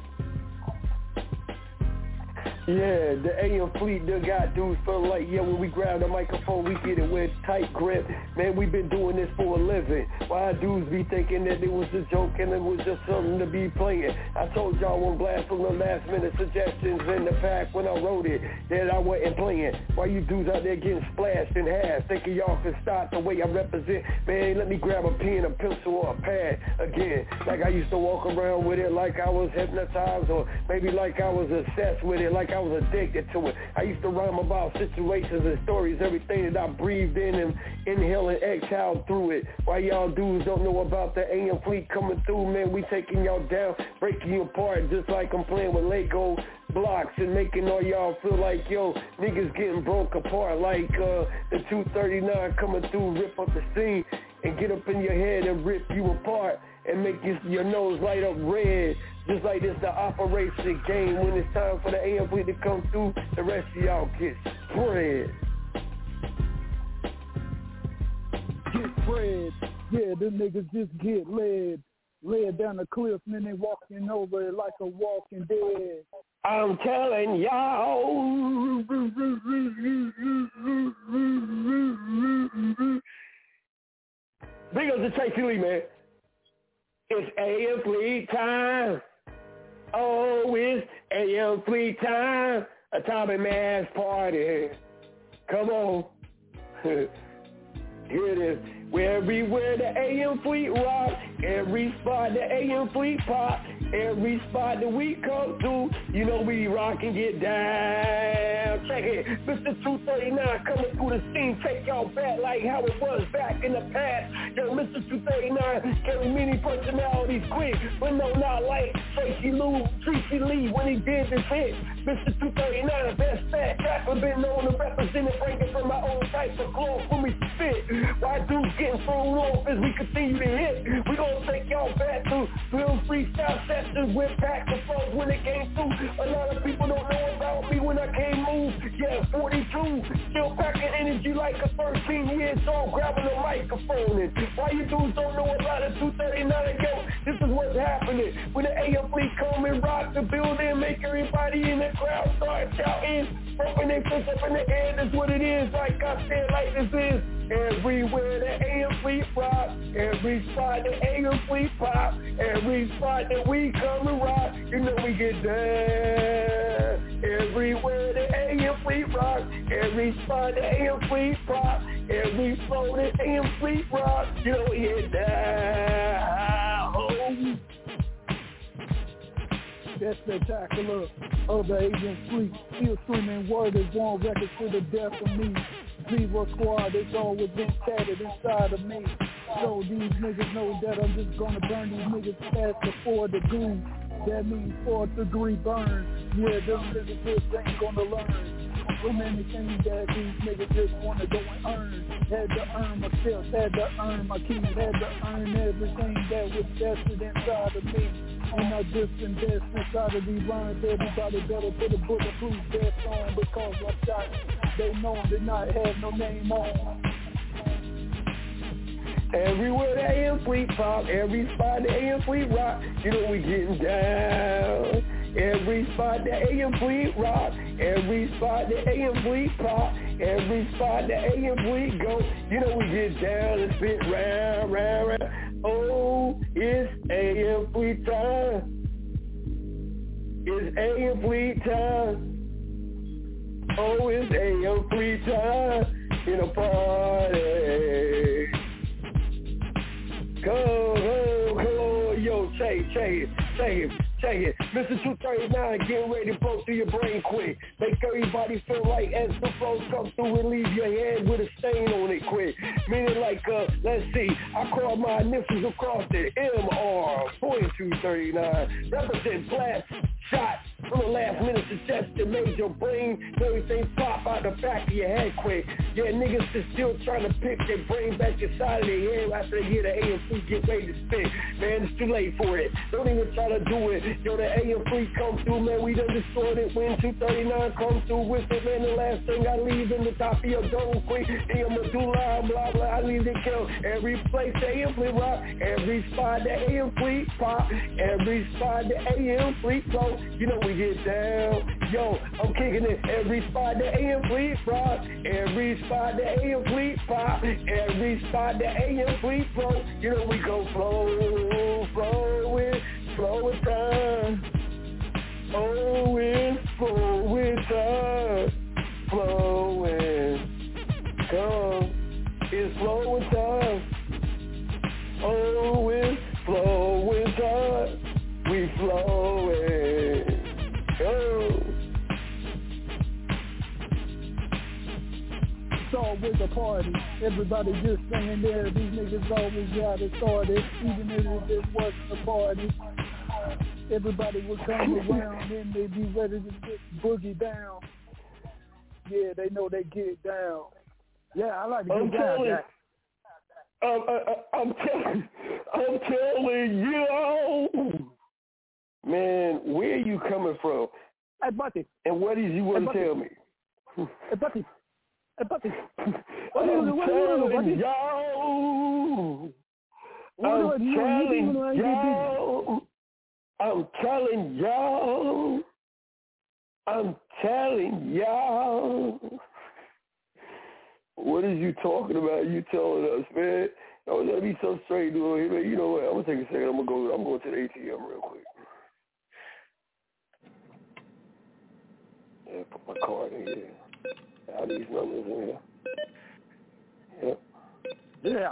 Yeah, the AM fleet done got dudes feel like, yeah, when we grab the microphone, we get it with tight grip. Man, we been doing this for a living. Why dudes be thinking that it was a joke and it was just something to be playing? I told y'all one blast from the last minute suggestions in the pack when I wrote it that I wasn't playing. Why you dudes out there getting splashed in half, thinking y'all can stop the way I represent? Man, let me grab a pen, a pencil, or a pad again. Like I used to walk around with it like I was hypnotized, or maybe like I was obsessed with it, like I was addicted to it. I used to rhyme about situations and stories, everything that I breathed in and inhale and exhale through it. Why y'all dudes don't know about the AM fleet coming through, man, we taking y'all down, breaking you apart just like I'm playing with Lego blocks and making all y'all feel like, yo, niggas getting broke apart like the 239 coming through, rip up the scene and get up in your head and rip you apart and make your nose light up red. Just like this, the operation game. When it's time for the AM fleet to come through, the rest of y'all get spread. Get spread. Yeah, them niggas just get led down the cliff, and then they walking over it like a walking dead. I'm telling y'all. Big up to Tracy Lee, man. It's AM fleet time. Oh, it's AM fleet time. A Tommy Mass party. Come on. Here it is. We're everywhere the AM fleet rock. Every spot the AM fleet pop. Every spot that we come to, you know we rock and get down. Check it, Mr. 239 coming through the scene. Take y'all back like how it was back in the past. Yo, Mr. 239 carry many personalities quick, but no, not like Tracy Lee when he did this hit. Mr. 239, best fat rapper, been known to represent and bring it from my own type of cloth when we spit. Why dudes getting thrown off as we continue to hit? We gonna take y'all back to real freestyle sessions with packs of flows when it came through. A lot of people don't know about me when I came move. Yeah, 42, still packing energy like a 13 years old, grabbing a microphone. And why you dudes don't know about it? 239, yo, this is what's happening. When the AM fleet come and rock the building, make everybody in the crowd start shouting, pumping their fists up in the air. That's what it is. Like I said, like this is everywhere the AM fleet rock. Every spot the AM fleet pop. Every spot that we come and rock, you know we get down. Everywhere the AM fleet rock. Every spot the AM fleet pop. Every flow the AM fleet rock, you know we get down. That spectacular of the Asian fleet. Still screaming word is on record to the death of me. Zero squad, it's always been tatted inside of me. So these niggas know that I'm just gonna burn these niggas past the 4 degree. That means 4th degree burn. Yeah, them niggas just ain't gonna learn. So many things that these niggas just wanna go and earn. Had to earn my skills, had to earn my keys, had to earn everything that was vested inside of me. And I just invest inside of these rhymes. Everybody better put a bulletproof vest on because I shot. They know to not have no name on. Everywhere the AM fleet pop, every spot the AM fleet rock, you know we getting down. Every spot the AM fleet rock, every spot the AM fleet pop, every spot the AM fleet go, you know we get down and spit round, round, round. Oh, it's AM fleet time. It's AM fleet time. Oh, it's AM fleet time in a party. Go, yo, check it. Mr. 239, getting ready to blow through your brain quick. Make everybody feel like as the flow comes through and leave your head with a stain on it quick. Meaning like, let's see, I call my initials across it. MR, 4239, represent blast shot from the last minute suggestion made your brain, everything pop out the back of your head quick. Yeah, niggas is still trying to pick their brain back inside of their head after they hear the AM3 get ready to spit. Man, it's too late for it. Don't even try to do it. Yo, the AM3 come through, man, we done destroyed it. When 239 come through with it, man, the last thing I leave in the top of your dome quick. In your medulla, blah, blah, I leave it kill. Every place the AM3 rock, every spot the AM3 pop, every spot the AM3 flow, you know we get down. Yo, I'm kicking it. Every spot the AM fleet rock, every spot the AM fleet pop, every spot the AM fleet flow. You know we go flow with time. Oh, it's flow with time. Flowing, come, it's flow with time. Oh, it's flow with time. We flowing. It's always a party. Everybody just singing there. These niggas always got it started. Even if it wasn't a party, everybody would come around and they be ready to get boogie down. Yeah, they know they get down. Yeah, I like to get down, Jack. I'm telling you. Man, where are you coming from? Hey, Buddy. And what is you want to tell me? Hey, Buddy. I'm telling y'all. What is you talking about? You telling us, man? Don't let me so straight, dude. Man, you know what? I'm gonna take a second. I'm going to the ATM real quick. Yeah, put my card in here. All these numbers in here. Yep. Yeah.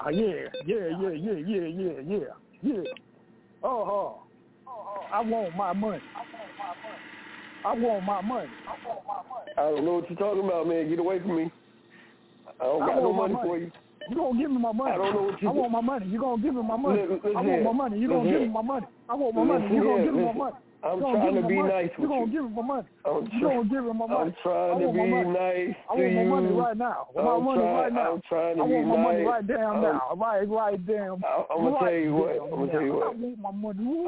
I want my money. I don't know what you're talking about, man. Get away from me. I don't got no money for you. You gonna give me my money? I don't know what you. I want my money. You gonna give me my money? Listen, I want my money. You gonna give me my money? I want my money. You gonna give me my money? I'm trying to be nice with you. You gonna give me my money? You gonna give me my money? I'm trying to be nice to you. I want my money right now. My money right now. I'm trying to be nice. I want my money right down now. Right down. I'm gonna tell you what. I want my money.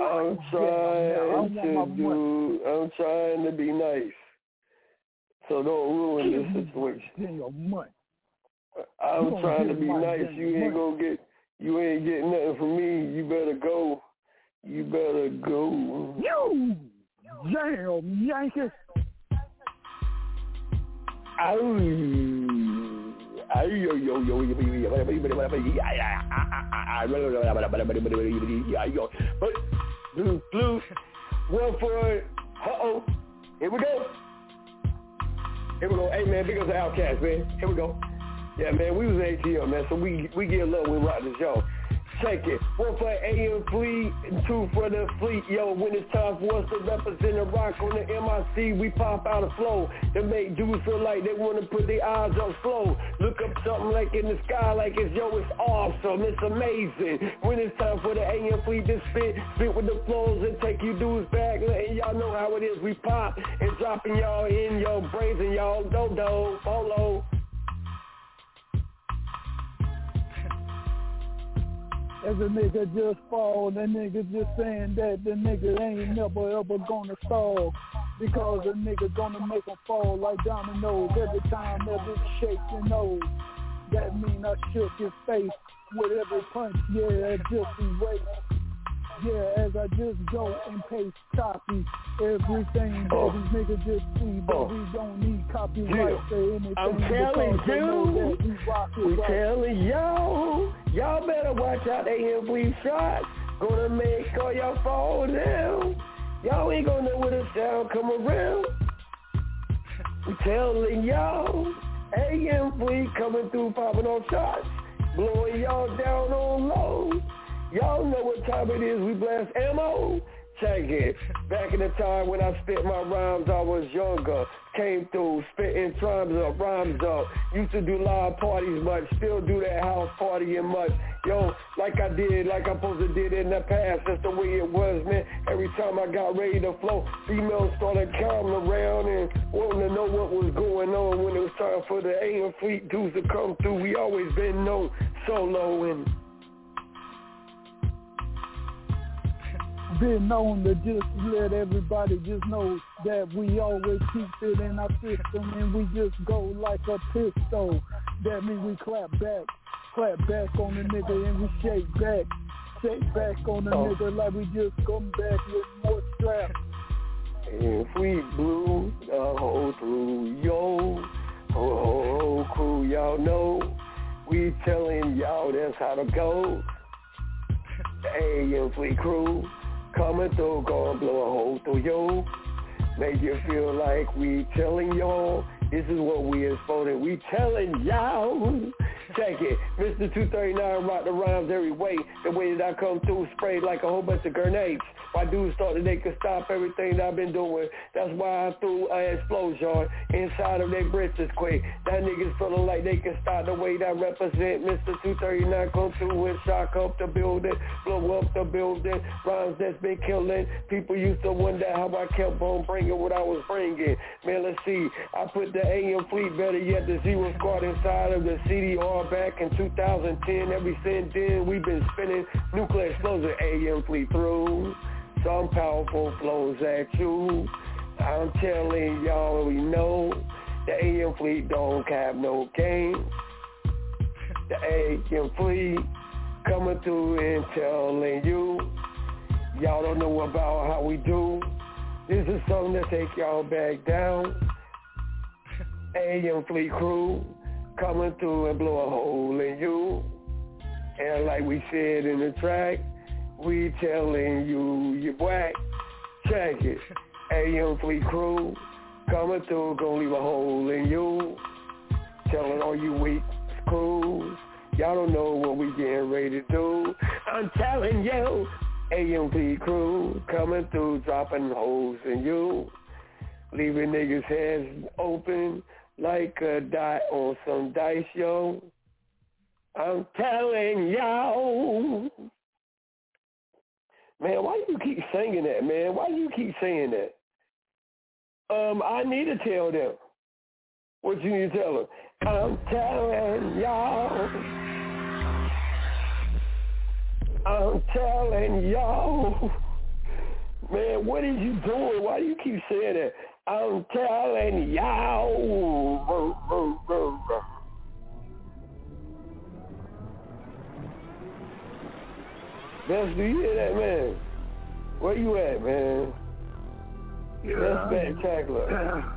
I'm trying to be nice. So don't ruin this situation. Your money. I'm trying to be nice. You ain't getting nothing from me. You better go. You damn Yankees. Blue. Well for it. Here we go. Hey man, big up the Outcast, man. Here we go. Yeah, man, we was ATL, man, so we get love when we rock this show. Check it. 1 for AM Fleet, 2 for the fleet. Yo, when it's time for us to represent a rock on the MIC, we pop out a flow to make dudes feel like they want to put their eyes on slow. Look up something like in the sky, like it's awesome, it's amazing. When it's time for the AM Fleet to spit with the flows and take you dudes back, letting y'all know how it is. We pop and dropping y'all in your brains and y'all do follow. As a nigga just fall, that nigga just saying that the nigga ain't never ever gonna stall. Because a nigga gonna make him fall like dominoes every time that it shakes your nose. That mean I shook his face with every punch, yeah, just erase. Yeah, as I just go and paste copy everything that these niggas just see, but we don't need copyright for anything. I'm telling you, we telling y'all better watch out. AM Fleet shots gonna make all y'all fall down. Y'all ain't gonna know where the sound come around. We telling y'all, AM Fleet coming through, popping on shots, blowing y'all down on low. Y'all know what time it is, we blast ammo. Check it. Back in the time when I spit my rhymes, I was younger. Came through, spitting rhymes up. Used to do live parties much, still do that house partying much. Yo, like I'm supposed to did in the past, that's the way it was, man. Every time I got ready to flow, females started coming around and wanting to know what was going on when it was time for the AM Fleet dudes to come through. We always been known solo and been known to just let everybody just know that we always keep it in our system and we just go like a pistol. That means we clap back on the nigga and we shake back on the nigga like we just come back with more straps. If we blew the whole through, yo, whole crew, y'all know, we telling y'all that's how to go. The AM Fleet crew coming through, gonna blow a hole through you. Make you feel like we telling y'all, this is what we exposing. We telling y'all. Check it. Mr. 239 rock the rhymes every way. The way that I come through sprayed like a whole bunch of grenades. My dudes thought that they could stop everything that I've been doing. That's why I threw an explosion inside of their britches quick. That niggas feeling like they can stop the way that I represent. Mr. 239 come through and shock up the building, blow up the building. Rhymes that's been killing. People used to wonder how I kept on bringing what I was bringing. Man, let's see. I put the AM Fleet, better yet the Zero Squad inside of the CDR back in 2010. Ever since then, we've been spinning nuclear explosion AM Fleet through. Some powerful flows at you. I'm telling y'all, we know the AM Fleet don't have no game. The AM Fleet coming through and telling you, y'all don't know about how we do. This is something that take y'all back down. AM Fleet crew coming through and blow a hole in you. And like we said in the track, we telling you whack. Check it. AM Fleet crew coming through, gonna leave a hole in you. Telling all you weak crews, Y'all don't know what we getting ready to do. I'm telling you, AMP crew coming through, dropping holes in you, leaving niggas' heads open like a dot on some dice, yo. I'm telling y'all. Man, why you keep singing that, man? Why you keep saying that? I need to tell them. What you need to tell them? I'm telling y'all. I'm telling y'all. Man, what is you doing? Why do you keep saying that? I'm telling y'all. Best, do you hear that, man? Where you at, man? Yeah, that's spectacular.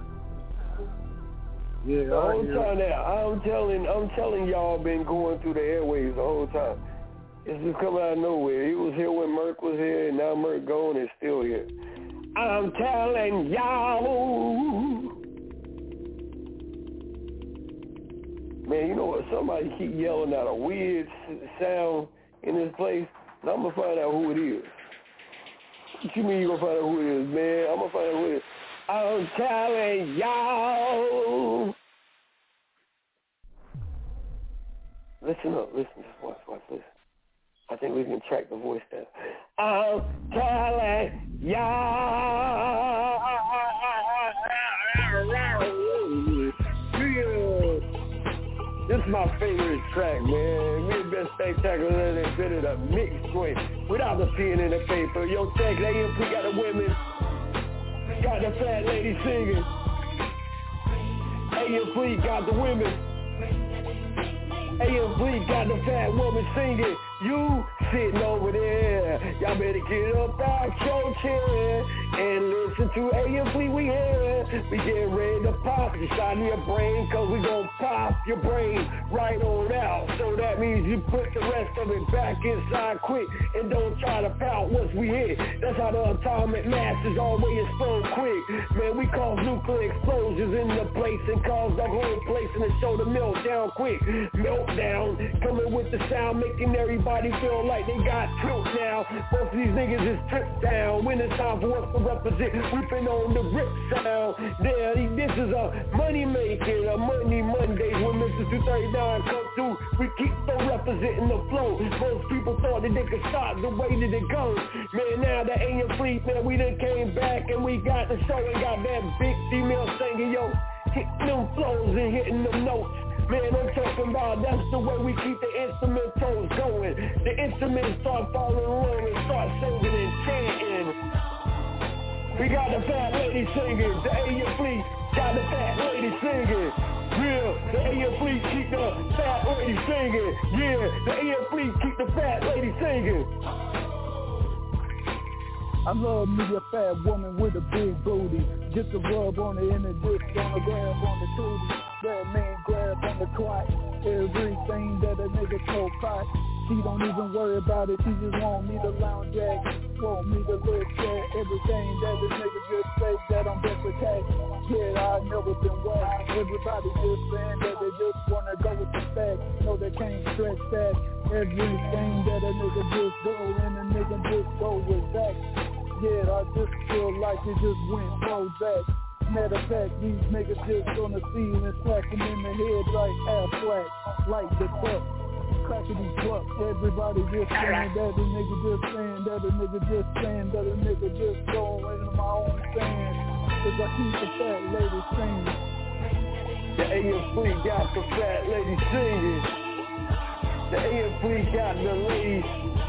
Yeah, the whole time that I'm telling y'all, been going through the airwaves the whole time. It's just coming out of nowhere. He was here when Merc was here, and now Merc gone and still here. I'm telling y'all. Man, you know what? Somebody keep yelling out a weird sound in this place, and I'm gonna find out who it is. What you mean you gonna find out who it is, man? I'm gonna find out who it is. I'm telling y'all. Listen up, listen, just watch, listen. I think we can track the voice down. I'm telling y'all. This is my favorite track, man. Me and Best Spectacular than been in a mixed joint without the pen and the paper. Yo, check, we got the women. Got the fat lady singing. AMP got the women. AMP got the fat woman singing. You sitting over there. Y'all better get up out your chair and listen to AMP. We here. We getting ready to pop inside of your brain, cause we gon' pop your brain right on out. So that means you put the rest of it back inside quick and don't try to pout once we hit. That's how the atomic mass is always explode quick. Man, we cause nuclear explosions in the place and cause the whole place and the show to melt down quick. Meltdown, coming with the sound, making everybody feel like they got tilt now. Both of these niggas is tripped down. When it's time for us to represent, we been on the rip sound. Yeah, this is a money making, a money Monday. When Mr. 239 come through, we keep on representing the flow. Most people thought that they could stop the way that it goes. Man, now the AM Fleet, man, we done came back and we got the show and got that big female singing, yo, hitting them flows and hitting them notes. Man, I'm talking about that's the way we keep the instrumentals going. The instruments start following along and start singing and chanting. We got the fat lady singing. The AM Fleet got the fat lady singing. Yeah, the AM Fleet keep the fat lady singing. Yeah, the AM Fleet keep the fat lady singing. I love me a fat woman with a big booty. Just a rub on the inner dip, gonna grab on the tootie. That man grab on the clock. Everything that a nigga told pot. She don't even worry about it, she just want me to lounge jack. Want me to look at everything that the nigga just say that I'm best attack. Yeah, I've never been whacked. Everybody just saying that they just wanna go with the facts. No, they can't stretch that. Everything that a nigga just do and a nigga just go with that. Yeah, I just feel like it just went back. Matter of fact, these niggas just on the scene and slack them in the head like half flat, like the buck, crackety buck. Everybody just saying that the nigga just saying that the nigga just saying that the nigga just going in my own saying, cause I keep the fat lady singing. The AM Fleet got the fat lady singing. The AM Fleet got the ladies.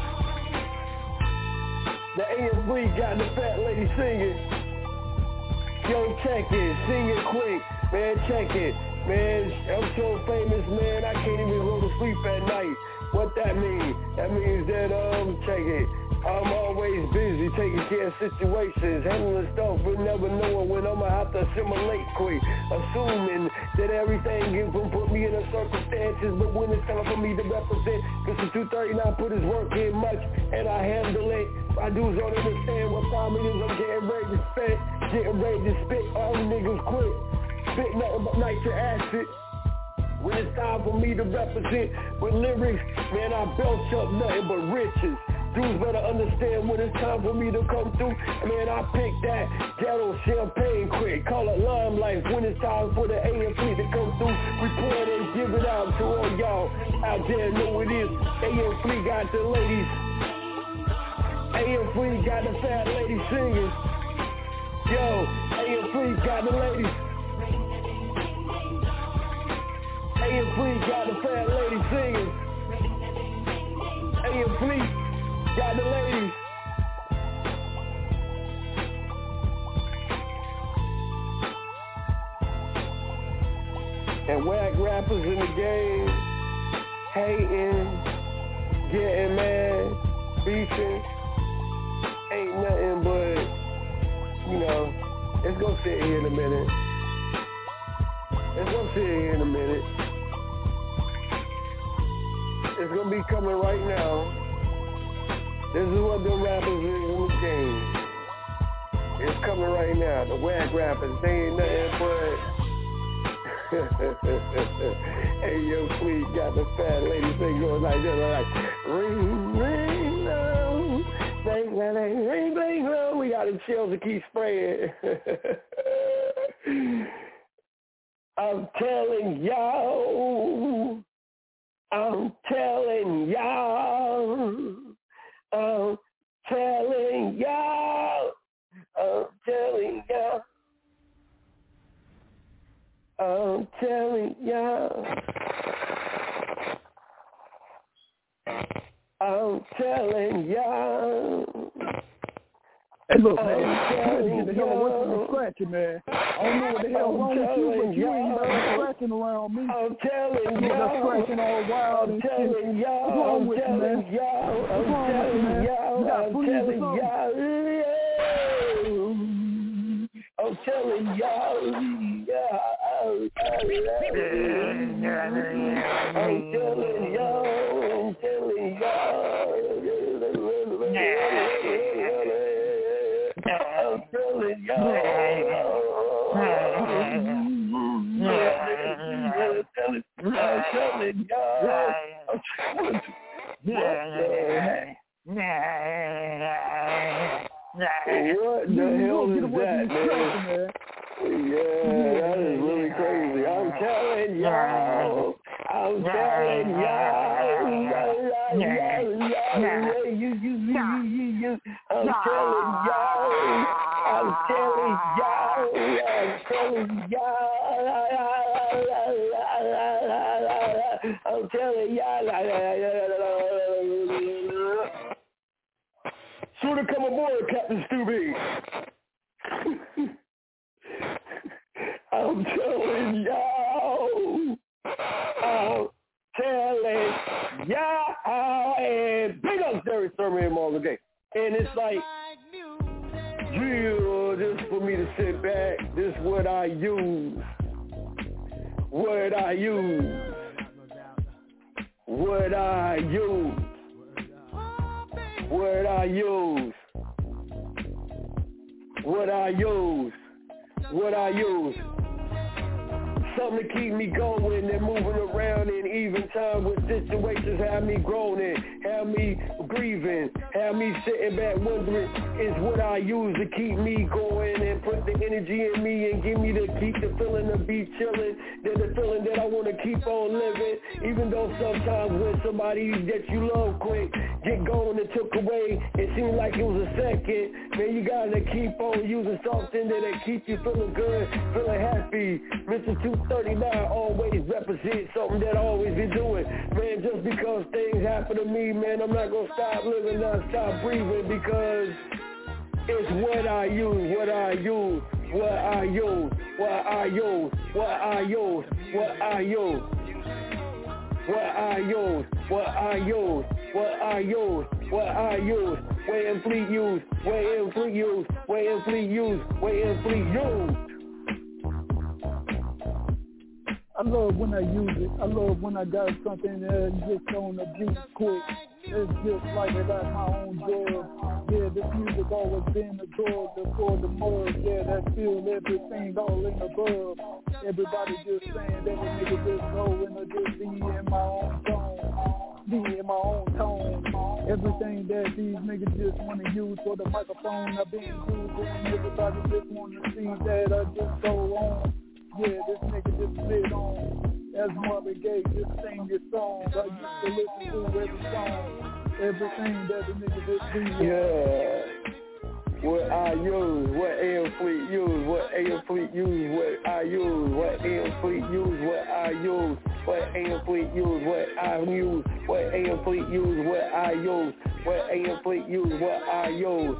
The AM Fleet got the fat lady singing. Yo, check it, sing it quick, man, check it. Man, I'm so famous, man, I can't even go to sleep at night. What that mean? That means that, check it. I'm always busy taking care of situations, handling stuff, but never knowing when I'ma have to assimilate quick. Assuming that everything is gonna put me in the circumstances, but when it's time for me to represent, Mr. 239 put his work in much, and I handle it. My dudes don't understand what time it is. I'm getting ready to spit, getting ready to spit. All the niggas quit. Spit nothing but nitric acid. When it's time for me to represent with lyrics, man, I belch up nothing but riches. Dudes better understand when it's time for me to come through. Man, I pick that ghetto champagne quick. Call it limelight when it's time for the AM fleet to come through. We pour it and give it out to all y'all out there know what it is. AM fleet got the ladies. AM fleet got the fat ladies singing. Yo, AM fleet got the ladies. AM fleet got the fat ladies singing. AM fleet got the ladies. And whack rappers in the game, hating, getting mad, beefing, ain't nothing but, you know, it's gonna sit here in a minute. It's gonna sit here in a minute. It's gonna be coming right now. This is what the rappers is in the game. It's coming right now. The whack rappers, they ain't nothing but hey, yo, please got the fat lady thing going like this, like ring, ring, no, bang, bang, ring, bang, no. We got the chills to keep spraying. I'm telling y'all. I'm telling y'all. I'm telling y'all. I'm telling y'all. I'm telling y'all. I'm telling y'all. Hey, look, man, you get the hell away from the scratching, man. I don't know what the hell wrong with you, but you ain't got no scratching around me. I'm telling you got scratching all wild and shit. What's wrong with you, man? What's wrong with you, man? You got fleas or something? I'm telling y'all. I'm telling What the hell is that, man? Yeah, that is really crazy. I'm telling y'all. I'm telling y'all. I'm telling y'all. I'm telling y'all. I'm telling y'all. Sure to come aboard, Captain Stewie. I'm telling y'all. I'm telling y'all. And big up Derek Sermon and all the day. And it's like, yeah, this for me to sit back. This what I use. What I use. What I use. What I use. What I use. What I use. Something to keep me going and moving around in even time with situations have me groaning, have me grieving, have me sitting back wondering is what I use to keep me going and put the energy in me and give me to keep the feeling to be chilling, then the feeling that I want to keep on living, even though sometimes when somebody that you love quick get going and took away, it seemed like it was a second, man, you gotta keep on using something that'll keep you feeling good, feeling happy. Mr. 239 always represents something that I always been doing. Man, just because things happen to me, man, I'm not gonna stop living, not stop breathing because it's what I use, what I use, what I use, what I use, what I use, what I use, what I use, what I use, what I use, what I use, wait and fleet use, wait and fleet use, wait and fleet use, wait and fleet use. I love when I use it. I love when I got something just on the beat quick. It's just like I got my own drug. Yeah, this music always been a drug. For the mud, yeah, that feel everything all in above. Everybody just saying that a nigga just go and I just be in my own zone. Be in my own tone. Everything that these niggas just wanna use for the microphone I've been using. Everybody just wanna see that I just go on. Yeah, this nigga just slid on. As Marvin Gaye just sing your song. I used to listen to every song. Everything that the nigga just do. Yeah. What I use, what AM Fleet use, what AM Fleet use, what I use, what AM Fleet use, what I use, what AM Fleet use, what I use, what AM Fleet use, what I use, what AM Fleet use, what I use.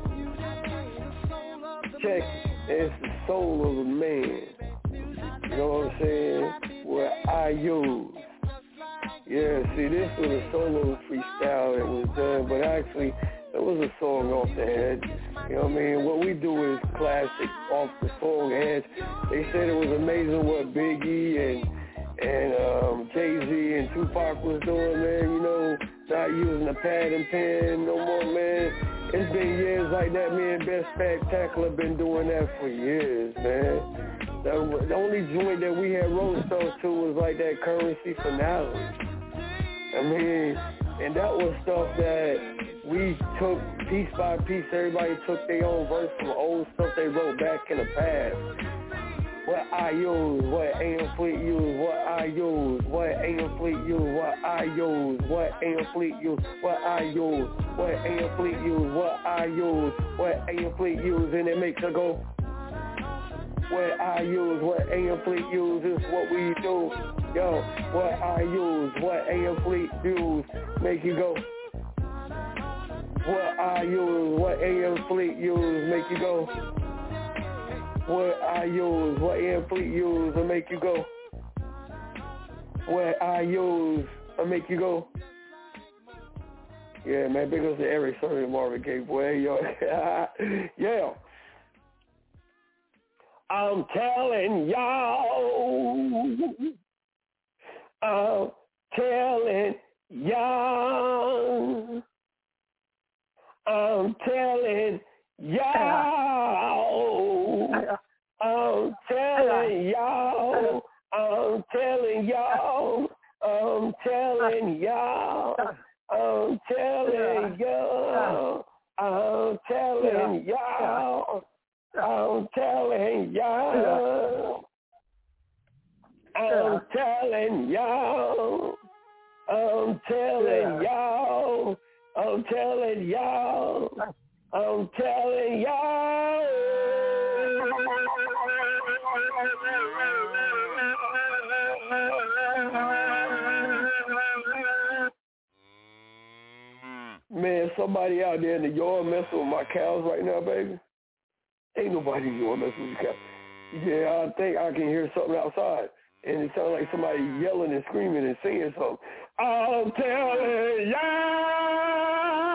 Check, it's the soul of a man. You know what I'm saying? What I use. Yeah, see, this was a solo freestyle that was done, but actually, it was a song off the head. You know what I mean? What we do is classic off the song head. They said it was amazing what Biggie and Jay-Z and Tupac was doing, man. You know, not using a pad and pen no more, man. It's been years like that. Me and Best Spectacular been doing that for years, man. The only joint that we had roast off to was like that Currency finale. I mean, and that was stuff that we took piece by piece. Everybody took their own verse from old stuff they wrote back in the past. What I use, what AM Fleet use, what I use, what AM Fleet use, what I use, what AM Fleet use, what I use, what AM Fleet use, what I use, what AM Fleet use, and it makes her go. What I use, what AM Fleet use is what we do. Yo, what I use, what AM Fleet use, make you go. What I use, what AM Fleet use, make you go. What I use, what AM Fleet use, will make you go. What I use, will make you go. Yeah, man, big ups to Eric, sorry, Marvin Gaye, boy, yo. Yeah. I'm telling y'all. I'm telling y'all. I'm telling y'all. I'm telling y'all. I'm telling y'all. I'm telling y'all. I'm telling y'all. I'm telling y'all. I'm telling y'all. I'm telling y'all. I'm telling y'all. I'm telling y'all. I'm telling y'all. Man, somebody out there in the yard messing with my cows right now, baby. Ain't nobody in the yard messing with the cows. Yeah, I think I can hear something outside. And it sounds like somebody yelling and screaming and singing something. I'm telling y'all.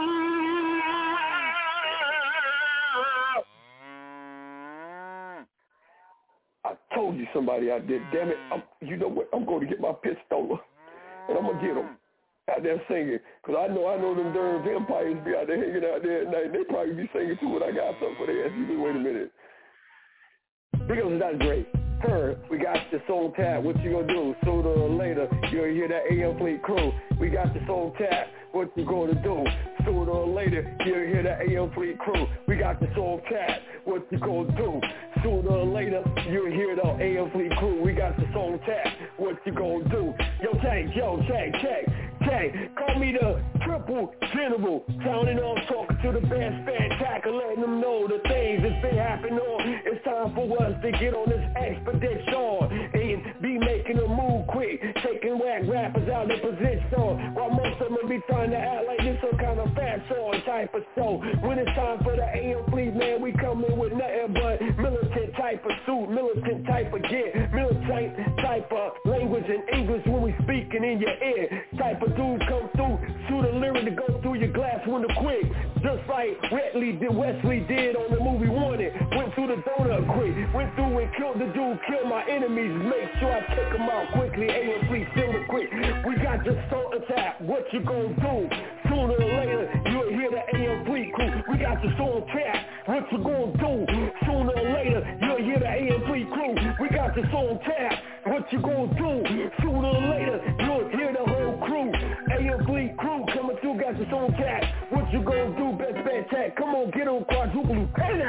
I told you somebody out there, damn it. You know what? I'm going to get my pistol and I'm going to get them out there singing. Because I know them darn vampires be out there hanging out there at night. They probably be singing too when I got something for their ass. You just wait a minute. Because it's not great. We got the soul tap, what you gonna do? Sooner or later, you'll hear that AM Fleet crew. We got the soul tap, what you gonna do? Sooner or later, you'll hear that AM Fleet crew. We got the soul tap, what you gonna do? Sooner or later, you'll hear the AM Fleet crew. We got the soul tap, what you gonna do? Yo, check. Call me the triple general. Sounding off, talking to the best spectacular, letting them know the things that's been happening on. It's time for us to get on this expedition and be making a move quick, taking whack rappers out of position. While most of them be trying to act like this some kind of fat song type of show. When it's time for the AM Fleet, man, we come in with nothing but militant type of suit, militant type of gear, militant type of language and English when we speaking in your ear. Type of dudes come through, shoot a lyric to go through your glass one the quick. Just like Wesley did on the movie Wanted. Went through the donut quick. Went through and killed the dude, killed my enemies. Make sure I take them out quickly. AM Fleet, still the quick. We got the salt attack. What you gonna do? Sooner or later, you'll hear the AM Fleet crew. We got the song tap. What you gonna do? Sooner or later, you'll hear the AM Fleet crew. We got the song tap. What you gonna do? Sooner or later, you'll hear the whole crew. AM Fleet crew coming through, got the song tap. What you gonna do? Best bet tag. Come on, get on quadruple.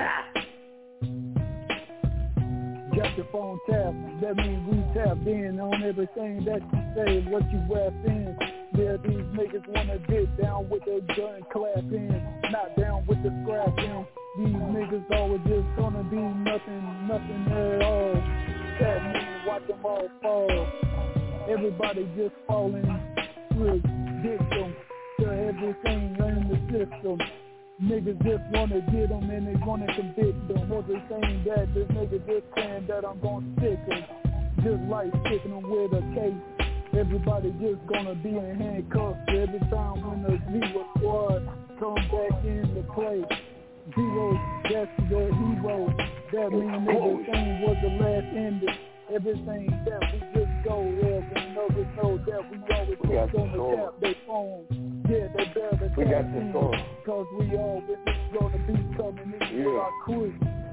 Got your phone tapped, that means we tapped in on everything that you say, what you rap in. Yeah, these niggas wanna get down with the gun clap in, not down with the scrap in. These niggas always just gonna be nothing at all. That means watch them all fall. Everybody just falling victim to everything in the system. Niggas just wanna get them and they wanna convict them. Everything that this nigga just saying that I'm gonna stick them. Just like sticking them with a case. Everybody just gonna be in handcuffs every time when the Zero Squad come back into play. Zero, that's the hero. That means everything was the last ending. Everything that we just go there, and others know that we always just gonna tap their phone. Yeah, they better we got the song. Cause we always gonna be coming into our crew.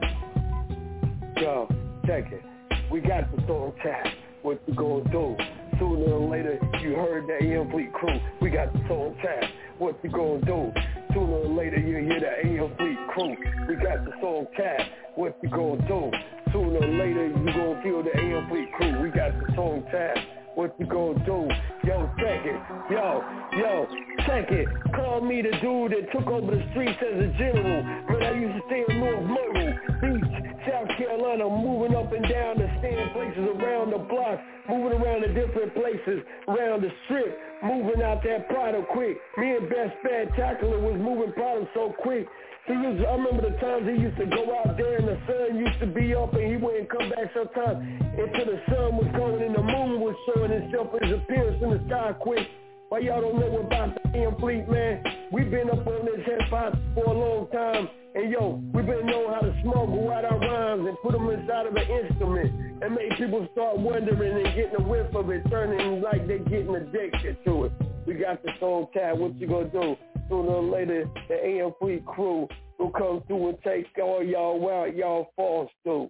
Yo, check it. We got the song tap. What you gonna do? Sooner or later, you heard the AM Fleet crew. We got the song tap. What you gonna do? Sooner or later, you hear the AM Fleet crew. We got the song tap. What you gonna do? Sooner or later, you gonna feel the AM Fleet crew. We got the song tap. What you gonna do? Yo, check it. Yo, check it. Call me the dude that took over the streets as a general. When I used to stay in North Myrtle Beach, South Carolina, moving up and down the stand places around the block, moving around the different places around the strip, moving out that product quick. Me and Best Bad Tackler was moving product so quick. I remember the times he used to go out there and the sun used to be up and he wouldn't come back sometimes until the sun was going and the moon was showing itself his appearance in the sky quick. Why y'all don't know about the AM Fleet, man? We've been up on this hip-hop for a long time. And yo, we've been knowing how to smuggle out our rhymes and put them inside of an instrument and make people start wondering and getting a whiff of it, turning like they're getting addicted to it. We got the song tag. What you gonna do? Sooner or later, the AM Fleet crew will come through and take all y'all out, y'all falls through.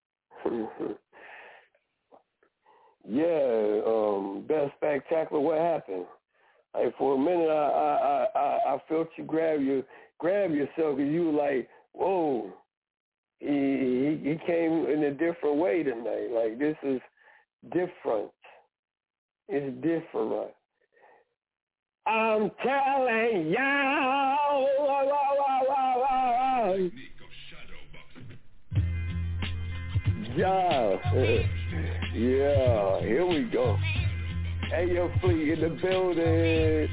Yeah, Best Spectacular, what happened? Like for a minute, I felt you grab yourself, because you were like, whoa, he came in a different way tonight. Like, this is different. It's different. I'm telling y'all. Yeah, here we go. AM Fleet in the building.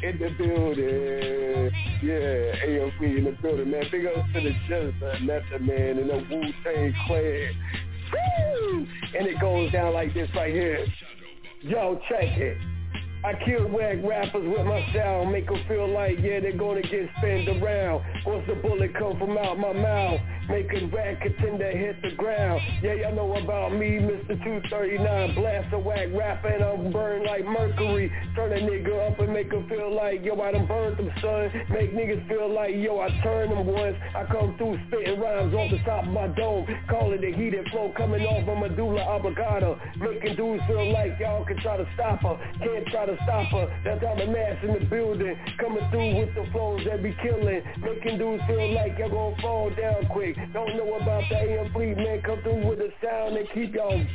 Yeah, AM Fleet in the building, man. Big ups to the Just Method Man and the Wu-Tang Clan. Woo! And it goes down like this right here. Yo, check it. I kill whack rappers with my style, make them feel like, yeah, they're gonna get spanned around. Once the bullet come from out my mouth, make a rap contender hit the ground. Yeah, y'all know about me, Mr. 239, blast a whack rapper and I'm burned like mercury. Turn a nigga up and make him feel like, yo, I done burned them, son. Make niggas feel like, yo, I turned them once. I come through spitting rhymes off the top of my dome, call it a heated flow coming off my medulla oblongata, making dudes feel like y'all can try to stop her, can't try to stop her. That's how the mass in the building, coming through with the flows that be killing, making dudes feel like y'all gonna fall down quick. Don't know about the AM Fleet, man. Come through with a sound and keep y'all.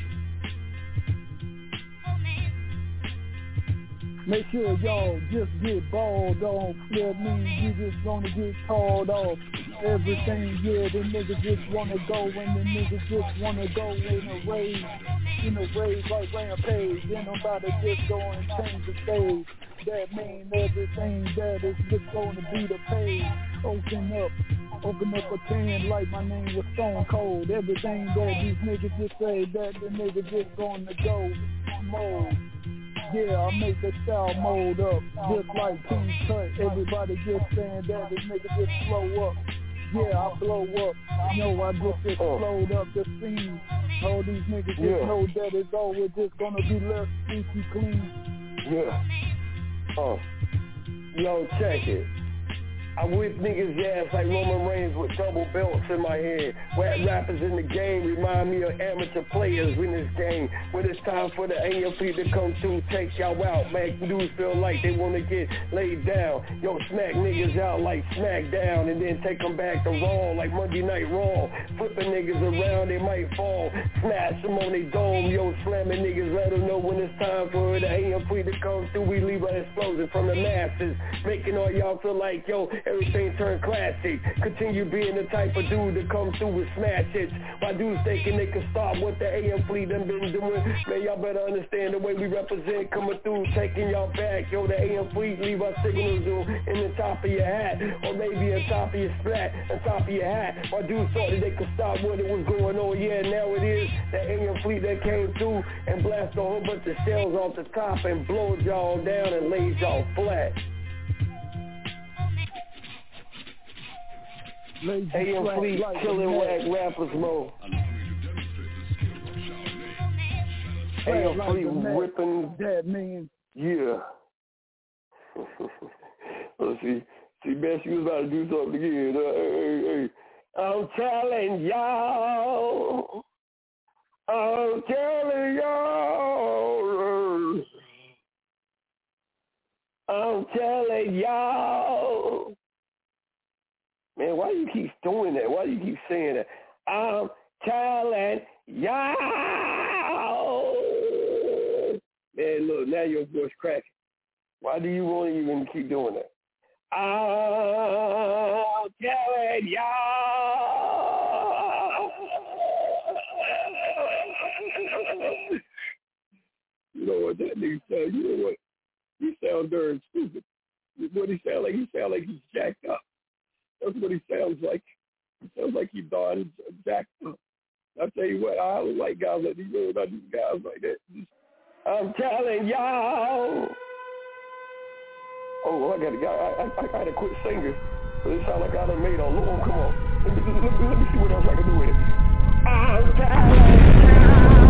Make sure y'all just get balled off. That means you just gonna get called off. Everything, yeah, the niggas just wanna go, and the niggas just wanna go in a rave like Rampage. Ain't nobody just go and change the stage. That mean everything that is just gonna be the page. Open up a can like my name was Stone Cold. Everything that these niggas just say, that the nigga just gonna go mode. Yeah, I make the style mold up, just like King Tut. Everybody just saying that this nigga just blow up. Yeah, I blow up. No, I just explode up the scene. All these niggas just know that it's always just gonna be left squeaky clean. Yeah. Yo, check it. I whip niggas' ass like Roman Reigns with double belts in my head. Whack rappers in the game remind me of amateur players in this game. When it's time for the AMP to come through, take y'all out. Make dudes feel like they want to get laid down. Yo, smack niggas out like SmackDown and then take them back to Raw like Monday Night Raw. Flipping niggas around, they might fall. Smash them on their dome. Yo, slamming niggas, let them know when it's time for the AMP to come through. We leave an explosion from the masses, making all y'all feel like, yo, everything turned classic. Continue being the type of dude to come through with smash hits. Why dudes thinking they can stop what the AM fleet done been doing? Man, y'all better understand the way we represent coming through, taking y'all back. Yo, the AM fleet leave our signals in the top of your hat, or maybe on top of your splat, on top of your hat. Why dudes thought that they could stop what it was going on? Yeah, now it is the AM fleet that came through and blast a whole bunch of shells off the top and blowed y'all down and laid y'all flat. AM Fleet killing whack rappers mode. AM Fleet ripping that man. Yeah. Let's see, Bess, you was about to do something again. Hey. I'm telling y'all. Man, why do you keep doing that? Why do you keep saying that? I'm telling y'all. Man, look, now your voice cracking. Why do you want to even keep doing that? I'm telling y'all. You know what that nigga sound? You know what? He sound darn stupid. What he sound like? He sound like he's jacked up. That's what he sounds like. He sounds like he's done jacked up. I tell you what, I don't like guys like these. You know, I do guys like that. I'm telling y'all. Oh, I gotta quit singing. But it sounds like I done made a long. Come on. Let me see what else I can do with it. I'm telling y'all.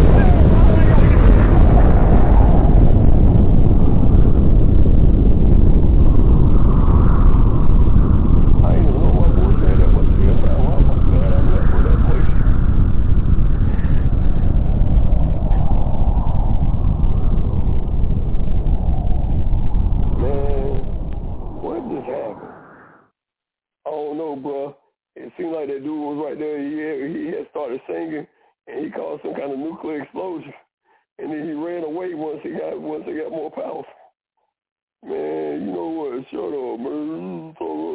Bro, it seemed like that dude was right there. He had started singing, and he caused some kind of nuclear explosion, and then he ran away once he got more powerful. Man, you know what? Shut up, man.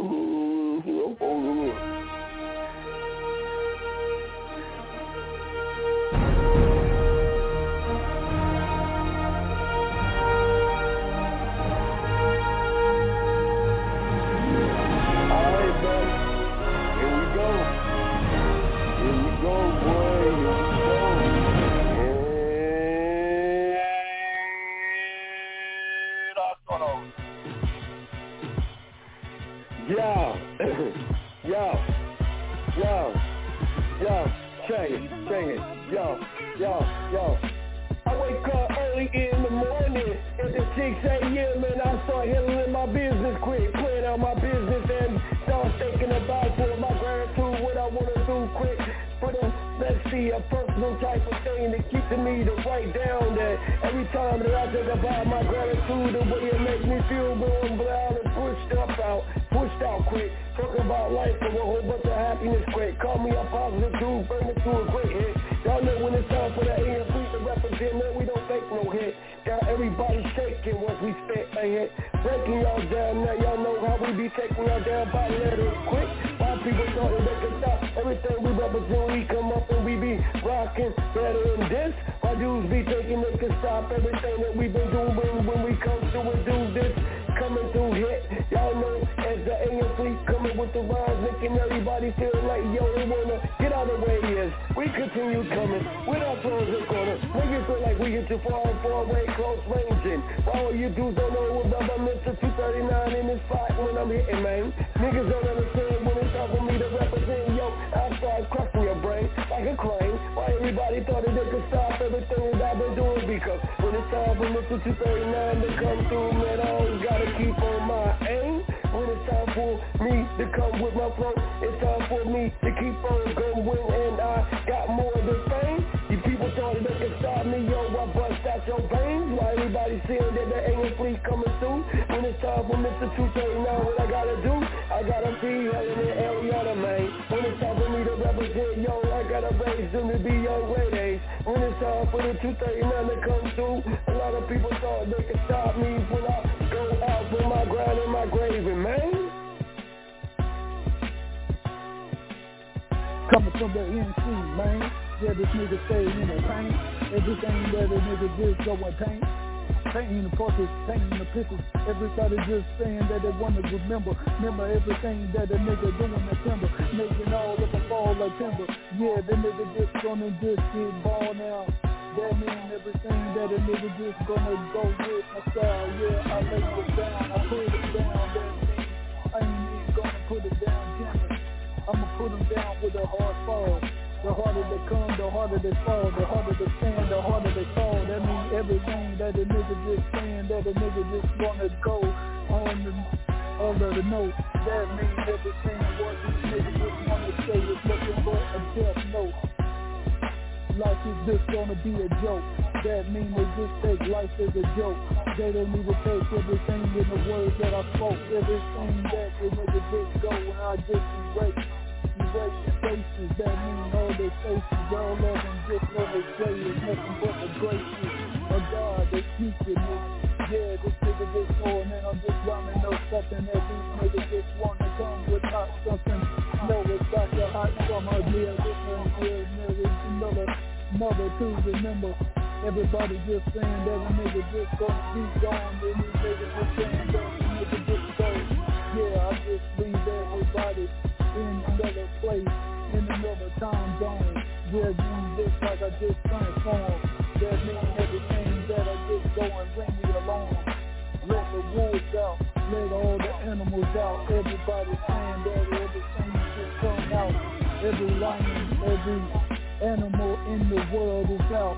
Check it. Yo. I wake up early in the morning at the 6 a.m. and I start handling my business quick, playing out my business and start thinking about for my gratitude, what I want to do quick. Let's see, a personal type of thing that keeps me to write down that every time that I think about my gratitude, the way it makes me feel going loud and pushed out quick. Talking about life and a whole bunch of happiness quick. Call me a positive dude, burn it to a great hit. Y'all know when it's time for the AMP to represent, man, we don't fake no hit. Got everybody shaking once we spit a hit. Breaking y'all down, now y'all know how we be taking y'all down by letters quick. Why people thought that they could stop everything we represent, we come up and we be rocking better than this. Why dudes be thinking they can stop everything that we've been doing when we come through and do this? Coming through hit, y'all know as the AM fleet coming with the rhymes, making everybody feel like yo, they wanna get out of the way. Yes, we continue coming with our flows in corner. Niggas feel like we get too far away, close ranging. Why all you dudes don't know about the Mr. 239 in this spot when I'm hitting, man? Niggas don't understand when it's time for me to represent. Yo, I start crushing your brain like a crane. Why everybody thought that they could stop everything that I've been doing? Because when it's time for Mr. 239 to come through, man, I always gotta keep on my aim. When it's time for me to come with my flow, it's time for me to keep on going, and I got more than fame. You people thought they could stop me, yo, I bust out your veins. Why everybody saying that the AM fleet coming through? When it's time for Mr. 239, what I gotta do? I gotta be Helen and Eliana, man. When it's time for me to represent, yo, I gotta raise them to be young ladies. When it's time for the 239 to come through, a lot of people thought they could stop me when I go out for my grind and my gravy, man. Coming from the NC, man. Yeah, this nigga stay in the paint. Everything that a nigga just go and paint. Painting the portraits, painting the pictures. Everybody just saying that they want to remember everything that a nigga doing the timber. Making all of the fall like timber. Yeah, the nigga just gonna just get ball now. That mean everything that a nigga just gonna go with my style. Yeah, I lay it down, I put it down. That mean I ain't even gonna put it down gently. I'ma put them down with a hard fall. The harder they come, the harder they fall. The harder they stand, the harder they fall. That means everything that a nigga just saying, that a nigga just wanna go on the other note. That means everything what these niggas just wanna say is nothing but a death note. Life is just gonna be a joke. That means they just take life as a joke. They don't even take everything in the words that I spoke. Everything that the nigga just go and I just erase your faces. That means all their faces, all of them just know they say is nothing but the graces of God that's keeping me. Yeah, this nigga just going and I'm just rhyming no something that these niggas just wanna come with hot something. No, it's like a hot summer. Yeah, this one here, another to remember. Everybody just saying that a nigga just gonna keep going. Then these niggas just saying that a nigga just go. Yeah, I just leave everybody in another place, in another time zone. Yeah, you just like I just transformed. That means everything that I just go and bring me along. Let the wolves out, let all the animals out. Everybody saying that everything just come out. Every lion, every animal in the world is out.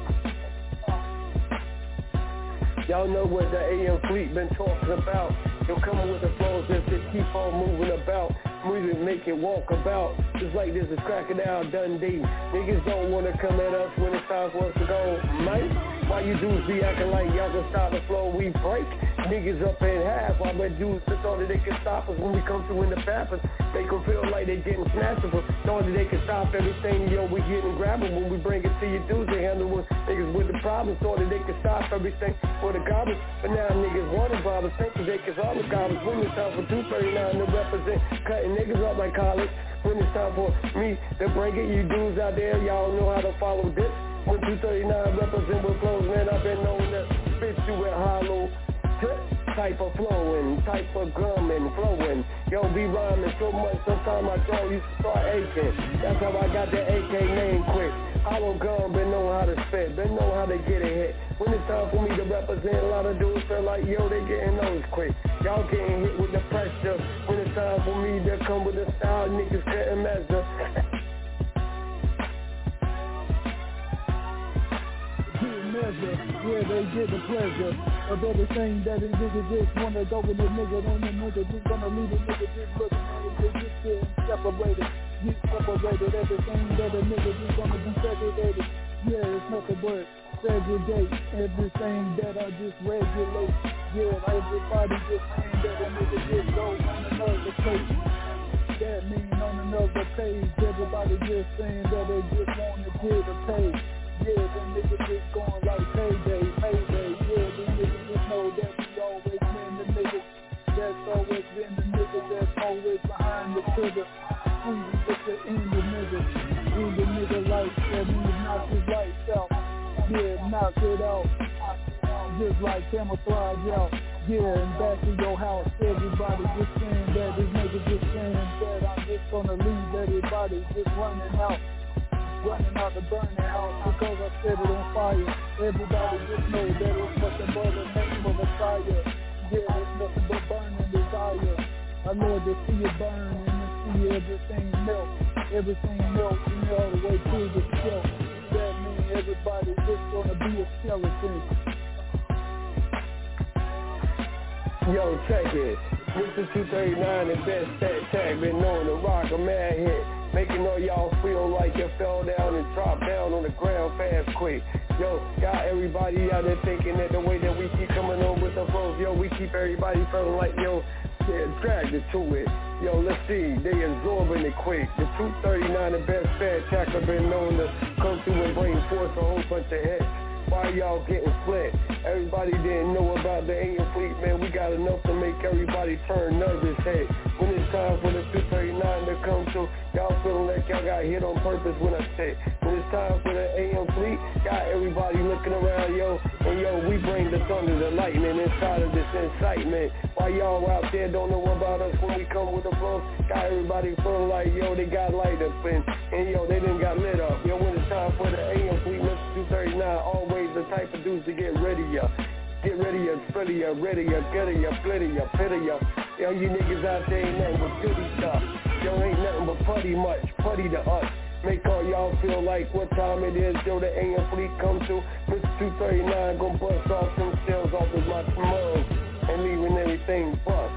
Y'all know what the AM fleet been talking about. You're coming with the flows that just keep on moving about. Moving, make it walk about. Just like this is Crocodile Dundee. Niggas don't want to come at us when it's time for us to go, mate. Why you dudes be acting like y'all can stop the flow we break? Niggas up in half. Why my dudes thought that they can stop us when we come through in the Pappers? Make them feel like they getting snatchable. Thought that they can stop everything, yo, we getting grabbable. When we bring it to your dudes, they handle with niggas with the problems. Thought that they can stop everything for the garbage. But now niggas want to bother. Think that they can solve the garbage. When it's time for 239 to represent, cutting niggas up like college. When it's time for me to break it, you dudes out there, y'all know how to follow this. When 239 represent with flows, man, I've been known to spit you with hollow type of flowing, type of gum and flowing. Yo, be rhyming so much, sometimes my jaw used to start aching. That's how I got the AK name quick. Hollow gum, been know how to spit, been know how to get a hit. When it's time for me to represent, a lot of dudes feel like, yo, they getting those quick. Y'all getting hit with the pressure. When it's time for me to come with a style, niggas couldn't measure. Yeah, they get the pleasure of everything that a nigga just wanna go with a nigga. Then the nigga just gonna leave a nigga just looking at it. They just get separated. Everything that a nigga just gonna be segregated. Yeah, it's nothing but segregate. Everything that I just regulate. Yeah, everybody just saying that a nigga just go on another page. That mean on another page. Everybody just saying that they just wanna get a page. Yeah, them niggas just going like payday, mayday. Yeah, them niggas just know that we always been the niggas. That's always been the niggas that's always behind the trigger. Squeezing with the end of niggas. End the nigga life, that means knock his lights out. Yeah, knock it out. Just like camouflage out. Yeah, and back in your house, everybody just saying that this nigga just saying that I'm just gonna leave everybody just running out the burning house because I set it on fire. Everybody just know that it's nothing but the name of a fire. Yeah, it's nothing but burning desire. I love to see it burn and to see everything melt. Everything melt and all the way to the shelf. That means everybody just gonna be a skeleton. Yo, check it. Mr. 239, the best fat tag, been known to rock a mad hit. Making all y'all feel like you fell down and dropped down on the ground fast quick. Yo, got everybody out there thinking that the way that we keep coming on with the flows, yo, we keep everybody feeling like, yo, yeah, dragged it to it. Yo, let's see, they absorbing it quick. The 239, the best fat tackler, been known to come through and bring forth a whole bunch of hits. Why y'all getting split? Everybody didn't know about the AM fleet, man. We got enough to make everybody turn nervous. Hey, when it's time for the 239 to come through, y'all feeling like y'all got hit on purpose when I say. When it's time for the AM fleet, got everybody looking around, yo. And yo, we bring the thunder, the lightning inside of this incitement. Why y'all out there don't know about us when we come with the flow? Got everybody feeling like, yo, they got light up and yo, they done got lit up. Yo, when it's time for the AM fleet, Mr. 239, always the type of dudes to get rid of ya. Get rid of ya, spread of ya, rid of ya, get of ya, split of ya, pit of ya. Yo, you niggas out there ain't nothing but goody stuff. Yo, ain't nothing but putty much, putty to us. Make all y'all feel like what time it is, yo, the AM fleet come through. Mr. 239 gon' bust off some shells off of my mug and leaving everything bust.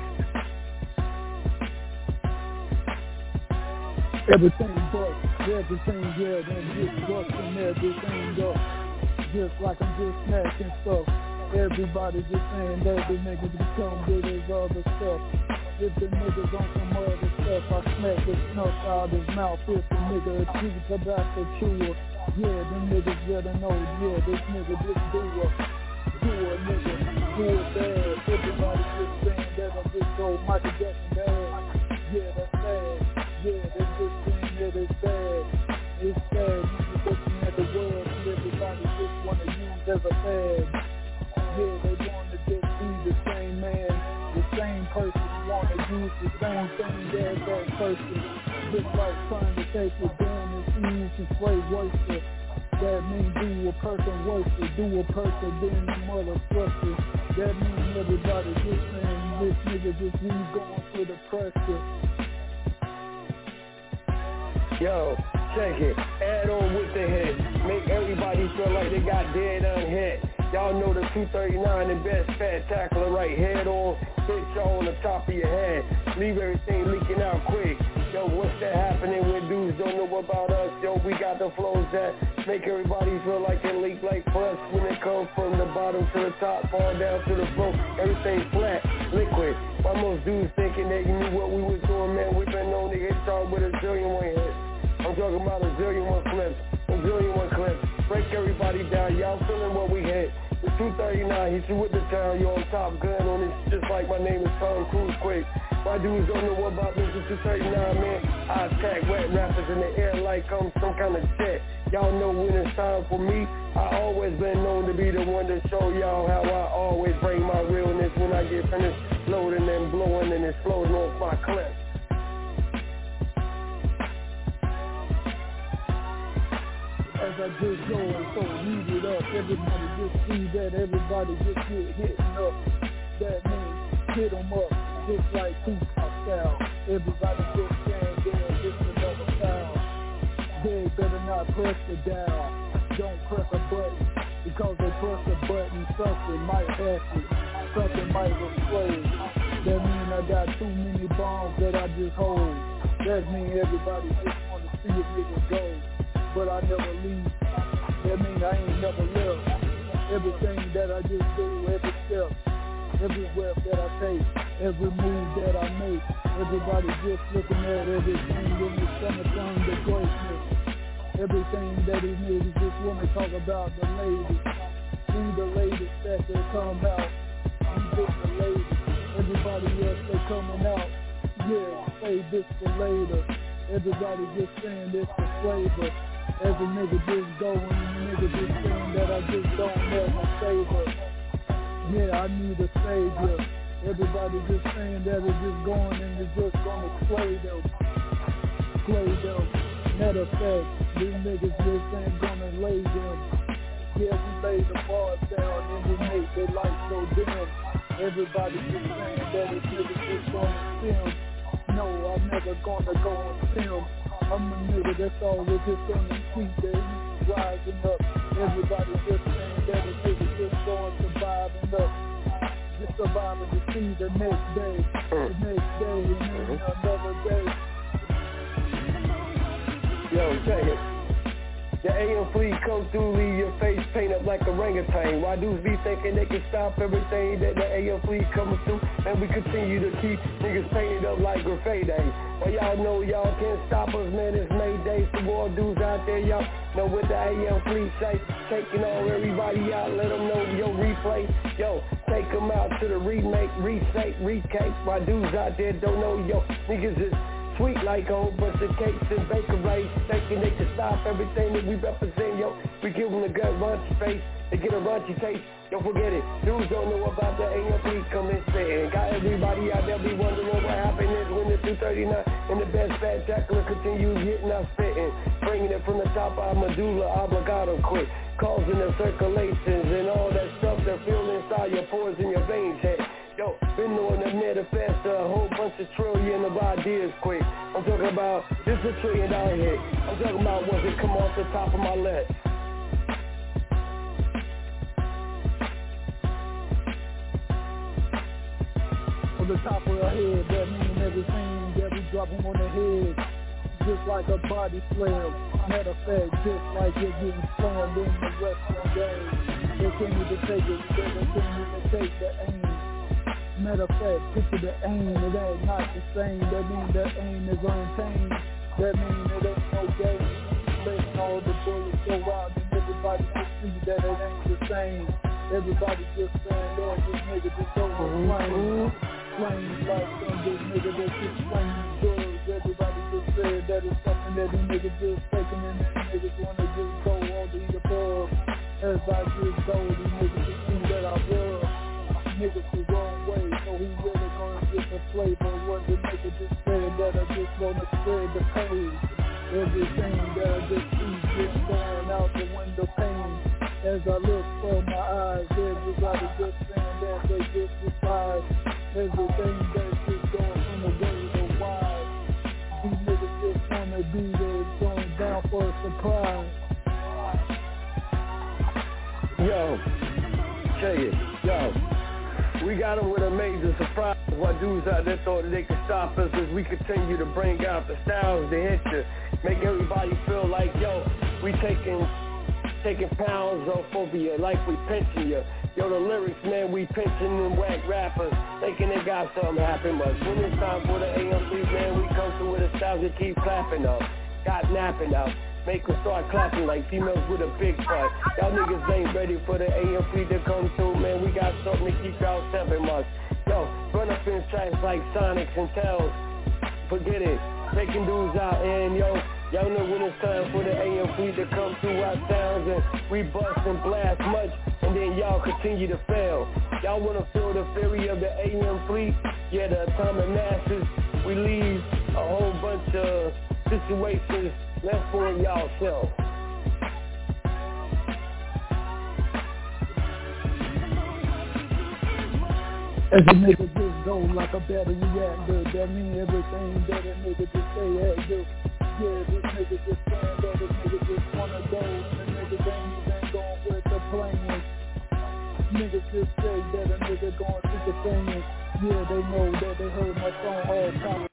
Everything bust, everything, yeah, then just busting everything up. Just like I'm just smacking stuff. Everybody just saying that the niggas become with his other stuff. If the niggas on some other stuff, I smack the snuff out his mouth. If the nigga a chew tobacco chewer, yeah, them niggas better know, yeah, this nigga just do a nigga, do it bad. Everybody just saying that I'm just so Michael Jackson bad. Yeah, that's bad. Yeah, they just saying that it's bad. It's bad. Niggas looking at the world and everybody just wanna use as a fad. Yeah, they wanna just be the same man, the same person, wanna use the same thing as that person. Just like trying to take it down and see who can play worse. That means do a person worse, do a person being a motherfucker. That means everybody just saying this nigga just he's going through the pressure. Yo, check it, add on with the hit. Make everybody feel like they got dead unhit. Y'all know the 239, the best fat tackler, right? Head on, hit y'all on the top of your head. Leave everything leaking out quick. Yo, what's that happening when dudes don't know about us? Yo, we got the flows that make everybody feel like it leak like plus when it comes from the bottom to the top, fall down to the floor. Everything flat, liquid. Why most dudes thinking they knew what we was doing, man? We been known to hit y'all with a zillion one hits. I'm talking about a zillion one flips, a zillion one clips. Break everybody down, y'all feeling what we hit. The 239, hit you with the town, you on Top Gun on it, just like my name is Tom Cruise quick. Why dudes don't know what about Mr. 239, man? I attack wet rappers in the air like I'm some kind of jet. Y'all know when it's time for me, I always been known to be the one to show y'all how I always bring my realness when I get finished loading and blowing and exploding off my clip. As I just go and so heat it up, everybody just see that everybody just get hitting up. That means hit them up, just like Tupac style. Everybody just saying, damn, this another style. They better not press the dial. Don't press a button, because they press a button, something might happen. Something might explode. That means I got too many bombs that I just hold. That means everybody just want to see a nigga go. But I never leave. That means I ain't never left. Everything that I just do, every step, every rep that I take, every move that I make, everybody just looking at everything in the summertime, the greatness. Everything that these niggas just want to talk about, the ladies. See the ladies that they come out. You get the ladies. Everybody else they coming out. Yeah, say this for later. Everybody just saying this for flavor. As a nigga just going, nigga just saying that I just don't have no favor. Yeah, I need a savior. Everybody just saying that it's just going and it's just gonna play them. Matter of fact, these niggas just ain't gonna lay them. Yeah, we lay the bars down and we make their life so dim. Everybody just saying that it's niggas just gonna film. No, I'm never gonna go on film. I'm a nigga that's always just on the tweet that he's rising up. Everybody just saying that a nigga just going surviving up. Just surviving to see the next day. The next day and then another day. Yo, check it. The AM fleet come through, leave your face paint up like a orangutan. Why dudes be thinking they can stop everything that the AM fleet coming through? And we continue to keep niggas painted up like graffiti. Well, y'all know y'all can't stop us, man. It's Mayday. Some more dudes out there, y'all know what the AM fleet say. Taking all everybody out, let them know yo replay. Yo, take them out to the remake, resake, recake. Why dudes out there don't know, yo, niggas is sweet like a whole bunch of cakes and bakeries, thinking they can stop everything that we represent, yo. We give them a good raunchy face, they get a raunchy taste. Don't forget it, dudes don't know about the AMP coming spitting. Got everybody out there be wondering what happened is when the 239 and the best fat jackal continues hitting our spitting. Bringing it from the top of our medulla oblongata quick, causing the circulations and all that stuff that feel inside your pores and your veins head. Yo, been knowing the manifest a whole bunch of trillion of ideas quick. I'm talking about, this is a $1 trillion hit. I'm talking about once it come off the top of my list. On the top of her head, that mean everything that we drop them on the head. Just like a body slam. Matter of fact, just like you're getting slammed in the wrestling game. They can't even take it, they can't even take the aim. Matter of fact, picture the aim, it ain't not the same. That means that aim is untamed. That means it ain't no game. Letting all the bullets go out and everybody just see that it ain't the same. Everybody just saying that this nigga just overflame. Flames like this nigga that just flaming drugs. Everybody just said that it's something that these niggas just taking and these niggas wanna just go all the above. As I just go, these niggas just see that I was. Niggas the wrong way, so he really gonna get the flavor. What the nigga just said that I just wanna spread the pain. Everything that I just see just going out the window pane. As I look from my eyes, everybody just saying that they just despise everything that's just going from the way to wide. These niggas just wanna be there, going down for a surprise. Yo, check it, yo. We got them with a major surprise. Why dudes out there thought that they could stop us as we continue to bring out the styles to hit you. Make everybody feel like, yo, we taking pounds off of you, like we pinching you. Yo, the lyrics, man, we pinching them whack rappers, thinking they got something happen. But when it's time for the AMP, man, we come through with the styles that keep clapping up. Got napping out. Make them start clapping like females with a big butt. Y'all niggas ain't ready for the AMP to come through, man. We got something to keep y'all 7 months. Yo, run up in tracks like Sonics and Tails. Forget it, taking dudes out and yo, y'all know when it's time for the AMP to come through our sounds and we bust and blast much and then y'all continue to fail. Y'all wanna feel the fury of the AM fleet? Yeah, the atomic masses. We leave a whole bunch of situations left for y'all self. As a nigga just go like a battery reactor, that mean everything that a nigga just say at you. Yeah, this nigga just saying that this nigga just wanna go, and the niggas ain't even going with the plans. Niggas just say that a nigga going through the thing. Yeah, they know that they heard my song all time.